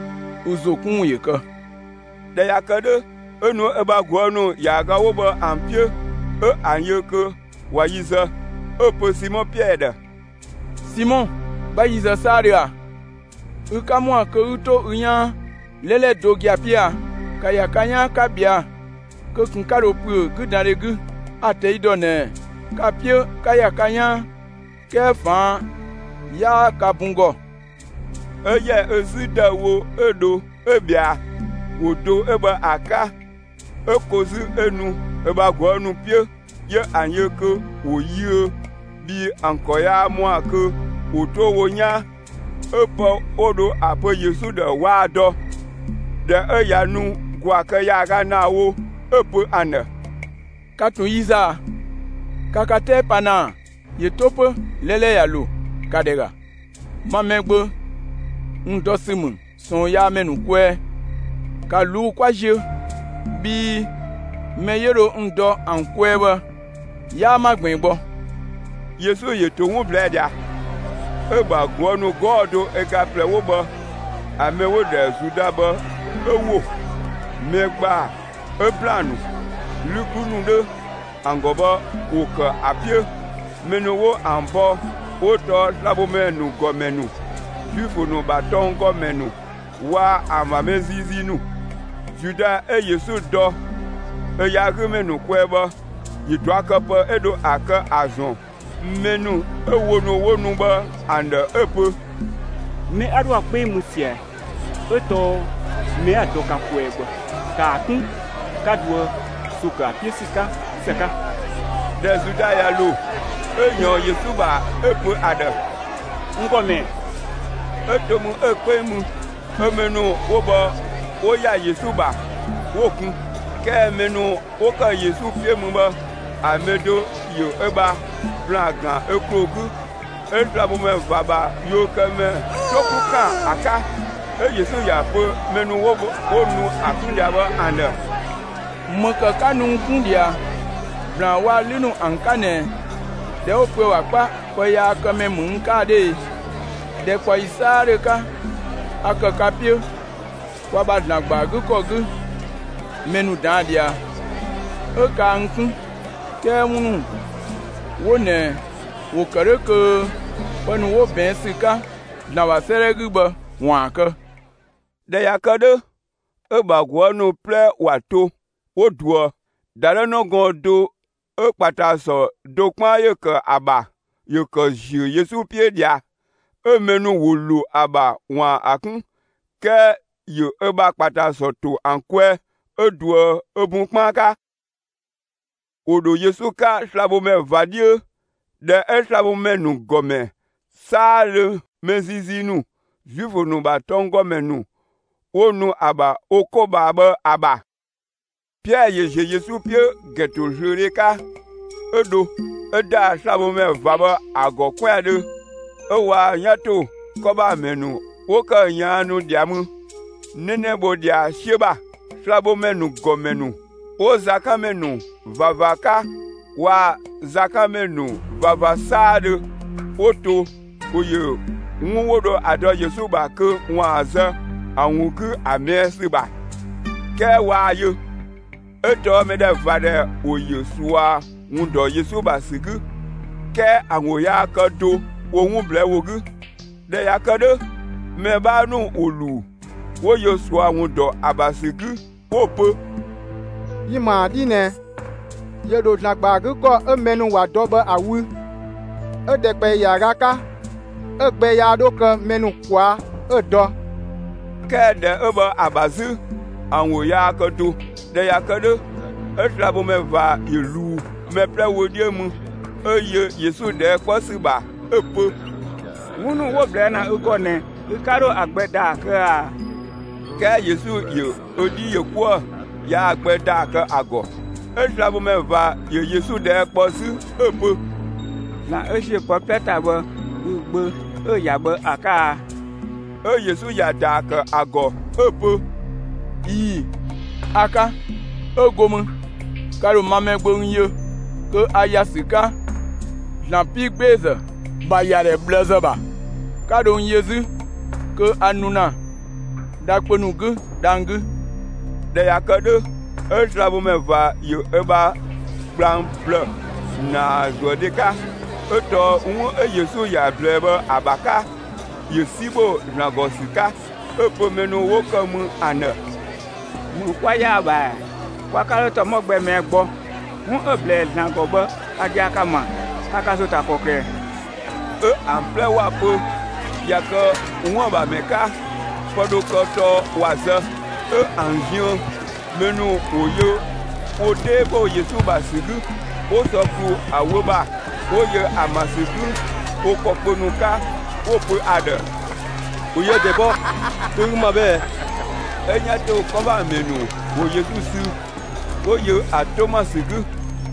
Uzokun yeke. De yakade. Enu eba gwanu yaga woba ampie. E anyeke. Wayiza. E pe Simon Pierre. Simon. Ba yiza saria. Uka mwa ke uto unya lele dogia pia kaya kanya kabia ke kunkaro pu gu dare gu ate idone kapie kaya kanya ke fa ya kabungo eye ezida wo edo ebia wodo eba aka ekozu enu eba gwanu pie ye anyeke oyi bi ankoya mwa ke woto wonya Epo odo ape Yesu de wado. De eyanu gwa ke yaga na wo epo ane. Katu yiza. Kakate pana. Yetope lele yalo. Kadega. Mamegbe. Ndosimu. Son ya menu kwe. Kalu kwa je. Bi. Meyero ndo ankweba. Ya magbenbo. Yesu yeto won bledia. Eba gwanu godo ega plewo ba amewo de zuda ba ewo megba eblanu lukunu de angoba oka apie menowo ambo oto labomenu gomenu jufunu baton gomenu wa amamezizinu juda e Yesu do e yagmenu kweba yidwakapa edo aka azon menu ewono wonu ba and epe me adu akpe musia eto me adoka kwego ka kun kadwo suka piesika seka de zuda ya lo enyo Yesu ba epe ada ngome etomu ekpe mu emenu woba oya Yesu ba wokun ke menu oka Yesu pie mu ba amedo yo eba blagan ekrogu entrabome vaba yo keme tokuka aka e Yesu ya pe menu wo onu akundia ba ande maka kanu kundia bla wa linu ankane de ope wa pa ko ya kame munka de de ko isare ka aka kapio wa ba na gbagu kogu menu dadia o ka nkun ke munu wone wo kare ke panu wo ben sika na wa seregi ba wanka de yakade e ba gwanu ple wato oduo dare no godo e pata so dokwa ye ke aba ye ke ji Yesu pie dia e menu wulu aba wan akun ke yo e ba pata so to ankwe eduo ebun panka odo Yesu ka slabome vadie de eslabome nu gome sale mezizinu jufu nu baton gome nu onu aba okoba aba aba Pierre ye Yesu pie geto jureka edo eda slabome vaba ago kwade ewa nyato koba menu woka nyanu diamu nene bodia sheba slabome nu gome nu wo zakamenu vavaka wa zakamenu vavasade oto oye nwodo ado Yesu ba ke waza awuku amesi ba ke wa yo eto me de vade oye suwa ngudo Yesu ba sigu ke anwo ya kado wo hu ble wogu de ya kado me ba nu olu wo Yesu awudo abasigu opo yima dine yedo nagba ko emenu wa doba awu edekpe yaraka egbe ya do kan menu kwa edo ke de eba abazu anwo ya kado de ya kado etrabo me va ilu me pre wodie mu eye Yesu de kwasiba epo wunu wo ble na ukone ikaro agbeda ka ke Yesu yo odi yekwo ya agbeda ka ago etrabo me va ye Yesu de kposi epo na eshi popeta bo ugbo o ya bo aka e Yesu ya da ka ago epo i aka ogomu karo mame gbonye ko ayasika na pigbeze ba yare blezaba kado Yesu ko anuna dakponugu dangu de yakado e trabo me va yo eba plan bleu na zodeka eto nwo e Yesu ya bleba abaka yesibo na gosika epo menu wo kamu ana mu kwa ya ba kwa kalo to mo gbe me gbo mu oble na go bo aja kama aka so ta koke e ample wa po ya ko nwo ba meka podo ko to waza e anjio menu oyo ode bo Yesu ba sigu o so ku awoba oye amasiku o kokponuka o po ada oye debo to ma be enya to ko ba menu o Yesu su oye atomasiku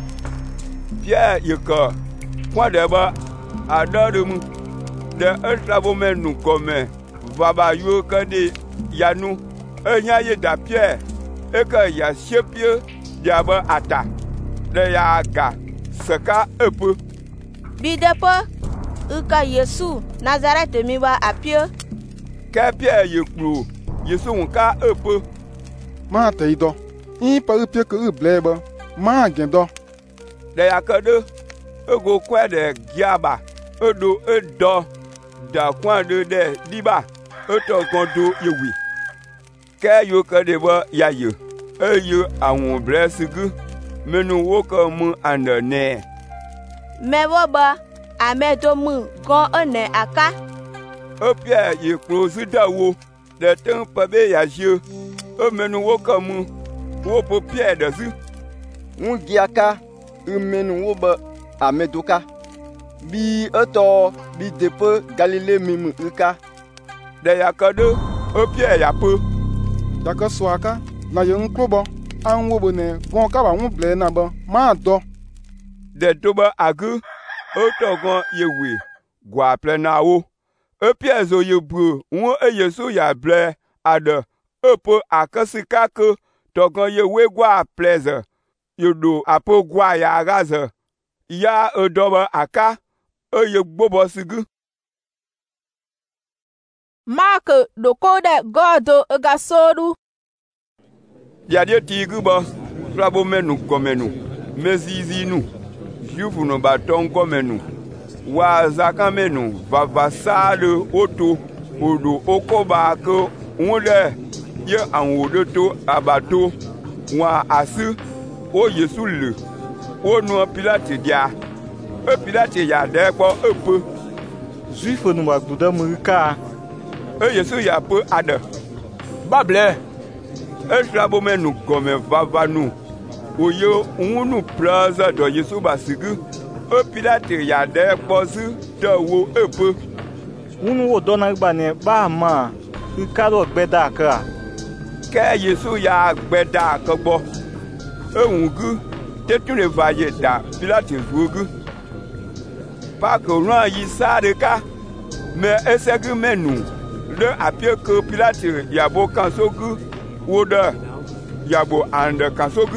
Pierre yeka kwa deba adarum de etrabo menu kome baba yo kade yanu enya ye da Pierre eka ya shepie diaba ata de ya ga saka epo bidepo uka Yesu Nazareth mi wa apio ke Pierre yekru Yesu nka epo ma te ido in pa upie ke bleba ma gendo de ya kado ego kwa de giaba odo edo da kwa de de diba oto kondo yewi ke yo kade ba ya yo eyo awon blesigu menu wo ko mu andone mewo ba amedo mu gon one aka opia ye krozi dawo de tan pa be ya je o menu wo ko mu wo po pie de zu un giaka menu wo ba ameduka bi eto bi depo Galile mimu uka de yakado opia ya po daka swaka na ye nklobo an wo bone gon ka ba won ble na ba ma do de doba agu otogon yewe gwa ple na wo opia zo ye bru won e Yesu ya ble ada opo akasika ko togon yewe gwa pleasure yodo apo gwa ya gaza ya odoba aka oye gbobo sigu Mark dokode godo gasodu Yadie tigu ba trabo menu komenu mezizi nu jufu no baton komenu wa zakamenu vavasade oto odo okoba ko wonde ye anwodo to abato wa asu o Yesu le o nu Pilate dia e Pilate ya de po epo juifo nu wa gbuda murika e Yesu ya po ada bable e trabo menu gome vavanu oyo unu plaza do Yesu basigu e Pilate ya de po su do wo epo unu wo dona gba ne ba ma ikaro gbeda ka ke Yesu ya gbeda ka gbo ehungu tetune vaye da Pilate zugu pa ko ran yi sare ka me esegu menu le apie que Pilate yabo kansogu woda yabo ande kansogu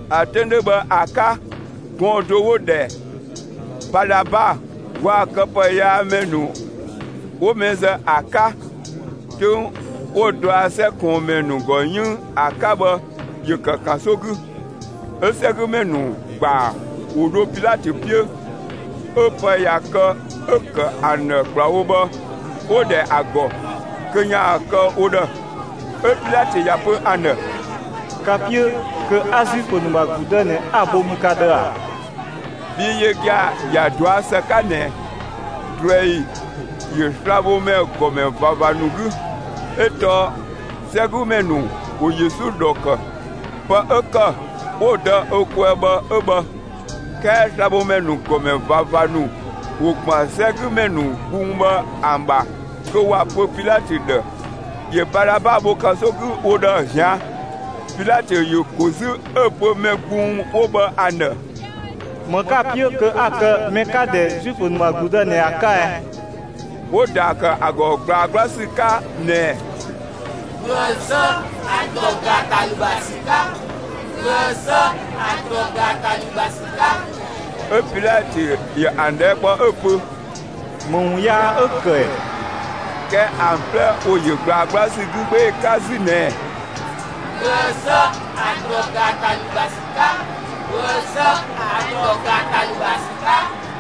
atende be aka gondo wo de Baraba wa kepe ya menu wo meze aka tu wo do ase kon menu gonyu aka be ye kankan sogu esegu menu gba odo Pilate pie epe ya ke eke ane kpla wo be wo de ago kenya ke wo de e Pilate ya pe ane kapie ke azi konuma gudene abo mukadera bi ye ga ya do ase kane drei ye slavo me comme vava nugu eto segu menu o Yesu doka pa eka o da okweba eba ke slavo menu comme vava nu o kwa segu menu bumba amba ko wa Pilate de ye Baraba bo kasogu o da ja Pilate yo kozu epo me bum oba ane maka pio ke aka meka de jufu numa guda ne aka e wo da ka ago gba gba sika ne Gozo agoga talibasika Gozo agoga talibasika e Pilate ye ande po epo mun ya oke ke ample o ye gba gba sigu pe kazi ne Gozo agoga talibasika Gozo agoga talibasika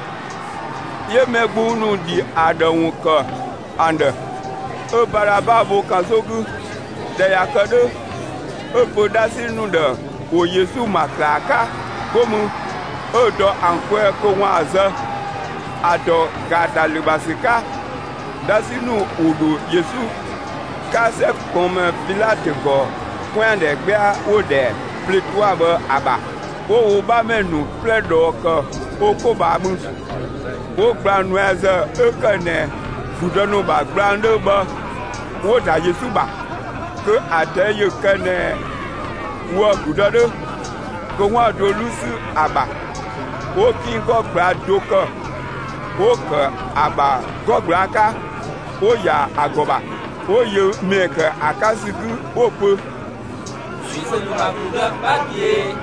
ye megbunu di adawun ka ande e Baraba bo kasogu de yakade e podasi nu de o Yesu makraka komu e do ankwe ko waza ado gada libasika dasi nu udu Yesu kase comme Pilate go point de gbia o de pletoa be aba o wo ba menu pledo ko o ko ba mu o gba nu eze e kene fudonu ba grande ba wo da Yesu ba ke ate ye kene wo gudade ko wa do lusu aba o kin ko gba doko o ko aba go graka o ya agoba o ye meke akasigu o po Jise nu ba guda papier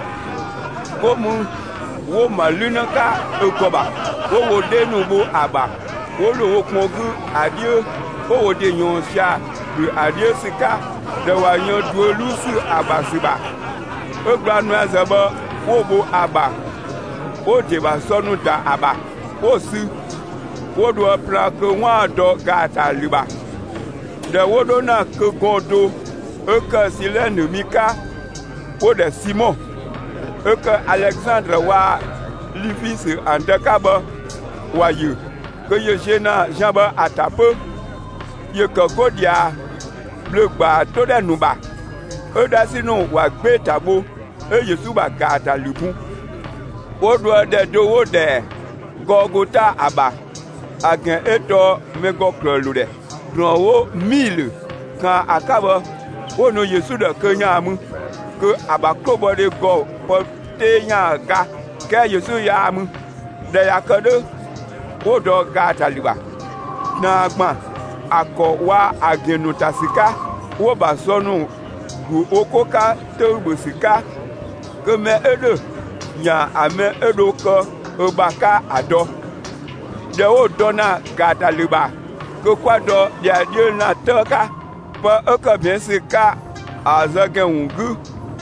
komu wo maluna ka ekoba wo wo denu bo aba wo lo wo kmogu adie wo wo de yon sia de adie sika de wa yon do lusu aba siba o gba nu azaba wo bo aba o de ba sonu da aba o si wo do pra ko wa do gata liba de wo do na ko gondo e ka silenu mika o de Simon e que Alexandre wa lifis andekaba wa yu que ye jena jamba atape ye que godia le gba to de nuba e da sinu wa gbe tabo e Yesu ba gata libu o do de do wo de Gogota aba agen eto mego klolude don wo mille kan akaba ono Yesu de kenya mu que abakobo de go te nya ga ke Yesu ya mu de yakade o do ga taliba na gba akọ wa agenu tasika wo ba sonu gu okoka te ubusika ke me edo nya ame edo ko obaka ado de o dona ga taliba ke kwado dia dio na toka pa oko bien sika azage ungu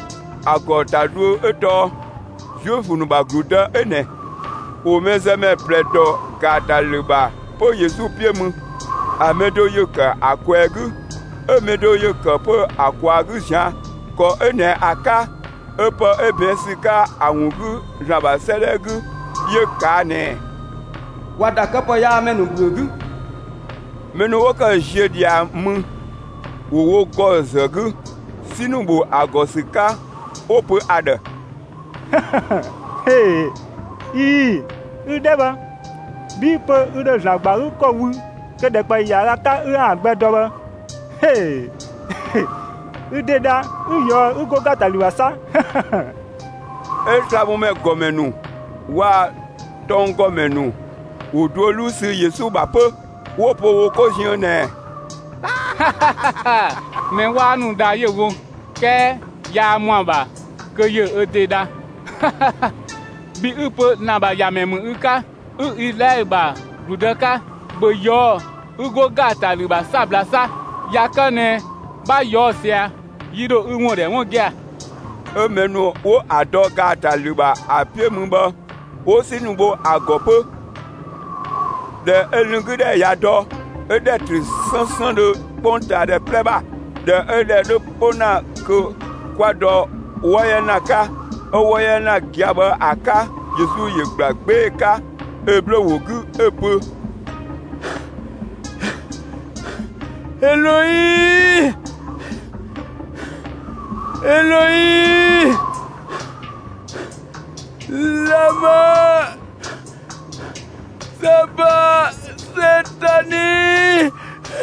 agotadu eto jofunu baguda ene o mezeme pledo gadaleba po Yesu piemu amedo yoka akwegu emedo yoka po akwagu jan ko ene aka epo ebesika awugu jabaselegu yoka ne wada kapo ya menu bugu menu woka jedia mu wo gozagu sinubu agosika opo ada hey i udeba bi po udo jagbaru ko wu ke de pe yara ka u agbedo ba hey udeda uyo ugo gataliwasa e trabu me gomenu wa ton gomenu odolu si Yesu ba po wo po wo ko jin ne me wa nu da ye wo ke ya mo ba ke ye udeda bi upe na ba yamemu uka u ile ba rudaka bo yo ugo gata lu ba sablasa yakane ba yo sia yido unwo de won gia emenu wo ado gata lu ba apie mu ba wo sinu bo agopo de elungude ya do ede tri sansan de ponta de pleba de ede de pona ko kwado woyenaka owoyena giaba aka Yesu ye gbagbe ka eblo wogu epo Eloi Eloi lama Saba Setani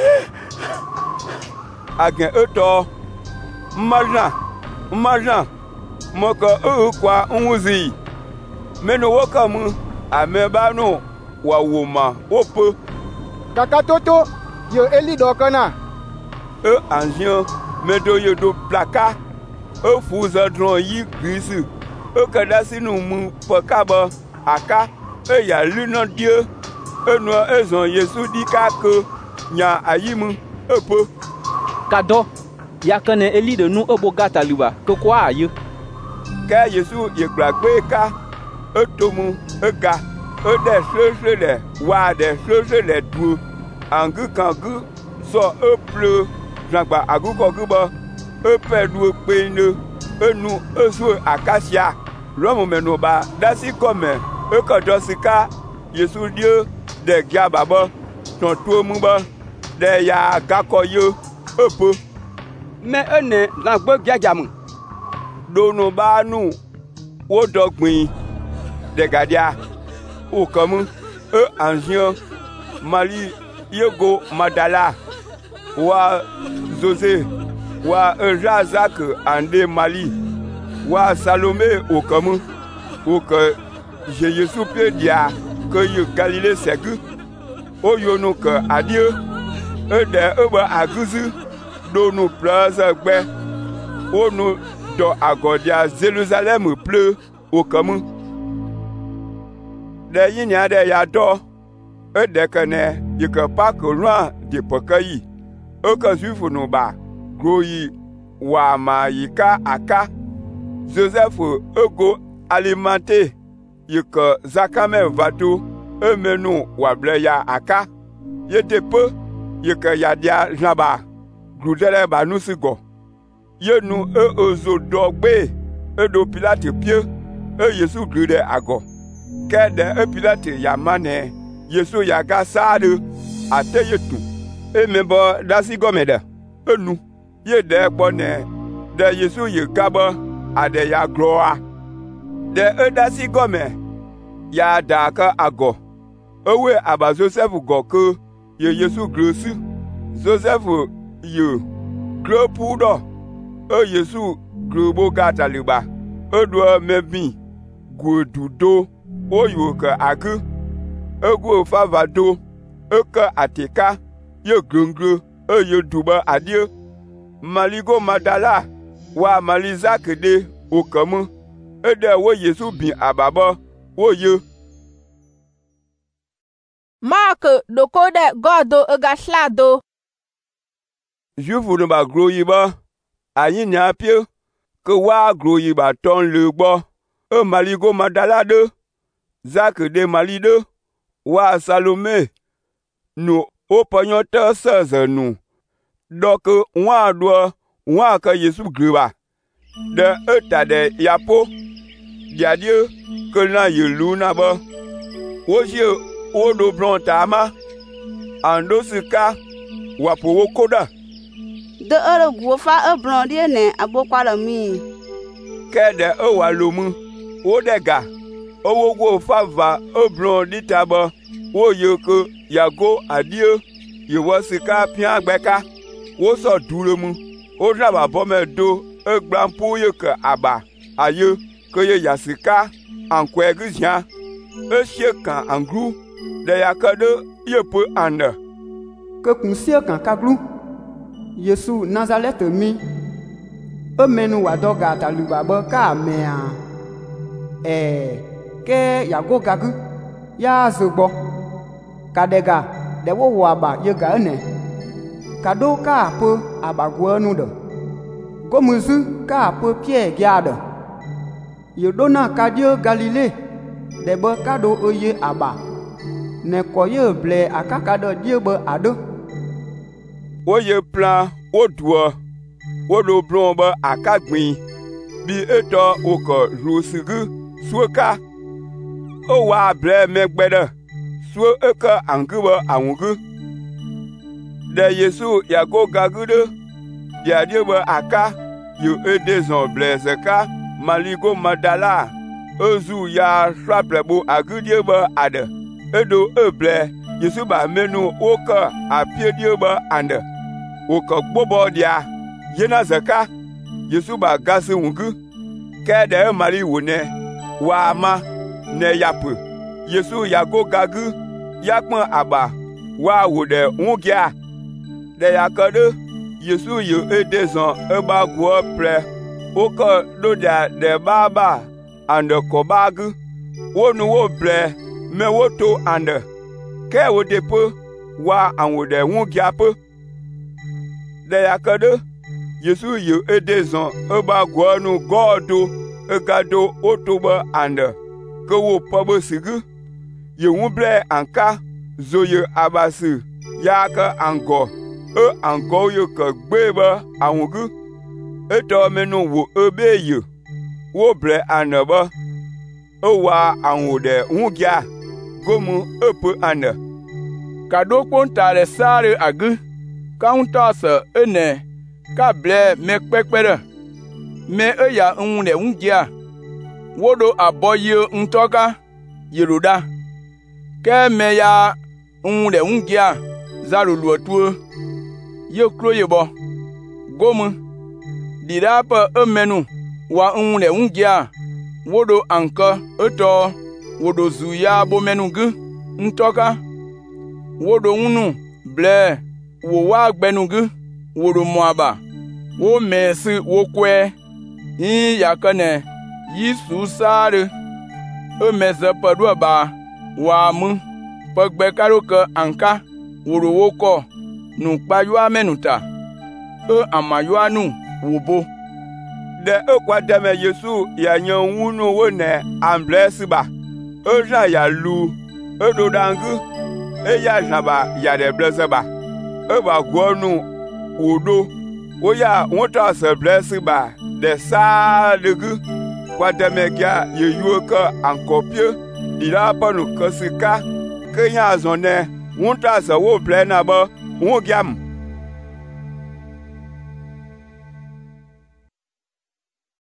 Agen eto Marjan Marjan Moko u kwa unzi Meno wakamu amebano wa woma opo Kaka toto yo eli dokana E anjian medo yo do plaka E fuza dron yi grisi E kadasi nou mu pakaba aka E ya lunan dieu E no ezon Yesu di kake nya ayimu epo Kado yakane eli de nou obo gata liba ke kwa aye Ka Yesu ye gbagbe ka E tomu e ga E de sese le wa de sese le du Angu kangu so e ple Jangba agu kogu ba E pe du pe ne E nu e so akasia Romo meno ba dasi kome E kadosika Yesu dieu de gia baba Ton tomu ba De ya gakoyo E po Me ene langbe gia jamu Dono ba nu Wo dogmi De gadia Ou kamu E anjian Mali Yego Madala Wa José Wa Eja Zak Ande Mali Wa Salome ou kamu Ou que Je Yesu pe dia Que yo Galilée segu O yo nou ke adieu E de ebe aguzu Do nou plaza gbe O nou do agodia Jérusalem ple ou kamu De yinya de ya do E de kene Yi ke pa ke loin di pekayi E ke juifu nou ba Groyi wa ma yi ka aka Joseph e go alimenté Yi ke zakame vato E menou wable ya aka Ye te pe Yi ke ya dia jamba Gludele ba nou sigo Ye nou e ozo dogbe E do Pilate pie E Yesu glude ago Kede e Pilate ya mane Yesu ya ga sade Ate yetu E mebo dasi gomede E nou Ye de bone De Yesu ye gaba Ade ya gloa De e dasi gome Ya daka ago Ewe aba Joseph goke Ye Yesu glosi Joseph ye Glo pudo E Yesu globo gata liba E doa mebi Gwe dudo Oyo ke agu Ego favado Eke ateka Ye grungru E ye duba adie Maligo Madala Wa maliza kede Okamu Ede wo Yesu bin ababa Wo ye Mark dokode godo ega slado Jufu no ba groyi ba Ayin nya pie Ke wa groyi ba ton le bo E maligo Madala de Zak de malide Wa Salome Nou opanyote seze nou Doke wan doa Wan ke Yesu griba De etade yapo Diadie Ke nan ye luna ba Oje odo blonta ama Ando sika Wapo wokoda De ere gwofa e blondie ne abokwala mi Kede e walomu Odega Owo gwo fava e blondi taba Wo yeke yago adie Ye wasika pian gbeka Wo so duremu O jaba bome do E glampo yeke aba Aye Ke ye yasika Ankwe gizyan E shekan angru De yakade Ye pe ande Ke kunsie kan kaglu Yesu Nazareth mi E menu wadoga taluba ba ka mea eh ke ya go gagu ya zugbo kadega de wo wa ba ye ga ne kado ka po abagwo nu de gomuzu ka po pie gya de ye dona kadio galile de bo kado oye aba ne koye ble akaka do die bo ado oye plan odua wodo blon ba akagbin bi eto oko rusugu suka o wa bre megbede su eka anguba awugu de Yesu ya go gagude dia die ba aka yo edezon bleseka maligo madala ozu ya swaplebo agudie ba ade edo eble Yesu ba menu oka apiedie ba ande oka gbobo dia yena zaka Yesu ba gasi wungu kede mari wone wa ma ne yapu Yesu ya go gagu yakpon aba wa wode ungia de yakade Yesu yo edezon eba gwo pre oka doda de baba ande kobagu wonu wo bre me woto ande ke wode po wa anwode ungia po de yakade Yesu yo edezon eba gwo nu godo egado otoba ande ke wo pabo sigu ye wuble anka zoye abasi ya ka ango e ango yo ka gbeba awugu eto menu wo ebeye wo bre anaba o wa anwode nwugia gomu epo ane kado kontare sare agu kauntasa ene ka ble mekpekpere me eya nwune nwugia wodo aboye ntoka yeruda ke me ya nwure nwugia zaru luotuo ye kroyebo gomu dirapa emenu wa nwure nwugia wodo anka eto wodo zuya bo menugu ntoka wodo nwunu ble wo wa gbenugu wodo moaba wo mesi wo kwe yi yakane yisu sare e meze padua ba wa mu pagbe karoka anka woro woko nu payua menuta e amayua nu wobo de e kwa deme Yesu ya nyon wunu wone amblesiba e jan ya lu e do dangu e ya jaba ya de bleseba e ba gwonu wodo wo ya wota se blesiba de sa degu kwa demegia ye yuoka ankopie dira panu kasika kenya zone wonta sa wo plena ba wo giam